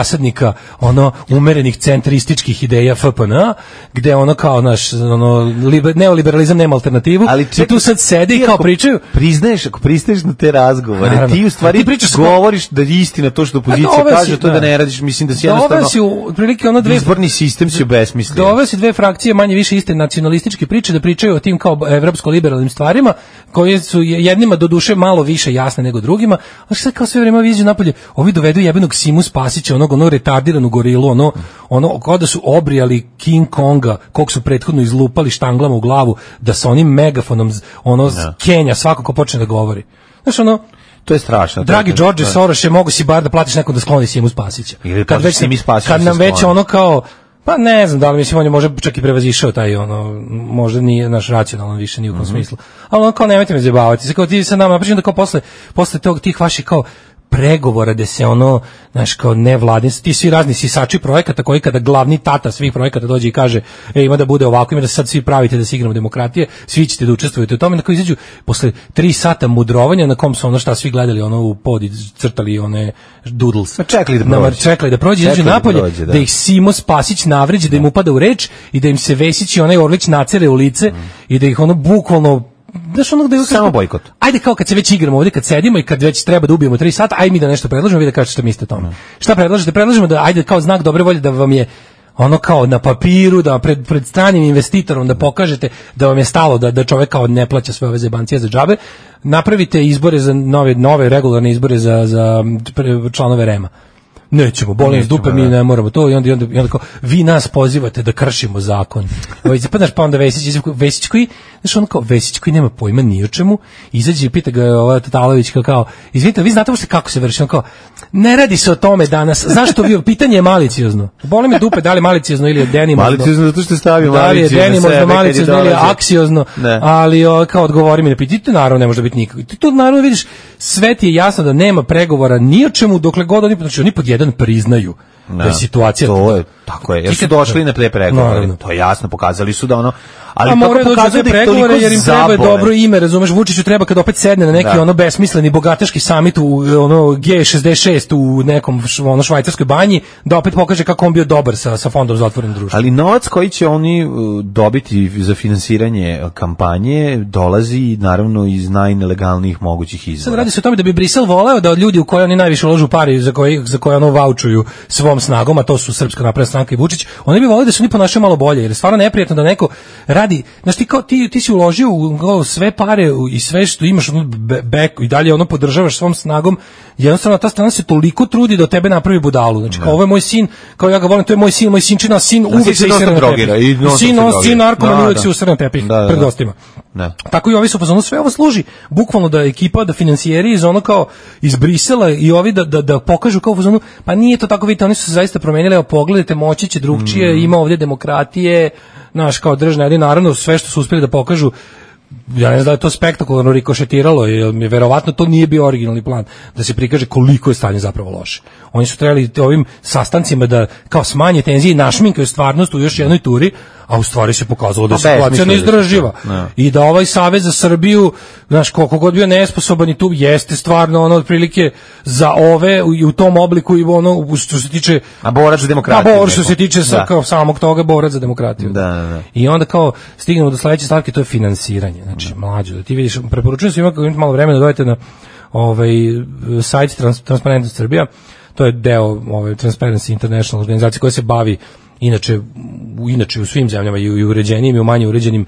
toga ono umerenih centrističkih ideja F P N A, gde ono kao naš ono liber, neoliberalizam nema alternativu. Ali čekaj, tu sad sede i kao pričaju. Priznaješ, ako pristaješ na te razgovore, naravno, ti u stvari pričaš, govoriš da je istina to što opozicija kaže, to da. da ne radiš, mislim da si jednostavno si u prilike ono dve izborni sistem će besmislen. Dove se dve frakcije manje više iste nacionalističke priče da pričaju o tim kao evropsko-liberalnim stvarima, koje su jednima do duše malo više jasne nego drugima, a sad kao sve vreme viđu napolje, ovi dovedu jebenog Simu Spasića, onog, onog retardiranu gorilu, ono, ono, kao da su obrijali King Konga, kog su prethodno izlupali štanglama u glavu, da sa onim megafonom, ono, no. Kenja, svako ko počne da govori. Znaš, ono, to je strašno. Dragi Đorđe Soroše, mogu si bar da platiš nekom da skloni Simu Spasića. Ili kad već Simi Spasić kad nam već ono kao, pa ne znam da li mislim on je možda čak i prevazišao taj ono, možda nije naš racionalan više ni u kom mm-hmm. smislu. Ali on kao nemojte me zajebavati. Se kao ti sa nama, pričam da kao posle posle tog tih vaših kao pregovora da se ono, znaš, kao nevladin, ti svi razni sisači projekata koji kada glavni tata svih projekata dođe i kaže, e, ima da bude ovako, ima da sad svi pravite da se igramo demokratije, svi ćete da učestvujete u tome, na koji izađu posle tri sata mudrovanja na kom su ono šta svi gledali, ono u pod i crtali one doodles. Pa čekali da prođe. Čekali da prođe, izađu napolje, da, prođe, da. da ih Simo Spasić navređe, da im upada u reč i da im se Vesić i onaj Orlić nacere u lice mm. i da ih ono bukvalno daš onog da je samo bojkot. Ajde kao kad se već igramo ovdje, kad sedimo i kad već treba da ubijemo tri sata, ajde mi da nešto predložimo, vi da kažete šta mislite o tome. Mm. Šta predlažete? Predlažemo da ajde kao znak dobre volje da vam je ono kao na papiru, da pred, pred stranim investitorom da pokažete da vam je stalo da, da čovjek kao ne plaća sve ove zebancije za džabe, napravite izbore za nove, nove regularne izbore za, za članove R E M-a. Nećemo, bolim s dupe, mi ne moramo to i onda, i onda, i onda kao, vi nas pozivate da kršimo zakon. Pa znaš, pa onda Vesić, Vesić koji, znaš, on kao Vesić koji nema pojma ni o čemu, izađe i pita ga ova Tatalović kao, kao izvinite, vi znate uopšte kako se vrši, on kao, ne radi se o tome danas, zašto vi, pitanje je maliciozno. Boli me dupe, da li maliciozno ili je denimozno. Maliciozno zato što stavio maliciozno. Da li je denimozno, maliciozno ili je aksiozno, ne. Ali o, kao odgovori mi na pitanje, to naravno ne može biti nikako. Ti to naravno vidiš, sve ti je jasno da nema pregovora ni o čemu, dokle god oni, znači oni pod jedan priznaju no, da je situacija to je tako je jer su došli na te pregovore no, to je jasno pokazali su da ono ali kako pokazuje da pregovore jer im treba dobro ime razumeš Vučiću treba kad opet sedne na neki da. ono besmisleni bogataški samit u ono G šezdeset šest u nekom ono švajcarskoj banji da opet pokaže kako on bio dobar sa sa fondom za otvoreno društvo. Ali novac koji će oni dobiti za finansiranje kampanje dolazi naravno iz najnelegalnijih mogućih izvora. Sad radi se o tome da bi Brisel voleo da od ljudi u koje oni najviše ulažu pare za koje za koje ono vaučuju svom snagom, a to su Srpska napredna stranka i Vučić, oni bi voleli da se oni ponašaju malo bolje, jer je stvarno neprijatno da neko radi, znaš ti kao ti, ti si uložio u sve pare i sve što imaš ono back i dalje ono podržavaš svom snagom, jednostavno ta strana se toliko trudi da od tebe napravi budalu, znači kao ovo je moj sin, kao ja ga volim, to je moj sin, moj sinčina, sin uvijek se isere na tepih, sin, on, sin narkoman uvijek se usere na tepih pred gostima. Da. Tako i ovi su pozvano, sve ovo služi bukvalno da ekipa, da financijeri iz ono kao iz Brisela i ovi da, da, da pokažu kao pozvano, pa nije to tako, vidite, oni su se zaista promenili, evo pogledajte, moći će drugčije, mm. ima ovdje demokratije, naš kao državna jedina, naravno sve što su uspjeli da pokažu, ja ne znam da je to spektakularno rikošetiralo, jer mi verovatno to nije bio originalni plan, da se prikaže koliko je stanje zapravo loše. Oni su trebali ovim sastancima da kao smanje tenzije i našminkaju stvarnost u još jednoj turi, a u stvari se pokazalo da je situacija neizdrživa. I da ovaj Savez za Srbiju, znaš, koliko god bio nesposoban i tu jeste stvarno ono otprilike za ove i u tom obliku i ono što se tiče a borac za demokratiju. A borac što se tiče sa, kao samog toga borac za demokratiju. Da, da, da. I onda kao stignemo do sledeće stavke, to je finansiranje. Znači, mlađe, da ti vidiš, preporučujem svima kako imate malo vremena da dođete na ovaj sajt Trans, Transparentnost Srbija. To je deo ove Transparency International organizacije koja se bavi inače u, inače u svim zemljama i u, i uređenim i u manje uređenim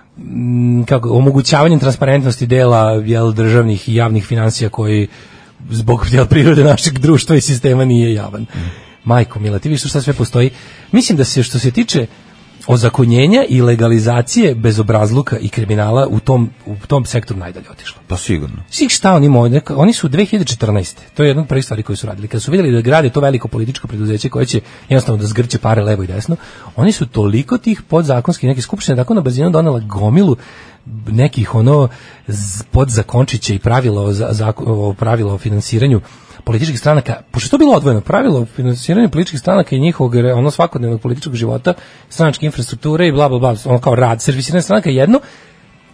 m, kako, omogućavanjem transparentnosti dela jel, državnih i javnih finansija koji zbog jel, prirode našeg društva i sistema nije javan. Mm. Majko mila, ti vidiš šta sve postoji. Mislim da se što se tiče ozakonjenja i legalizacije bezobrazluka i kriminala u tom u tom sektoru najdalje otišlo. Pa sigurno. Svi šta oni mogu, oni su dve hiljade četrnaeste. To je jedna od prvih stvari koje su radili. Kad su vidjeli da grade to veliko političko preduzeće koje će jednostavno da zgrće pare levo i desno, oni su toliko tih podzakonskih neke skupštine tako na brzinu donela gomilu nekih ono podzakončića i pravila o, za, o pravila o finansiranju političkih stranaka, pošto je to bilo odvojeno pravilo finansiranje političkih stranaka i njihovog ono svakodnevnog političkog života, stranačke infrastrukture i bla bla bla, ono kao rad, servisiranje stranaka jedno,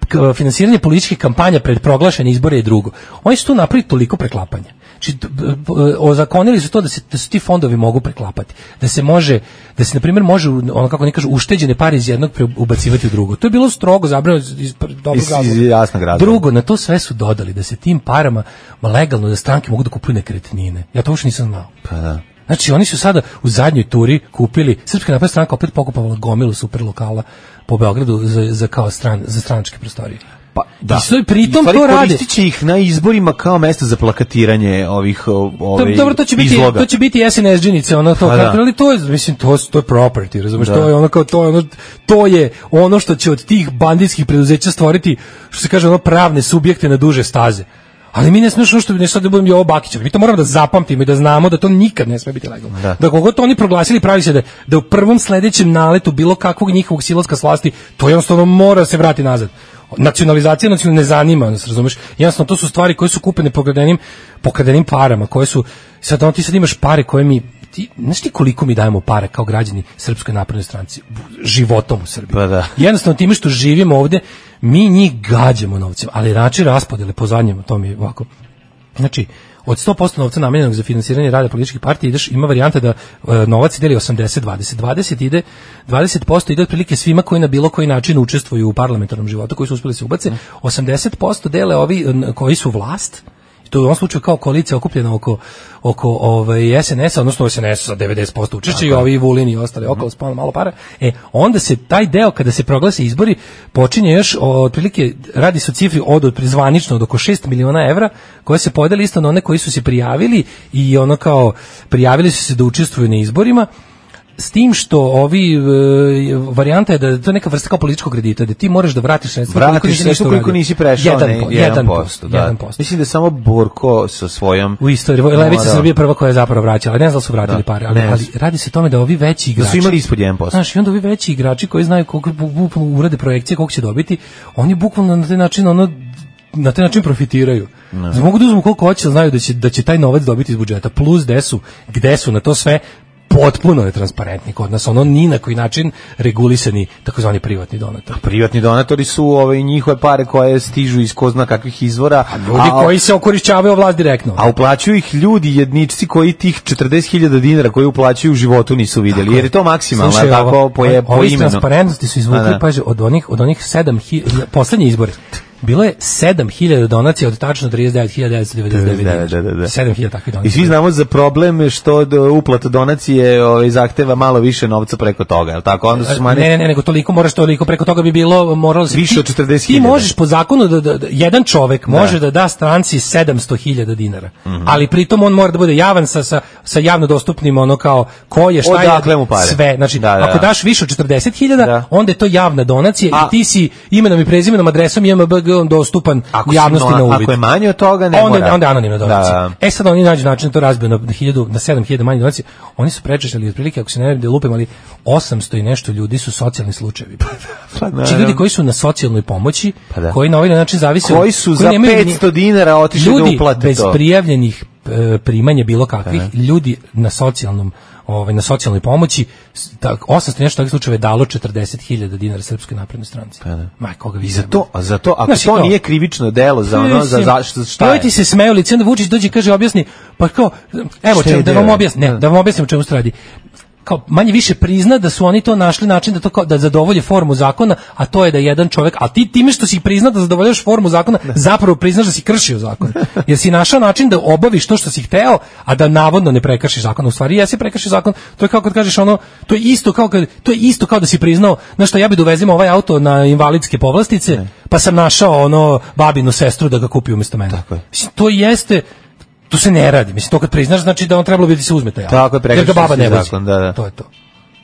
finansiranje političkih kampanja pred proglašene izbore je drugo. Oni su tu napravili toliko preklapanja. Znači, ozakonili su to da se, da se ti fondovi mogu preklapati. Da se može, da se, na primjer, može, ono kako oni kažu, ušteđene pare iz jednog ubacivati u drugo. To je bilo strogo zabranjeno iz dobrog razloga. Drugo, na to sve su dodali da se tim parama legalno da stranke mogu da kupuju nekretnine. Ja to uopšte nisam znao. Pa da. Znači, oni su sada u zadnjoj turi kupili, Srpska napredna stranka opet pokupovala gomilu super lokala po Beogradu za, za kao stran, za stranačke prostorije. Pa da. I pritom to rade. Koristit će ih na izborima kao mesto za plakatiranje ovih ove dobro, to će biti izloga. To će biti S N S džinice, ono to, kako, ali to je, mislim, to, to je property, razumeš, to je ono kao to je ono to je ono što će od tih banditskih preduzeća stvoriti, što se kaže, ono pravne subjekte na duže staze. Ali mi ne smijemo što ne sad da budem Jovo Bakić, mi to moramo da zapamtimo i da znamo da to nikad ne sme biti legalno. Da, da koliko to oni proglasili, pravi se da, da u prvom sledećem naletu bilo kakvog njihovog silaska s vlasti, to jednostavno mora se vrati nazad. Nacionalizacija nacionalno ne zanima nas, razumeš? Jednostavno to su stvari koje su kupene pokradenim, pokradenim parama, koje su, sad on ti sad imaš pare koje mi, ti, znaš ti koliko mi dajemo pare kao građani Srpskoj naprednoj stranci životom u Srbiji? Pa da. Jednostavno time što živimo ovde, mi njih gađamo novcem, ali način raspodele po zadnjem, to mi je ovako. Znači, od sto posto novca namenjenog za finansiranje rada političkih partija ideš, ima varijanta da e, novac deli osamdeset dvadeset. dvadeset ide, dvadeset posto ide otprilike svima koji na bilo koji način učestvuju u parlamentarnom životu, koji su uspeli se ubace, osamdeset posto dele ovi koji su vlast. To je u ovom slučaju kao koalicija okupljena oko, oko ovaj, S N S-a, odnosno S N S sa devedeset posto učešća i ovi Vulini i ostali okolo spolno malo para. E, onda se taj deo, kada se proglase izbori, počinje još, otprilike, radi se o cifri od, od zvanično od oko šest miliona evra, koje se podeli isto na one koji su se prijavili i ono kao, prijavili su se da učestvuju na izborima, s tim što ovi e, varijanta je da to je neka vrsta kao političkog kredita, da ti možeš da vratiš sredstva vratiš sredstva koliko nisi prešao jedan, ne, jedan posto, da. jedan posto. Mislim da samo Borko sa svojom u istoriji Levica Srbije prva koja je zapravo vraćala, ne znam da su vratili da, pare, ali, ali radi se o tome da ovi veći igrači da su imali ispod jedan posto. Znaš, i onda ovi veći igrači koji znaju koliko bukvalno urade projekcije, koliko će dobiti, oni bukvalno na taj način ono na taj način profitiraju. No. Mogu da uzmu koliko hoće, znaju da će, da će taj novac dobiti iz budžeta, plus gde su, gde su na to sve potpuno je transparentni kod nas, ono ni na koji način regulisani takozvani privatni donatori. Privatni donatori su ove njihove pare koje stižu iz ko zna kakvih izvora, a ljudi a, koji se okorišćavaju vlast direktno. A uplaćuju ih ljudi jedničci koji tih četrdeset hiljada dinara koji uplaćuju u životu nisu vidjeli, tako, jer je to maksimalno. Slušaj, tako ovo, po, je, po imenu. Ovi transparentnosti su izvukli, paže, od onih, od onih sedam hiljada, poslednje izbore, bilo je sedam hiljada donacija od tačno trideset devet hiljada devetsto devedeset devet. Da, da, da, da. sedam hiljada takvih donacija. I svi znamo za problem što do uplata donacije ovaj, zahteva malo više novca preko toga, je li tako? Onda su manje... Ne, ne, ne, nego toliko moraš toliko, preko toga bi bilo, moralo se... Više od četrdeset hiljada. Ti možeš po zakonu, da, da, da jedan čovek može da, da da stranci sedamsto hiljada dinara, mm -hmm. ali pritom on mora da bude javan sa, sa, sa javno dostupnim, ono kao, ko je, šta odakle je, sve. Znači, da, da, ako daš više od četrdeset hiljada, da. onda je to javna donacija a, i ti si imenom i prezimenom, adresom I M B G dostupan ako javnosti no, na uvid. Ako je manje od toga, ne onda, mora. Onda je anonimna donacija. Da. E sad oni nađu način to razbiju na, hiljadu, na sedam hiljada manje donacije. Oni su prečešljali otprilike, ako se ne da lupim, ali osamsto i nešto ljudi su socijalni slučajevi. Pa, znači ljudi koji su na socijalnoj pomoći, pa da. koji na ovaj način zavise... Koji su koji za petsto dinara otišli da uplate to. Ljudi bez prijavljenih e, primanja bilo kakvih, pa ljudi na socijalnom ovaj na socijalnoj pomoći, tak osamsto nešto takvih slučajeva je dalo četrdeset hiljada dinara Srpskoj naprednoj stranci. Pa da. Ma koga vi za to, a za to, ako znači, to nije krivično delo za ono za zašto šta je? Ti se smeju lice, onda Vučić dođe i kaže objasni, pa kao evo čemu da vam objasnim, ne, da vam objasnim o čemu se radi. Kao manje više prizna da su oni to našli način da to kao, da zadovolje formu zakona, a to je da jedan čovjek, a ti time što si prizna da zadovoljavaš formu zakona, ne. zapravo priznaš da si kršio zakon. Jer si našao način da obaviš to što si hteo, a da navodno ne prekršiš zakon. U stvari jesi prekršio zakon. To je kao kad kažeš ono, to je isto kao kad to je isto kao da si priznao, znaš šta, ja bih dovezim ovaj auto na invalidske povlastice, ne. pa sam našao ono babinu sestru da ga kupi umjesto mene. Mislim, to jeste to se ne radi. Mislim, to kad priznaš, znači da on trebalo bi da se uzme taj auto. Tako je, jer ga baba ne vozi. Da, da. To je to.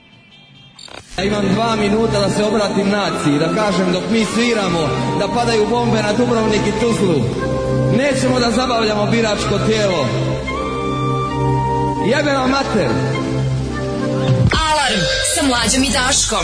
Ja imam dva minuta da se obratim naciji, da kažem dok mi sviramo, da padaju bombe na Dubrovnik i Tuzlu. Nećemo da zabavljamo biračko tijelo. Jebe vam mater. Alarm sa Mlađom i Daškom.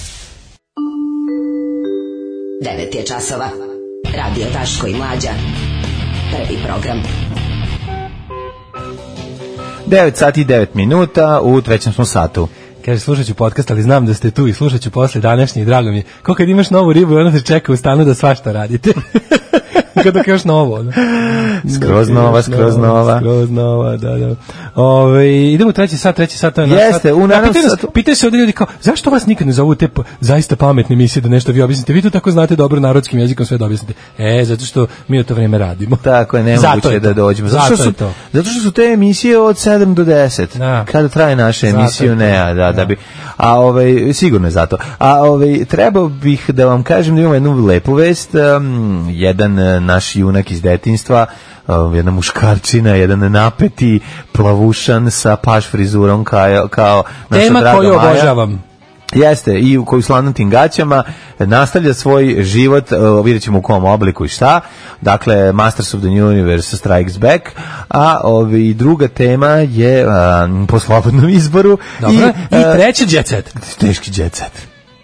devet je časova. Radio Daško i Mlađa. Prvi program. devet sati i devet minuta, u trećem smo satu. Kaže, slušat ću podcast, ali znam da ste tu i slušat ću posle današnji, drago mi je. Kao kad imaš novu ribu i ona te čeka u stanu da svašta radite. Kada kažeš novo. No? Skroz nova, skroz nova. Skroz nova, da, da. Ove, idemo u treći sat, treći sat. To je Jeste, u naravno satu. Pitaju se ovdje ljudi kao, zašto vas nikad ne zovu te p- zaista pametne emisije da nešto vi objasnite? Vi to tako znate dobro narodskim jezikom sve da objasnite. E, zato što mi u to vreme radimo. Tako je, nemoguće da dođemo. Zato, zato, što su, to. zato što su te emisije od sedam do deset. Da. Kada traje naša emisija, ne, da, da, da bi... A ovaj, sigurno je zato. A ovaj, trebao bih da vam kažem da imamo jednu lepu vest. Um, jedan naš junak iz detinjstva, uh, jedna muškarčina, jedan napeti plavušan sa paš frizurom kao, kao naša tema draga koju Maja. obožavam. Jeste, i u koju slanutnim gaćama nastavlja svoj život, uh, vidjet ćemo u kom obliku i šta. Dakle, Masters of the Universe Strikes Back, a ovi, druga tema je uh, po slobodnom izboru. Dobro, i, i treći jet set. Teški jet set.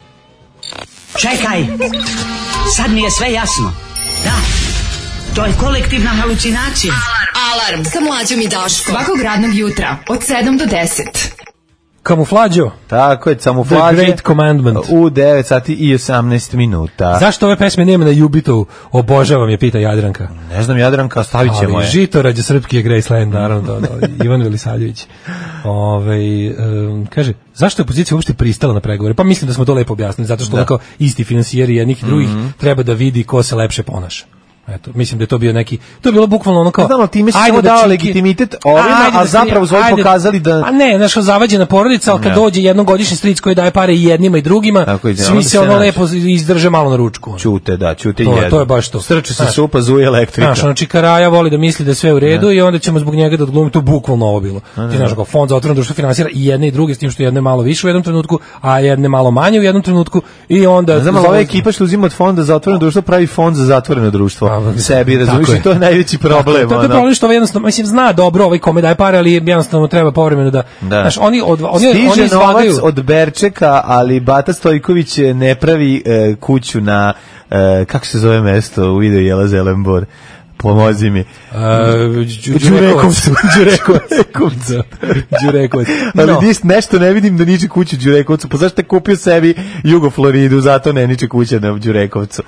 Čekaj, sad mi je sve jasno. Da, to je kolektivna halucinacija. Alarm, alarm, sa Mlađom i Daškom. Svakog radnog jutra, od sedam do deset. Kamuflađo. Tako je, kamuflađe. The Great Commandment. U devet sati i osamnaest minuta. Zašto ove pesme nema na Jubitovu? Obožavam je, pita Jadranka. Ne znam, Jadranka, stavit ćemo je. Žitorađe srpski je Graceland, naravno, da, da, Ivan Velisaljević. Ove, um, kaže, zašto je opozicija uopšte pristala na pregovore? Pa mislim da smo to lepo objasnili, zato što onako isti finansijeri jednih i drugih mm-hmm. treba da vidi ko se lepše ponaša. Eto, mislim da je to bio neki, to je bilo bukvalno ono kao, znamo, time se samo dao legitimitet ovima, a zapravo su ovdje pokazali da... A ne, znaš, zavađena porodica, ali kad ja. dođe jednogodišnji stric koji daje pare i jednima i drugima, tako, svi se ono lepo izdrže malo na ručku. Ono. Čute, da, čute to, jedno. To je baš to. Strče se supa, zuje elektrika. Znaš, ono Čikaraja voli da misli da je sve u redu ja. i onda ćemo zbog njega da odglumimo, to bukvalno ovo bilo. Ti znaš, kao fond za otvoreno društvo finansira i jedne i druge, s tim što jedne malo više u jednom trenutku, a jedne malo manje u jednom trenutku i onda... Znam, ali ova ekipa što uzima od fonda za otvoreno društvo pravi fond za zatvoreno društvo. Sebi, razumiješ, to je najveći problem. To je problem što jednostavno, mislim, zna dobro ovaj kome daje pare, ali jednostavno treba povremeno da... da. Znaš, oni, od, oni, Stiže oni izvagaju... novac od Berčeka, ali Bata Stojković ne pravi e, kuću na, e, kako se zove mesto u videu Jela Zelenbor? Pomozi mi. Đurekovcu. Đurekovcu. Đurekovcu. Ali no. nešto ne vidim da niče kuću Đurekovcu. Pa zašto je kupio sebi Jugo Floridu, zato ne niče kuća na Đurekovcu.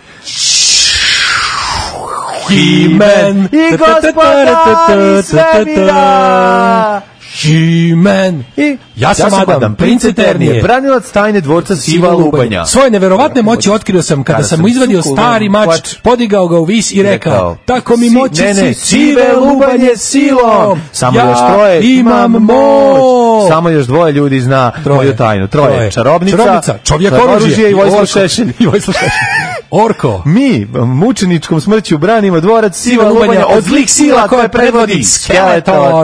He-Man i gospodari svemira. He-Man. I ja sam Adam, Adam princ Eternije, branilac tajne dvorca Siva Lubanja. Svoje neverovatne moći otkrio sam kada sam mu izvadio stari mač, podigao ga u vis i rekao, tako mi moći ne, ne, Sive Lubanje silom. Samo ja još troje imam moć. Samo još dvoje ljudi zna moju tajnu. Troje. Troje. Čarobnica, Čarobnica, čovjek oružje i Vojislav Šešelj. I Vojislav Šešelj. Orko. Mi mučeničkom smrću branimo dvorac Siva Lubanja od zlih sila koje predvodi Skeletor.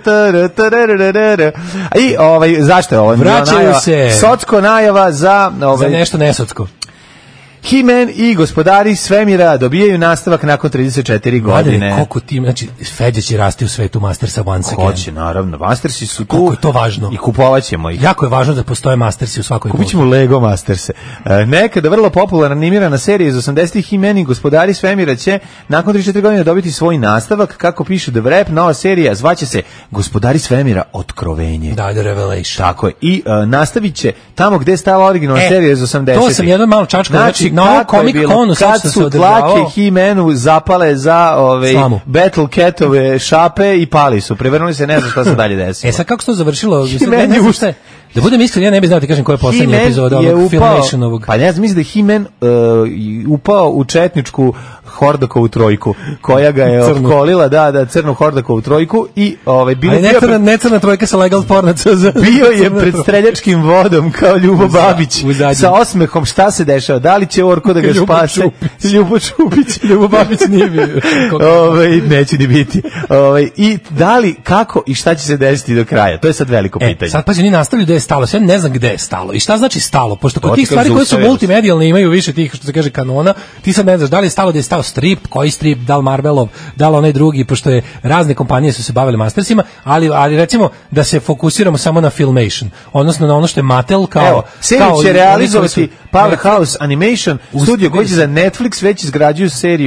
I ovaj, zašto je ovo? Vraćaju se. Socko najava za... Ovaj, za nešto nesocko. He-Man i gospodari svemira dobijaju nastavak nakon trideset četiri godine. Mladene, koliko tim, znači, Feđa će rasti u svetu Mastersa once again. Hoće, naravno. Mastersi su tu. Koliko je to važno. I kupovat ćemo ih. Jako je važno da postoje Mastersi u svakoj Kupit ćemo Lego Masterse. E, nekada vrlo popularna animirana serija iz osamdesetih He-Man i gospodari svemira će nakon trideset četiri godine dobiti svoj nastavak. Kako piše The Wrap, nova serija zvaće se Gospodari svemira Otkrovenje. Da, The Revelation. Tako je. I uh, nastavit će tamo gde je stala originalna e, serija iz osamdesetih. To sam jedan malo čačkao. Znači, na ovom Comic Conu kad su dlake He-Manu zapale za ove Battle Catove šape i pali su. Prevrnuli se, ne znam šta se dalje desilo. E sad kako se to završilo? Ne znam šta je. Da budem iskren, ja ne bih znao ti kažem koja je poslednja epizoda ovog Filmationovog. Pa ne znam, mislim da je He-Man uh, upao u četničku Hordakovu trojku, koja ga je opkolila, da, da, crnu Hordakovu trojku i ovaj bilo ne crna, ne crna trojka sa legal porno. Bio je pred streljačkim vodom kao Ljubo Babić sa osmehom, šta se dešava? Da li će Orko da ga spase? Ljubo Čupić. Ljubo Babić nije bio. Ovaj neće ni biti. Ovaj i da li, kako i šta će se desiti do kraja? To je sad veliko e, pitanje. Sad pa oni nastavljaju da je stalo, sve ne znam gde je stalo. I šta znači stalo? Pošto kod tih stvari koje su multimedijalne imaju više tih što se kaže kanona, ti sad ne znaš da li je stalo da je stao strip, koji strip, da li Marvelov, da li onaj drugi, pošto je razne kompanije su se bavile Mastersima, ali ali recimo da se fokusiramo samo na Filmation, odnosno na ono što je Mattel kao Evo, seriju će realizovati Powerhouse Animation, studio koji će za Netflix već izgrađuju seriju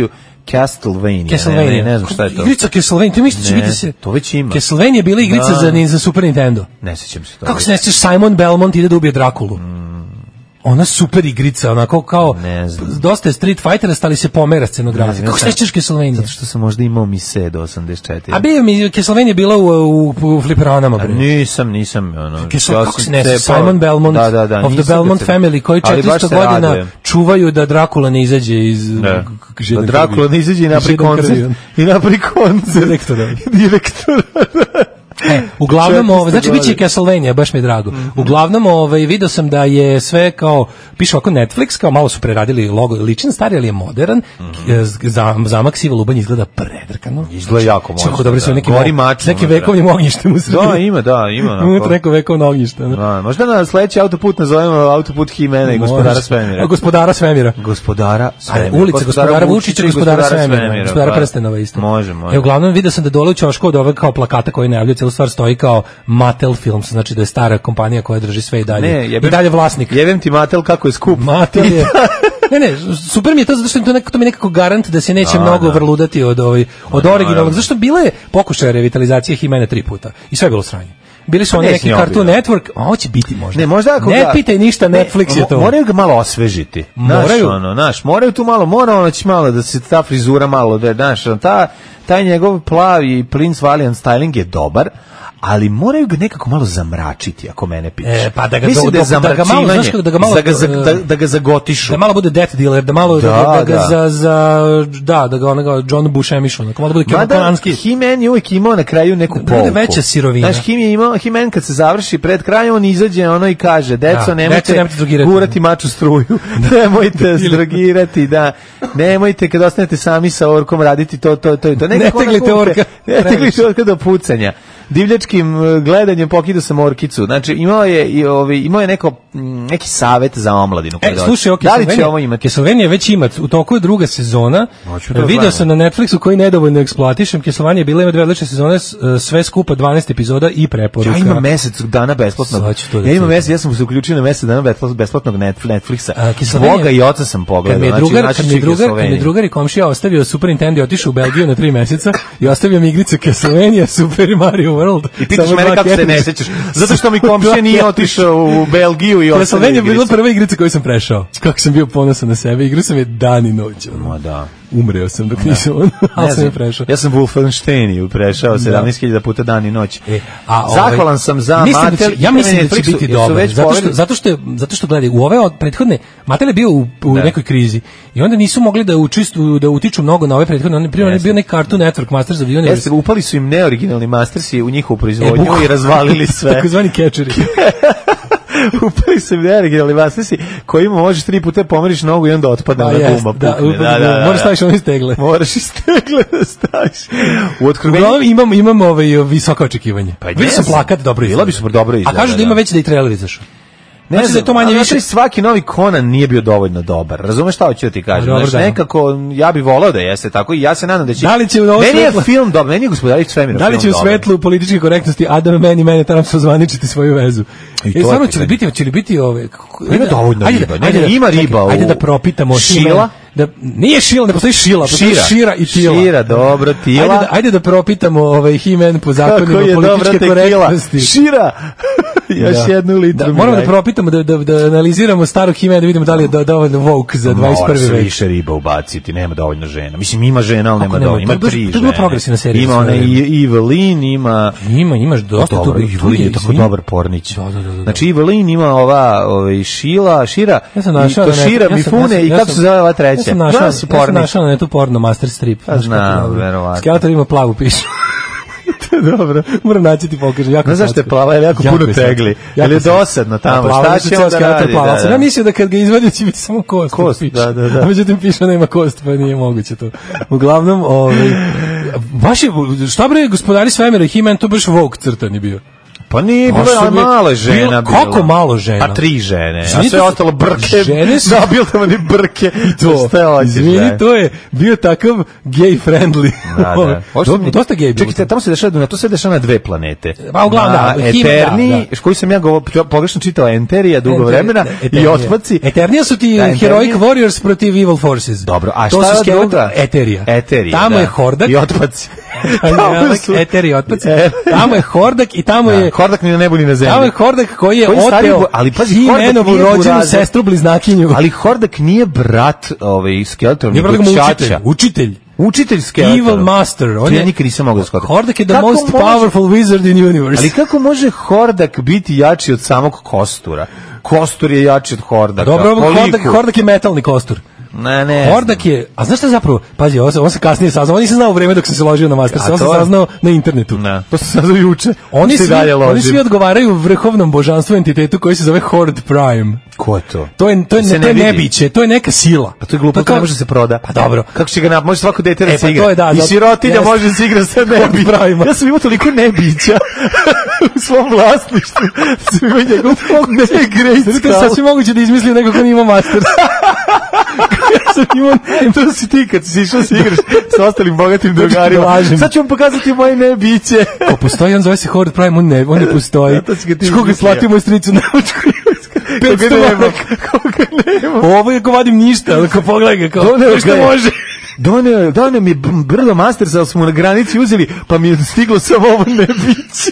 Castlevania. Castlevania. Ne, ne znam šta je to. Igrica Castlevania, ti misliš da će Ne, biti se... to već ima. Castlevania je bila igrica Da. za, ni- za Super Nintendo. Ne sećam se toga. Kako se ne sjećaš, Simon Belmont ide da ubije Drakulu. Ona super igrica, onako kao Ne znam. dosta je Street Fightera, stali se pomera Ne scenografija. znam, Kako se ne ne sjećaš Castlevania? Zato što sam možda imao Mise do osamdeset četiri. A bio mi Castlevania je bila u, u, u fliperanama, bre. Nisam, nisam, ono. Castle- ja kako sam se ne cepao- Simon Belmont da, da, da, of the nisam Belmont ga se- family koji ali baš četiristo se godina radujem. čuvaju da Drakula ne izađe iz Da. k- židan Da Drakula krvi. ne izađe i napravi Židan krvi, koncert. on. I napravi koncert. Direktora. Direktora. E, uglavnom, ovaj, znači četiristo biće i godina. Castlevania, baš mi je drago. Uglavnom, ovaj, vidio sam da je sve kao, piše ovako Netflix, kao malo su preradili logo, ličan stari, ali je modern, za, zamak Siva Lubanj izgleda predrkano. Izgleda jako moćno, Kako dobro su da. neki, Gori mo- mač s nekim unutra. vekovnim ognjištem u sredini. Da, ima, da, ima. onako. Unutra neko vekovno ognjište. ne? Da, možda na sledeći autoput nazovemo autoput Himena i gospodara Može. svemira. A, Gospodara svemira. Gospodara A, svemira. ulica gospodara Vučića i gospodara svemira, gospodara pa. prstenova isto. Može, može. E, uglavnom vidio sam da dole u ćošku od ovog kao plakata koji najavljaju celu stvar stoji kao Mattel Films, znači da je stara kompanija koja drži sve i dalje. Ne, jebem- I dalje vlasnik. Jebem ti Matel kako je skup. Mattel je... Ne, ne, super mi je to zato što mi to nekako, to mi je nekako garant da se neće Da, mnogo da. vrludati od, ovaj, od Ma, originalnog. naravno. Zašto bile je pokušaje revitalizacije Himena tri puta i sve je bilo sranje. Bili su Pa oni ne neki smije Cartoon obilo. Network, a ovo će biti možda. Ne, možda ako ne ga- pitaj ništa, Ne, Netflix je mo- to. Moraju ga malo osvežiti. Moraju. Znaš, ono, znaš, moraju tu malo, mora ono će malo da se ta frizura malo, da, znaš, ono, ta, taj njegov plavi Prince Valiant styling je dobar, ali moraju ga nekako malo zamračiti, ako mene pitaš. E, pa da ga Mislim do- da je da ga malo, zamračivanje, znaš kako, da ga malo, da ga, za- e, da, da ga zagotišu. Da malo bude death dealer, da malo da, Da, da, ga da. za, za da, da ga onoga John Buscemišu, da malo da bude Kevin Mada Polanski. He-Man je uvijek imao na kraju neku Da bude pouku. veća sirovina. Znaš, He-Man je imao, He-Man kad se završi pred krajem, on izađe ono i kaže, deco, Da, nemojte, deco, nemojte drogirati." gurati maču struju, nemojte drogirati, da, nemojte kad ostanete sami sa orkom raditi to, to, to i to. Ne Nekako teglite onako, orka. Ne teglite orka do pucanja. Divljačkim uh, gledanjem pokidao sam orkicu. Znači, imao je, i, ovi, imao je neko, mm, neki savet za omladinu. E, koji slušaj, dođe. ok, da li će ovo imati? Castlevania već ima, u toku je druga sezona. Hoću da Video gledam. sam na Netflixu koji nedovoljno eksploatišem. Castlevania je bila ima dve odlične sezone, s- sve skupa dvanaest epizoda i preporuka. Ja imam mesec dana besplatnog. Sad ću to da Ja imam čitam. mesec, ja sam se uključio na mesec dana besplat- besplatnog Netf- Netflixa. A, Castlevania- Boga i oca sam pogledao. Kad mi je znači, drugar, naći kad mi je ću drugar, kad mi je Castlevania. drugar i komšija ostavio Super Nintendo i otišao u Belgiju na tri meseca i ostavio mi igrice Castlevania, Super Mario World. I pitaš samo mene dva kako se ketića. ne sećaš. Zato što mi komšija nije otišao u Belgiju i ostavio Castlevania je bila igricu. prva igrica koju sam prešao. Kako sam bio ponosan na sebe. Igrao sam je dan i noć. ono. Ma da. Umreo sam dok nisam on, ali Ne sam je znam, prešao. ja sam Wolfenstein prešao sedamnaest hiljada puta dan i noć. E, a, ovaj, Zahvalan sam za mislim da Mattel će- i ja mislim da će Netflixu, biti jer su dobar, već zato što, povedali- zato što je, zato što gledaj, u ove od prethodne, Mattel je bio u, u Da. nekoj krizi i onda nisu mogli da učistu, da utiču mnogo na ove prethodne, on je bio neki Cartoon Network, Masters of the Universe, Jeste, upali su im neoriginalni mastersi u njihovu proizvodnju E, bukvalno. i razvalili sve. takozvani catcheri. Upali su im neoriginalni mastersi kojima možeš tri puta pomeriš nogu i onda otpada Pa na jest, guma. da, pukne. upravo, moraš staviš ono iz tegle. Moraš iz tegle da staviš. U otkrovenju... Uglavnom imamo, imamo ovaj, visoka očekivanja. Pa Vidio ne sam znam. plakat, dobro Bila izgleda. bi super dobro izgleda, A kažu da ima da. već da i trailer izašao. Ne Znači da je to manje ali više- znači svaki novi Conan nije bio dovoljno dobar. Razumeš šta hoću da ti kažem? Dobro, Znači, da. nekako ja bih voleo da jeste tako i ja se nadam da će. Da li će u ovo Meni je svetlo- film dobar, meni je Gospodarić svemira. Da li će film u dobar. svetlu političke korektnosti Adam meni mene tamo se ozvaničiti svoju vezu? I to E, je stvarno će li pitanje. biti, će li biti ove... kako- Ima dovoljno ajde, riba. da- Ne, ajde ne, da- ima čekaj, riba u- Ajde da propitamo. Šila? Da, nije šila, ne postoji šila, postoji Šira. šira i tila. Šira, dobro, tila. Ajde da, ajde da propitamo ovaj He-Man po zakonima Kako je dobra političke tekila. korektnosti. Šira. Još Da. jednu litru. Da, mi moramo da daj. propitamo, da, da, da analiziramo starog He-Mana, da vidimo da li je do- dovoljno woke za dvadeset prvi Mora se vek. više riba ubaciti, nema dovoljno žena. Mislim, ima žena, ali Kako nema nema? dovoljno. Ima To je baš- tri to je žene. bila progresivna serija Ima sve ona vreme. i Evelyn, ima... Ima, imaš dosta Dobro, tu. Evelyn je tako izvini. dobar pornić. Da, da, da, da. Znači, Evelyn ima ova, ovaj, Šila, Šira, Ja sam i našao to na netu- Šira, ja sam- Mifune ja sam- i ja kako sam- se zove ova Ja treća? sam našao, Znaš si ja sam pornić? našao na netu porno master strip. Pa Znaš kako znam, je dobro. verovatno. Skeletor ima plavu pišu. Dobro. Moram naći ti pokažem. Jako Znaš zašto je slatko. plava, jer jako puno je slatko. tegli. Jako Jer je slatko. dosadno tamo. A plava Šta je će ceo onda skeletor radi? plava. Da, Sam da. ja mislio da kad ga izvadio će biti samo kost. Kost, piše. da, da, da. A međutim piše nema kost, pa nije moguće to. Uglavnom, ovaj, baš je, šta bre, gospodari svemira i He-Man, to baš woke crtan je bio. Pa nije bilo, ali malo žena bilo. Kako malo žena? Pa tri žene, a Izvini, sve ostalo brke. Žene su... Nabiltovani brke. I to, izvini, to je bio takav gay friendly. Da, da. To, dosta gay bilo. Čekajte, tamo se dešava, na to se dešava na dve planete. Pa uglavnom, da. Eterni, da, da. koji sam ja go, pogrešno čitao, Enterija, dugo Enter, vremena, Eternija. i otpaci. Eternija su ti da, Heroic Warriors protiv Evil Forces. Dobro, a to šta su je druga? Eterija. Eterija, tamo da. je Hordak. I otpaci. Tamo su Eteri otpaci. Tamo je Hordak i tamo da, je Hordak ni na nebu ni na zemlji. Tamo je Hordak koji je koji oteo, ali pazi, Hordak nije rođenu sestru bliznakinju. Ali Hordak nije brat ovaj Skeletor, nego učitelj. Učitelj. Učitelj Skeletor. Evil Master. On je, ja nikad nisam mogao shvatiti. Hordak je the kako most može, powerful wizard in universe. Ali kako može Hordak biti jači od samog Kostura? Kostur je jači od Hordaka. Dobro, Hordak, Hordak je metalni Kostur. Ne, ne. Hordak je, a znaš šta zapravo, pazi, ovo se, ovo se kasnije saznao, ovo nisam znao u vreme dok sam se ložio na Masterse, ovo sam saznao na internetu. Ne, to sam saznao juče. Oni svi, oni svi odgovaraju vrhovnom božanstvu entitetu koji se zove Horde Prime. Ko je to? To je, to je, ne, to je nebiće, to je neka sila. Pa to je glupo, to ne može se proda. Pa dobro. Kako će ga napraviti, može svako dete da e, se pa igra. Da, i sirotilja može da se igra sa nebićem. Ja sam imao toliko nebića u svom vlasništvu. Sam imao njegov ne great. To je sasvim moguće da izmisli neko ko nima Masters. Ja sam imao, to si ti kad si išao se igraš sa ostalim bogatim drugarima. Sad ću vam pokazati moje nebiće. Ko postoji, on zove se Horde Prime, on ne, on ne postoji. Što ga platio moj stricu na učku. Koga nema. Koga nema. Ovo je ko vadim ništa, ali ko pogledaj ga, kao, što može. Doneo, doneo mi brdo Mastersa, ali smo na granici uzeli, pa mi je stiglo samo ovo nebiće.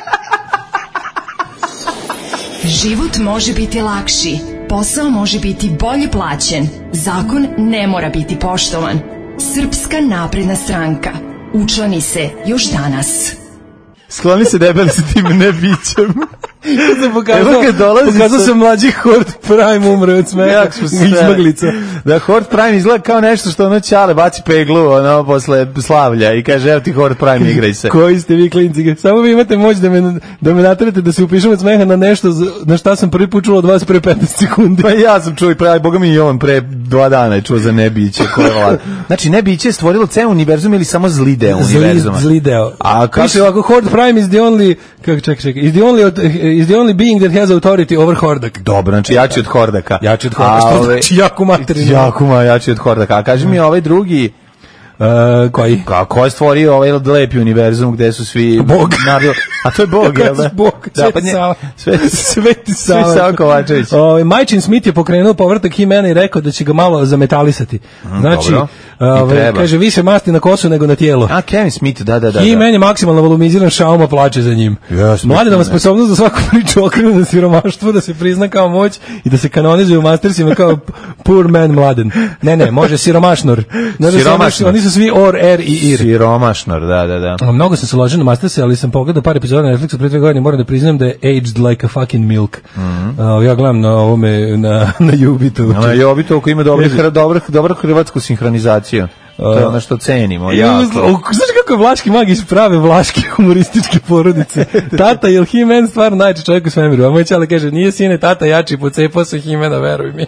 Život može biti lakši, posao može biti bolje plaćen, zakon ne mora biti poštovan. Srpska napredna stranka. Učlani se još danas. Skloni se debeli sa tim nebićem. Kad sam pokazao, pokazao sam mlađi Horde Prime umre od smeha izmaglica. Da, Horde Prime izgleda kao nešto što ono Ćale baci peglu ono posle slavlja i kaže evo ti Horde Prime igraj se. Koji ste vi klinci? Samo vi imate moć da me, da me naterate da se upišem od smeha na nešto na šta sam prvi put čuo od vas pre petnaest sekundi. Pa ja sam čuo i pre, boga mi i on pre dva dana je čuo za nebiće. Koje znači nebiće je stvorilo ceo univerzum ili samo zli deo univerzuma? Zli deo. A kaže ovako Horde Prime is the only kako ček ček is the only is the only being that has authority over Hordak. Dobro, znači jači od Hordaka. Jači od Hordaka, što znači jako materinu. Jako ma jači od Hordaka. A kaži mi ovaj drugi Uh, koji? Kako je stvorio ovaj lepi univerzum gde su svi Bog. Nabil, a to je Bog, jel da? Bog, da, pa nje, Sveti Sveti Sava. Sveti Sava Kovačević. Ovaj Majčin Smith je pokrenuo povratak He-Mana i rekao da će ga malo zametalisati. Znači, ovaj kaže više masti na kosu nego na tijelo. A Kevin Smith, da, da, da. He-Man je maksimalno volumiziran, Shauma plače za njim. Yes, Mladenova sposobnost da svaku priču okrene na siromaštvo, da se prizna kao moć i da se kanonizuje u Mastersima kao poor man Mladen. Ne, ne, može siromašnor. Siromašnor. Oni su svi or, er i ir. Siromašnor, da, da, da. Mnogo sam se ložio na Masterse, ali sam pogledao par epizoda na Netflixu pre dve godine, moram da priznam da je aged like a fucking milk. Mm -hmm. uh, ja gledam na ovome, na, na Jubitu. Na Jubitu koji ima dobro, dobro, dobro hrvatsku sinhronizaciju. To je ono što cenimo. Jako. Znaš kako je Vlaški mag iz prave vlaške humorističke porodice? Tata, je li He-Man stvarno najjači čovjek u svemiru? A moj čale kaže, nije sine, tata jači, pocepao se He-Mana, veruj mi.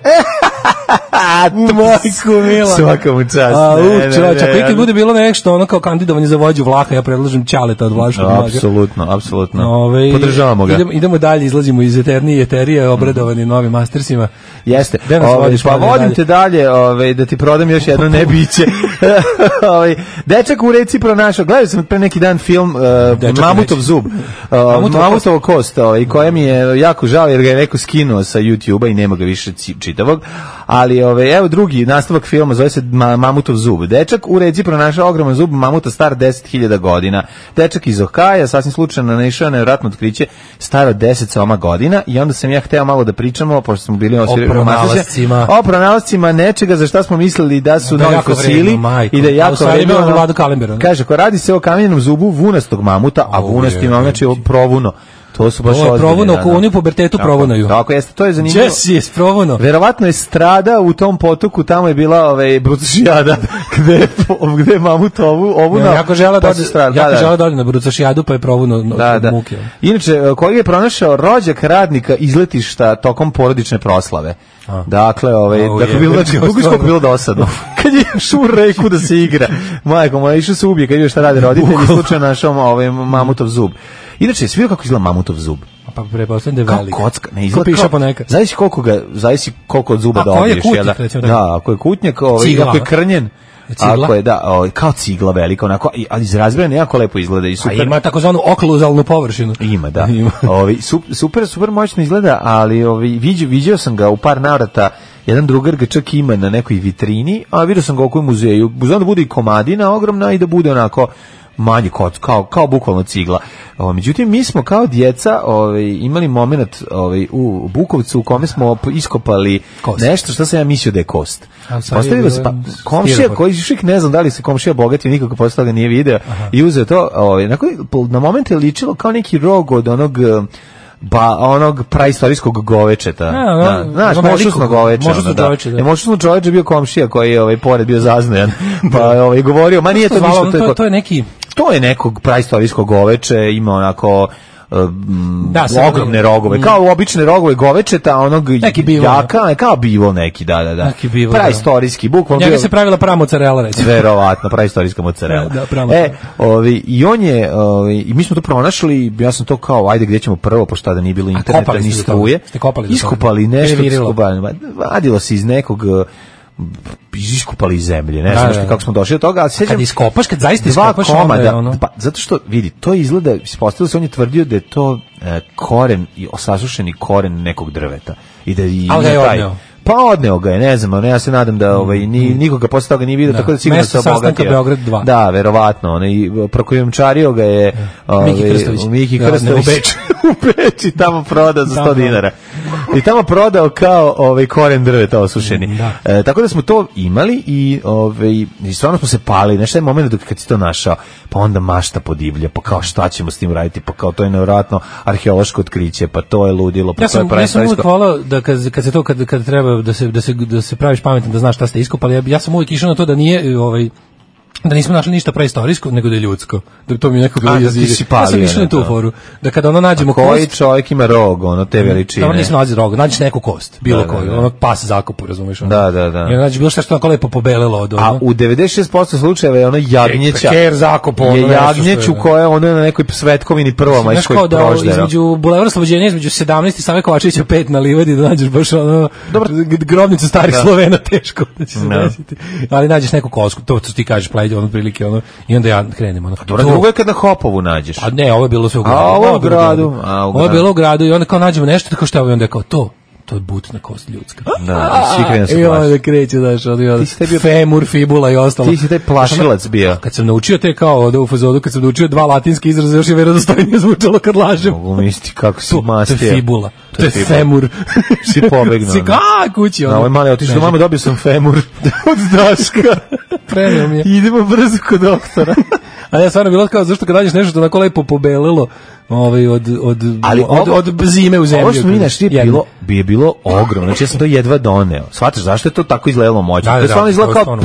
Majko mila. Svaka mu čast. A, u, čovječ, ako ikad bude bilo nešto ono kao kandidovanje za vođu Vlaha, ja predlažem Ćaleta od Vlaškog maga. Apsolutno, apsolutno. Ove, podržavamo ga. Idemo, idemo dalje, izlazimo iz Eternije i Eterije, obradovani novim Mastersima. Jeste. Ove, pa vodim dalje? te dalje, ove, da ti prodam još jedno nebiće. Ove, dečak u reci pronašao, gledao sam pre neki dan film uh, Mamutov zub, uh, Mamutov kost, ovaj, koja mi je jako žao jer ga je neko skinuo sa YouTube-a i nema ga više čitavog, ali ove, evo drugi nastavak filma, zove se Mamutov zub. Dečak u reci pronašao ogroman zub mamuta star deset hiljada godina. Dečak iz Ohaja, sasvim slučajno naišao na nevjerojatno otkriće staro deset soma godina i onda sam ja hteo malo da pričamo, pošto smo bili o pronalascima. O pronalascima nečega za šta smo mislili da su da novi fosili i da je jako vredno. Kaže, ko radi se o kamenjenom zubu vunastog mamuta, a vunast ima znači provuno. To su baš ozbiljne. Provuno, ko oni u pubertetu provunaju. Tako jeste, to je zanimljivo. Jesse je provuno. Verovatno je strada u tom potoku, tamo je bila ovaj Brucošijada, gde gde je mamut ovu ovu na. Jako žela da jako žela da ode na Brucošijadu, pa je provuno da, da. muke. Inače, koji je pronašao rođak radnika izletišta tokom porodične proslave. A. Dakle, ovaj, oh, dakle bilo znači kako bilo dosadno. Kad je išao u reku da se igra. Majko moja, išao se ubije kad je šta rade roditelji, slučajno našao ovaj mamutov zub. Inače, svi kako izgleda mamutov zub. Pa pretpostavljam da je velik. Kao kocka, ne izgleda piša kao, ponekad. Zavisi koliko ga, zavisi koliko od zuba dobiješ. A ko je kutnjak, recimo? Da, ako je kutnjak, ovaj, ako je krnjen, cigla? Ako je, da, ovaj, kao cigla velika, onako, ali iz razbrane jako lepo izgleda i super. A ima takozvanu okluzalnu površinu. Ima, da. Ima. Ovi, super, super moćno izgleda, ali ovi, vidio, vidio sam ga u par navrata, jedan drugar ga čak ima na nekoj vitrini, a vidio sam ga oko muzeju. Znam da bude i komadina ogromna i da bude onako manje kot, kao, kao bukvalno cigla. O, međutim, mi smo kao djeca ovaj, imali moment ovaj, u Bukovcu u kome smo iskopali kost. Nešto što sam ja mislio da je kost. Postavio se, pa, komšija koji šik ne znam da li se komšija bogatio, nikako posle toga nije video. Aha. I uzeo to, ovaj, na, na moment je ličilo kao neki rog od onog ba onog praistorijskog govečeta. Ja, no, da, znaš, mošusno goveče. Mošusno da. goveče, da. E, mošusno čovječ je bio komšija koji je ovaj, pored bio zaznojan. Pa ovaj, govorio, ma nije to ništa. To, to je neki... To je nekog praistorijskog goveče, ima onako... Um, da, ogromne rogove, kao obične rogove govečeta, onog jaka, kao bivo neki, da, da, da. Praistorijski, bukvalno. Njega se pravila prava mozzarella, recimo. Verovatno, praistorijska mozzarella. Da, prava. E, ovi, i on je, ovi, i mi smo to pronašli, ja sam to kao, ajde, gdje ćemo prvo, pošto da nije bilo interneta, ni struje. Iskopali nešto, vadilo se iz nekog... iskopali iz zemlje, ne znam što kako smo došli do toga, ali sećam kad iskopaš, kad zaista iskopaš komada, onda ono... pa zato što vidi, to izgleda, ispostavilo se, on je tvrdio da je to e, koren i osasušeni koren nekog drveta i da i ali je taj, pa odneo ga je, ne znam, ono, ja se nadam da ovaj, ni, nikoga posle toga nije vidio, da. Tako da sigurno se obogatio. Beograd dva. Da, verovatno, ono, i prokojomčario ga je ovaj, Miki Krstović, Miki Krstović u Beč. u Beč i tamo prodao za sto dinara. I tamo prodao kao ovaj, koren drveta osušeni. Da. E, tako da smo to imali i, ovaj, i stvarno smo se pali, nešto je moment dok kad si to našao, pa onda mašta podivlja, pa kao šta ćemo s tim raditi, pa kao to je nevjerojatno arheološko otkriće, pa to je ludilo, pa ja to sam, je praistorijsko. Ja sam uvijek volao da kad, kad se to, kad, kad treba da se, da se, da se praviš pametan, da znaš šta ste iskopali, ja, ja sam uvijek išao na to da nije, ovaj, da nismo našli ništa preistorijsko, nego da je ljudsko. Da to mi neko bilo jezivo. Ja sam išao na tu foru. Da kada ono nađemo kost... Koji čovjek ima rog, ono, te veličine? Da, ono nismo nađi rog, nađeš neku kost, bilo da, koju, da, da. Ono pas zakopu, razumiješ? Ono. Da, da, da. I ono nađeš bilo šta što onako lepo pobelelo od ono. A u devedeset šest posto slučajeva je ono jagnjeća. Ker zakopu. Je jagnjeću koja je ono na nekoj svetkovini prva majskoj proždera. Između Bulevara Slobođenja, između sedamnaeste i Save Kovačevića pet na livadi, da nađeš baš ono, grobnicu starih Slovena, teško da će se desiti. Ali nađeš neku kosku, to što ti kažeš, plajde, ono prilike, ono, i onda ja krenem ono. Dobro, drugo je kad na Hopovu nađeš. A ne, ovo je bilo sve u gradu. A ovo u gradu. Ovo je bilo u gradu i onda kao nađemo nešto, tako što je onda kao to. To je butna kost ljudska. Da, svi krenu se plaši. I onda kreće, znaš, ono, femur, fibula i ostalo. Ti si taj plašilac bio. Kad sam naučio te kao u fazodu, kad sam naučio dva latinske izraze, još je verodostojnije zvučalo kad lažem. Mogu misliti kako si mastio. To je fibula, to je femur. Si pobegnuo. Si ka, kući. Na ovoj mali otišao do mame, dobio sam femur od Daška. Prenio mi je. Idemo brzo kod doktora. A ja stvarno bilo kao, zašto kad nađeš nešto onako lepo pobelelo, ovaj, od, od, ali od, ovo, od zime u zemlji. Ovo što mi našli je bilo, bi je bilo ogromno, znači ja sam to jedva doneo. Shvataš zašto je to tako izgledalo moćno? Da, to je stvarno izgleda kao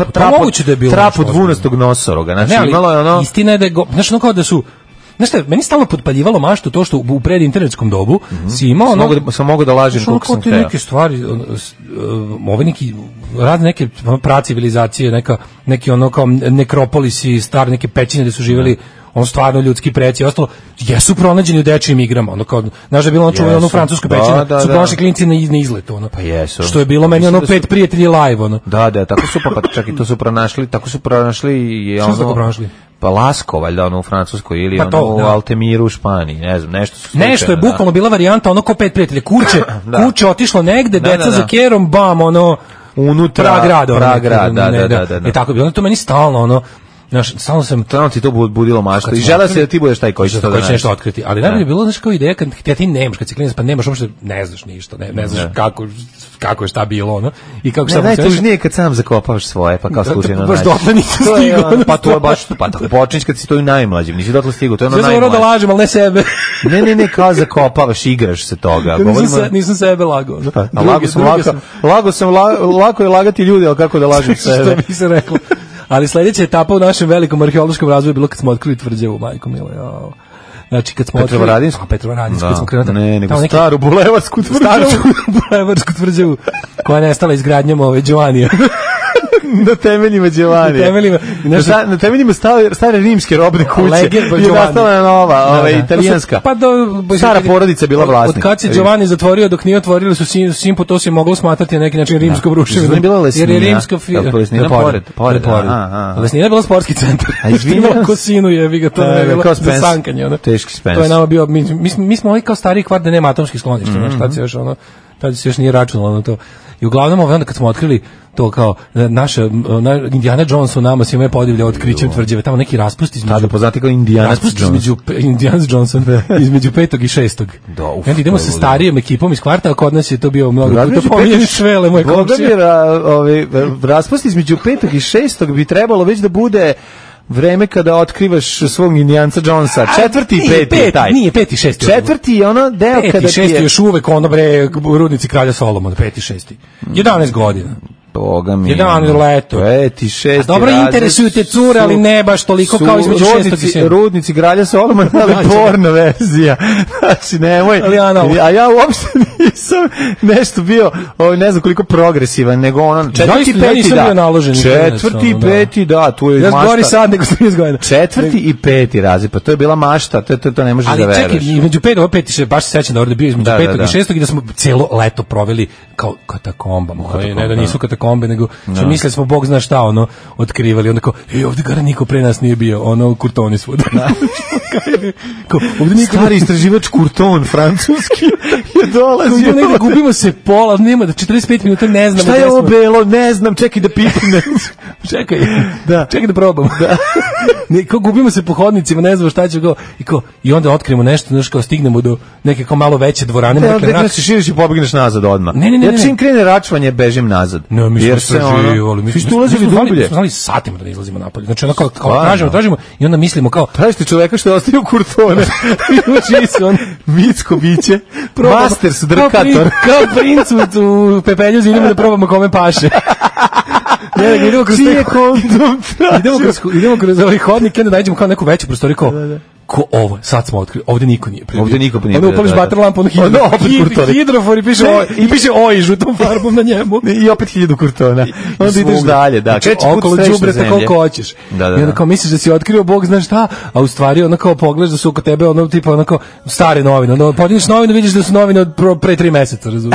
trap od dvunastog nosoroga. Znači, ne, ali imalo je ono... istina je da je, go, znači ono kao da su, znaš šta, meni stalno potpaljivalo maštu to što u predinternetskom dobu mm -hmm. si imao ono... Sam, sam mogu da lažem koliko sam teo. Neke stvari, ove neki, razne neke pracivilizacije, neka, neki ono kao nekropolisi, stare neke pećine gde su živjeli on stvarno ljudski preci i ostalo, jesu pronađeni u dečijim igrama, ono kao, znaš da je bilo ono čuveno, ono francusko pećine, da, da, su pronašli klinci na, na izlet, ono. Pa jesu. Što je bilo meni ono pet su... prijatelji live, ono. Da, da, tako su, pa, pa čak i to su pronašli, tako su pronašli i ono... Što su tako pronašli? Pa Lasko, valjda, ono u Francuskoj ili pa to, ono da. U Altemiru u Španiji, ne znam, nešto su slučajno. Nešto je bukvalno da. Bila varijanta, ono ko pet prijatelja, kuće, da. Kuće otišlo negde, da, deca da, da. Za kerom, bam, ono, unutra, pragrad, ono, pragrad, da, da, da, da, da. E tako bi, ono to meni stalno, ono, znaš, stalno sam... Stalno ti to budilo mašta i žela se da ti budeš taj koji će to da nešto otkriti. Ali najbolje je bilo, znaš, kao ideja, kad ti, ti nemaš, kad si klinac, pa nemaš uopšte, ne znaš ništa, ne, ne znaš kako, kako je šta bilo, ono. I kako ne, najtužnije kad sam zakopavaš svoje, pa kao slučajno nađeš. Baš dotle nisam stigao. Pa to je baš, pa tako počinješ kad si to i najmlađim, nisi dotle stigao, to je ono najmlađe. Sve sam da lažem, ali ne sebe. Ne, ne, ne, kao zakopavaš, igraš se toga. Nisam sebe lagao. Lago sam, lago sam, lako je lagati ljudi, ali kako da lažem sebe. Što bi se reklo. Ali sljedeća etapa u našem velikom arheološkom razvoju je bilo kad smo otkrili tvrđavu, majko mila. Jo. Znači kad smo Petrovaradinsku, a Petrovaradinsku, kad smo krenuli. Ne, nego neki, staru bulevarsku tvrđavu, staru bulevarsku tvrđavu koja je nestala izgradnjom ove Đovanija. na temeljima Giovanni. Na temeljima, na, na temeljima stare, stare rimske robne kuće. Leger, I je nastala nova, ova, italijanska. Pa do, stara porodica je bila vlasnik. Od kad se Giovanni zatvorio, dok nije otvorili su sim, simpo, to se moglo smatrati na neki način rimskom ruševinom. Jer je rimska firma. Lesnina pored. pored. Lesnina je bila sportski centar. A izvinjam Kosinu je, vi ga to ne je bilo za sankanje. Teški Spence. To je nama bio, mi, mi, mi smo ovaj kao stariji kvart da nema atomskih skloništa, mm-hmm. Šta se još ono, tada se još nije računalo na to. I uglavnom onda kad smo otkrili to kao naša na, Indiana Jones u nama svima je podivljao otkrićem tvrđave, tamo neki raspust između tada poznati kao Indiana Jones između Indiana Johnson između petog i šestog. I idemo sa starijom ekipom iz kvarta, a kod nas je to bio mnogo puta pominjeni Švele, moj komšija. Ovaj raspust između petog i šestog bi trebalo već da bude vreme kada otkrivaš svog Indijanca Jonesa. Četvrti i peti pet, taj. Nije peti i šesti. Četvrti je ono deo peti, kada šesti je još uvek ono bre rudnici kralja Solomona, peti i šesti. jedanaest godina. Boga mi. Jedan leto. Peti, šesti. Dobro interesuju te cure, ali ne baš toliko kao između šestog i sedmog. Rudnici kralja Solomona, ali porno verzija. Znači, nemoj. A ja uopšte nisam nešto bio, ne znam koliko progresivan, nego ono, četvrti i peti, da. Četvrti i peti, da, tu je mašta. Ja gori sad nego trideset godina. Četvrti i peti razi, pa to je bila mašta, to, to, to ne možeš da veruješ. Ali čekaj, između petog, ovo peti, še, baš se sećam da ovdje bio između petog i šestog i da smo cijelo leto proveli kao katakombama. Ne da nisu katakombe, nego što mislili smo, Bog zna šta, ono, otkrivali, onda kao, ej, ovdje gara niko pre nas nije bio, ono, Kurtonisvud. Stari istraživač Kurton, francuski, je dolazio. Negde gubimo se pola, nema da četrdeset pet minuta ne znamo. Šta je ovo belo, ne znam, čekaj da pipne. Čekaj, da. čekaj da probam. Da. Ne, kao gubimo se po hodnicima, ne znamo šta će go, i, kao, i onda otkrimo nešto, znaš, kao stignemo do neke kao malo veće dvorane. Ne, dakle, onda se širiš i pobegneš nazad odmah. Ne, ne, ne. Ja čim krene račvanje, bežim nazad. Ne, mi smo istraživali. Mi smo ulazili dublje. Mi smo znali satima da ne izlazimo napolje. Znači, ono kao, kao tražimo, tražimo i onda mislimo kao... Tražite čoveka što je ostavio Kurtone. Uči se on. Mitsko biće. Master su drkator. Kao princ u Pepeljuzi, idemo da probamo kome paše. Ne, ne, idemo kroz te kondom. Idemo kroz, idemo kroz ovaj hodnik, onda nađemo kao neku veću prostoriju, kao, ko ovo, sad smo otkrili, ovdje niko nije prebio. Ovdje niko nije prebio. Onda upališ bater lampu, ono hidrofor i piše oj, i piše oj žutom farbom na njemu. I opet hiljadu kurtona. Onda ideš dalje, da. Znači, okolo đubreta koliko hoćeš. Da, da, I onda kao misliš da si otkrio, Bog zna šta, a u stvari ono kao pogledaš da su oko tebe ono tipa ono kao stare novine. Onda podigneš novinu, vidiš da su novine od pre tri meseca, razumiješ?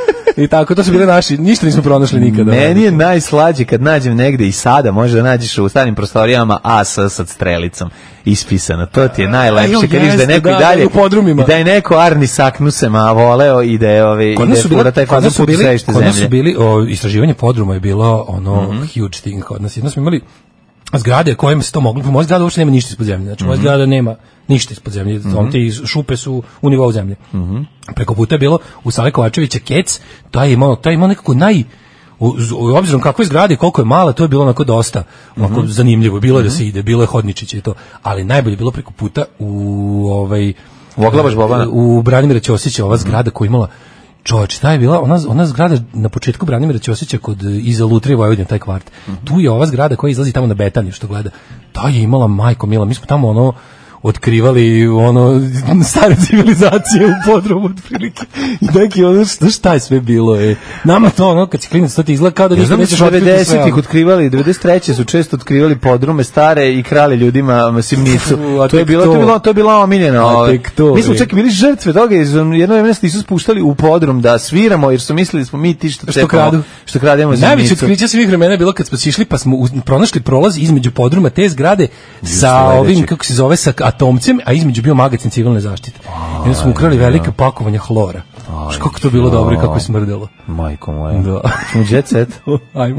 I tako, to su bile naši, ništa nismo pronašli nikada. Meni je najslađe kad nađem negde i sada, može da nađeš u starim prostorijama A S sa strelicom ispisano. To ti je najlepše, kad vidiš da je neko i dalje, da je neko Arni Saknusema voleo i da je ove, kod nas su bili, kod nas su bili, kod nas su bili o, istraživanje podruma je bilo ono mm-hmm. huge thing kod nas. Jedno smo imali zgrade kojima se to moglo, moja zgrada uopšte nema ništa ispod zemlje, znači moja zgrada nema ništa ispod zemlje, mm-hmm. te šupe su u nivou zemlje. Mm-hmm. Preko puta je bilo u Save Kovačevića Kec, to je imao, to je imao nekako naj, u, u obzirom kako je zgrada i koliko je mala, to je bilo onako dosta onako mm-hmm. zanimljivo, bilo je mm-hmm. da se ide, bilo je hodničiće i to, ali najbolje je bilo preko puta u ovaj u Oglabaš Bobana, u Branimira Ćosića, ova zgrada koja je imala čovječ, ta je bila ona, ona zgrada na početku Branimira Ćosića kod iza Lutrije Vojvodine, taj kvart. Mm-hmm. Tu je ova zgrada koja izlazi tamo na Betaniju što gleda. Ta je imala majko mila, mi smo tamo ono otkrivali ono stare civilizacije u podrumu otprilike. I neki ono šta, šta je sve bilo je. Nama to ono kad si klinac to ti izgleda kao da niko nećeš otkriti sve. devedesetih otkrivali, devedeset treće su često otkrivali podrume stare i krali ljudima simnicu. To je bilo to je bilo to je bila omiljena. Mi smo čak bili žrtve toga, jedno vreme se nisu spuštali u podrum da sviramo jer su mislili smo mi ti što što kradu, što krademo simnicu. Najveće otkriće svih vremena je bilo kad smo išli pa smo pronašli prolaz između podruma te zgrade sa ovim kako se zove sa atomcem, a između bio magacin civilne zaštite. I onda smo ukrali velike pakovanja hlora. Aj, kako to bilo dobro i kako je smrdelo. Majko moja. Da. Smo jet set. Ajmo.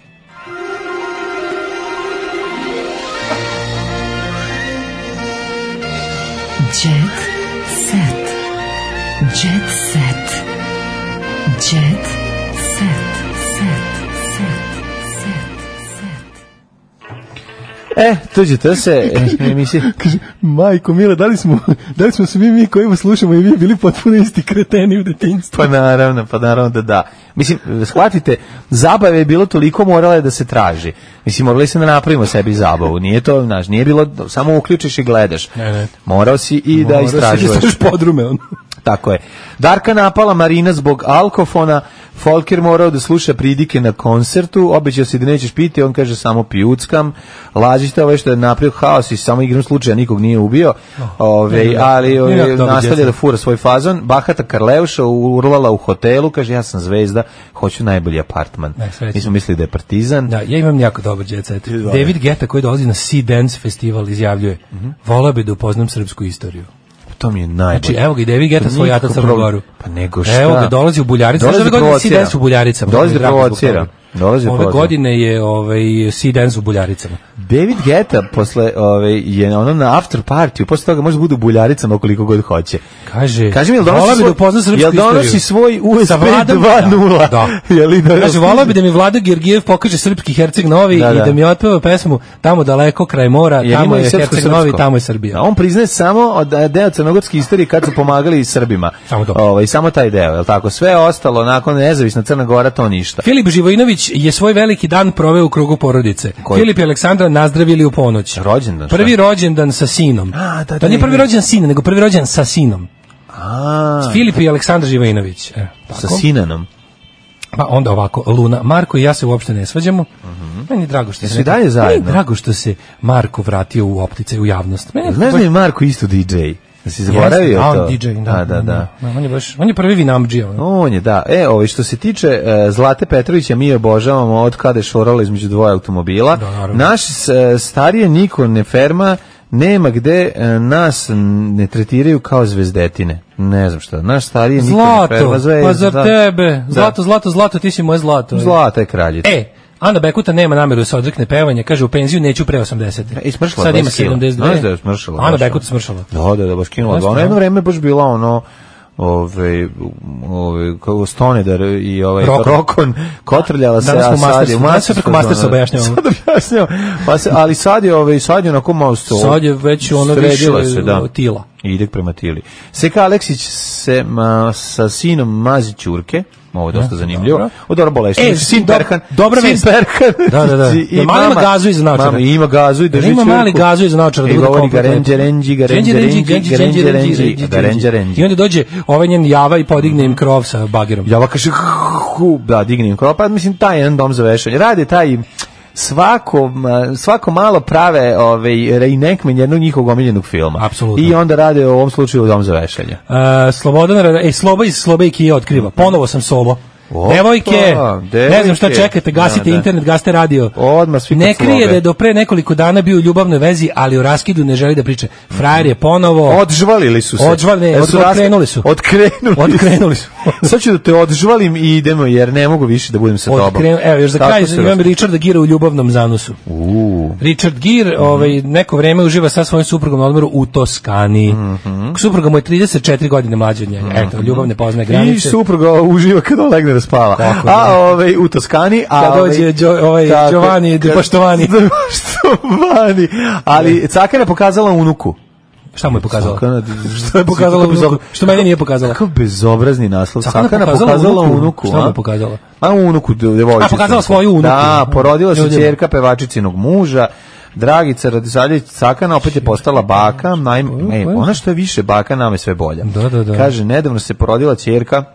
Jet set. Jet set. Jet set. E, tuđete se emisije. Kaže, majko mila, da li smo, da li smo svi mi kojima slušamo i vi bili potpuno isti kreteni u detinjstvu? Pa naravno, pa naravno da da. Mislim, shvatite, zabave je bilo toliko, morala je da se traži. Mislim, morali se da napravimo sebi zabavu. Nije to, znaš, nije bilo, samo uključiš i gledaš. Ne, ne. Morao si i Morao da istražuješ. Morao si da podrume, on. Tako je. Darka napala Marina zbog alkofona, Folker morao da sluša pridike na koncertu, obećao si da nećeš piti, on kaže samo pijuckam, lažite ovo što je napravio haos i samo igrom slučaja nikog nije ubio, ove, ali ove, nastavlja da fura svoj fazon. Bahata Karleuša urlala u hotelu, kaže ja sam zvezda, hoću najbolji apartman. Mi smo mislili da je Partizan. Da, ja imam jako dobar jet set. David Guetta koji dolazi na Sea Dance festival izjavljuje, mm-hmm. volao bi da upoznam srpsku istoriju. To mi je najbolje. Znači, evo ga i David Guetta svoj jata Crnu Goru. Pa nego šta? Evo ga, dolazi u Buljaricu. Dolazi ove godine Sea Dance u Buljaricama. Dolazi da provocira. Dolazi ove godine je ovaj, Sea Dance u Buljaricama. David Guetta posle ovaj, je ono na after party, posle toga može bude u Buljaricama koliko god hoće. Kaže, Kaže mi, jel donosi, svoj, da jel donosi svoj U S B dva nula? Da. da. Kaže, volao bi da mi Vlada Georgijev pokaže srpski Herceg Novi da, da. i da mi otpeva pesmu Tamo daleko kraj mora, ja, tamo je Herceg Novi, tamo je Srbija. A on priznaje samo od deo crnogorske istorije kad su pomagali Srbima. Samo to. Ovaj, samo taj deo, je l' tako? Sve ostalo, nakon nezavisna Crna Gora, to ništa. Filip Živojinović je svoj veliki dan proveo u krugu porodice. Koji? Filip i Aleksandra nazdravili u ponoć. Rođendan. Prvi šta? rođendan sa sinom. A, da, to nije prvi rođendan sina, nego prvi rođendan sa sinom. A, Filip i Aleksandar Živojinović. E, sa sinanom. Pa onda ovako, Luna, Marko i ja se uopšte ne svađamo. Uh-huh. Meni je drago što se dalje zajedno. Meni je drago što se Marko vratio u optice, u javnost. Meni znaš da je Marko isto D J? Da si zaboravio to? On D J, da. Da, da, da. da. On je baš, on je prvi vinamdžija. On je, da. E, ovaj, što se tiče uh, Zlate Petrovića, mi obožavamo od kada je šorala između dvoje automobila. Da, naš uh, starije niko ne ferma, nema gde uh, nas ne tretiraju kao zvezdetine. Ne znam šta. Naš starije niko ne ferma. Zlato, pa zar tebe? Zlato, zlato, zlato, ti si moje zlato. Zlata je kraljica. E, Ana Bekuta nema nameru da se odrekne pevanja, kaže u penziju neću pre osamdeset. I smršala. Sad ima sedamdeset dve. Znaš da je smršala. Ana Bekuta smršala. Da, da, da, baš kinula. Ona jedno vreme baš bila ono ove ove kao Stonedar i ovaj Rokon. Rokon kotrljala se, a sad je danas se preko Mastersa objašnjavamo. Sad objašnjavamo. Pa se, ali sad je ovaj sad je onako malo sto. Sad je već ono više se, da. Tila. Ide prema Tili. Seka Aleksić se ma, sa sinom mazi ćurke. Ovo je dosta zanimljivo. O, dobro bolešće. E, sin Perhan. Dobra vest. Da, da, da. I mali ima gazu iz naočara. Mama ima gazu i drži ima mali gazu iz naočara. I govori garenđe, renđi, garenđe, renđi, garenđe, renđi, garenđe, renđi. I onda dođe ovaj njen Java i podigne im krov sa bagerom. Java kaže, da, digne im krov. Pa mislim, taj jedan dom za vešanje. Radi taj svako, svako malo prave ovaj reenactment jednog njihovog omiljenog filma. Apsolutno. I onda rade u ovom slučaju dom za vešanje. Uh, Slobodan, ej, Sloba iz Slobe i Kije otkriva. Ponovo sam solo. Opa, devojke, devojke, ne znam šta čekate, gasite da, internet, gasite radio. Odmah svi ne krije da je do pre nekoliko dana bio u ljubavnoj vezi, ali u raskidu ne želi da priče. Frajer je ponovo... Odžvalili su se. Odžvalili, od, odkrenuli su. Odkrenuli, odkrenuli su. Sad ću da te odžvalim i idemo, jer ne mogu više da budem sa tobom. Evo, još za kraj imam Richarda Gira u ljubavnom zanusu. Uh. Richard Gir mm-hmm. ovaj, neko vreme uživa sa svojim suprugom na odmoru u Toskani. Mm-hmm. Supruga mu je trideset četiri godine mlađa od njega. Mm-hmm. Eto, ljubavne poznaje granice. I supruga uživa kada on legne da spava. Tako, a ovaj u Toskani, a kad dođe jo, ovaj Giovanni di Poštovani. Poštovani. Ali Cakana je pokazala unuku. Šta mu je pokazala? Cakana, što je pokazala unuku? Što meni nije pokazala? Kakav bezobrazni naslov. Cakana, Cakana pokazala, pokazala unuku. unuku šta mu je pokazala? A unuku devojčicu. A pokazala svoju unuku. Da, porodila se ćerka pevačicinog muža. Dragica Radisavljević Cakana opet je postala baka. Naime, e, ona što je više baka, nama je sve bolja. Da, da, da. Kaže, nedavno se porodila ćerka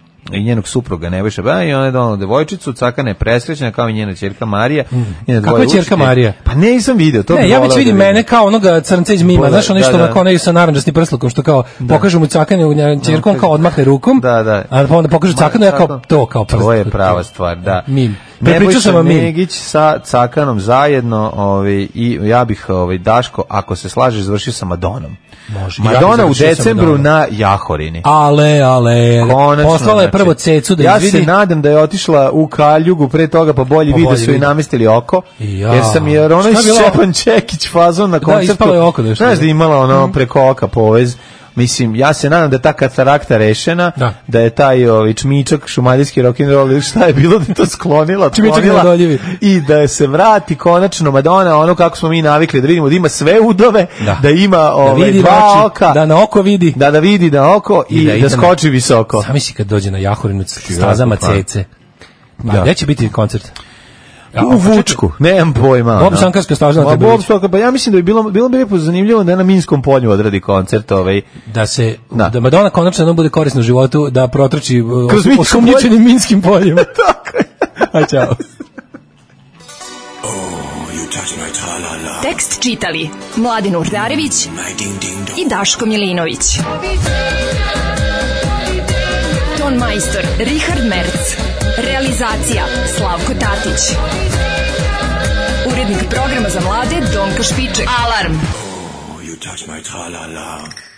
i njenog supruga Nebojša Ba i ona je donala devojčicu, Cakana je presrećena kao i njena ćerka Marija. Mm. Kako je ćerka Marija? Pa nisam video, to ne, ja već vidim da mene kao onoga crnca iz Mima, znaš ono što da, da. Onaj sa narandžastim prslukom, što kao da. Pokažu mu Cakanu ćerkom, kao odmahne rukom, da, da. a pa onda pokažu Cakanu, ja kao to, kao prst. To je prava stvar, da. Mim. Nebojša Megić sa Cakanom zajedno, ovaj, i ja bih, ovaj, Daško, ako se slažeš, završio sa Madonom. Može. Madonna ja u decembru na Jahorini. Ale, ale. Konačno, poslala je prvo cecu da ja izvidi. Ja se nadam da je otišla u Kaljugu pre toga, pa bolji video su i namestili oko. Ja. Jer sam jer ono Šćepan Čekić fazon na koncertu. Da, je oko nešto. Znaš da je imala ono mm. preko oka povez. Mislim, ja se nadam da je ta katarakta rešena, da, da je taj ovi čmičak šumadijski rock'n'roll, šta je bilo da je to sklonila, sklonila i da se vrati konačno Madonna, ono kako smo mi navikli da vidimo, da ima sve udove, da, da ima ove, da dva oči, oka, da na oko vidi, da da vidi na oko i, i da, da skoči na, visoko. Zamisli kad dođe na Jahorinu stazama cece. Da. Gde će biti koncert? U Vučku, nemam pojma. Bob Sankarska staža na Bob Sankarska, pa ja mislim da bi bilo, bilo bi lijepo zanimljivo da na Minskom polju odradi koncert ovaj. Da se, da, da Madonna konačno nam bude korisna u životu, da protrči osumnjičenim Minskim poljem. Tako je. A čao. Tekst čitali Mladin Urdarević i Daško Milinović. Ton majstor Richard Merc. Realizacija Slavko Tatić. Urednik programa za mlade Donka Špiček. Alarm! Oh, you touch my tra-la-la.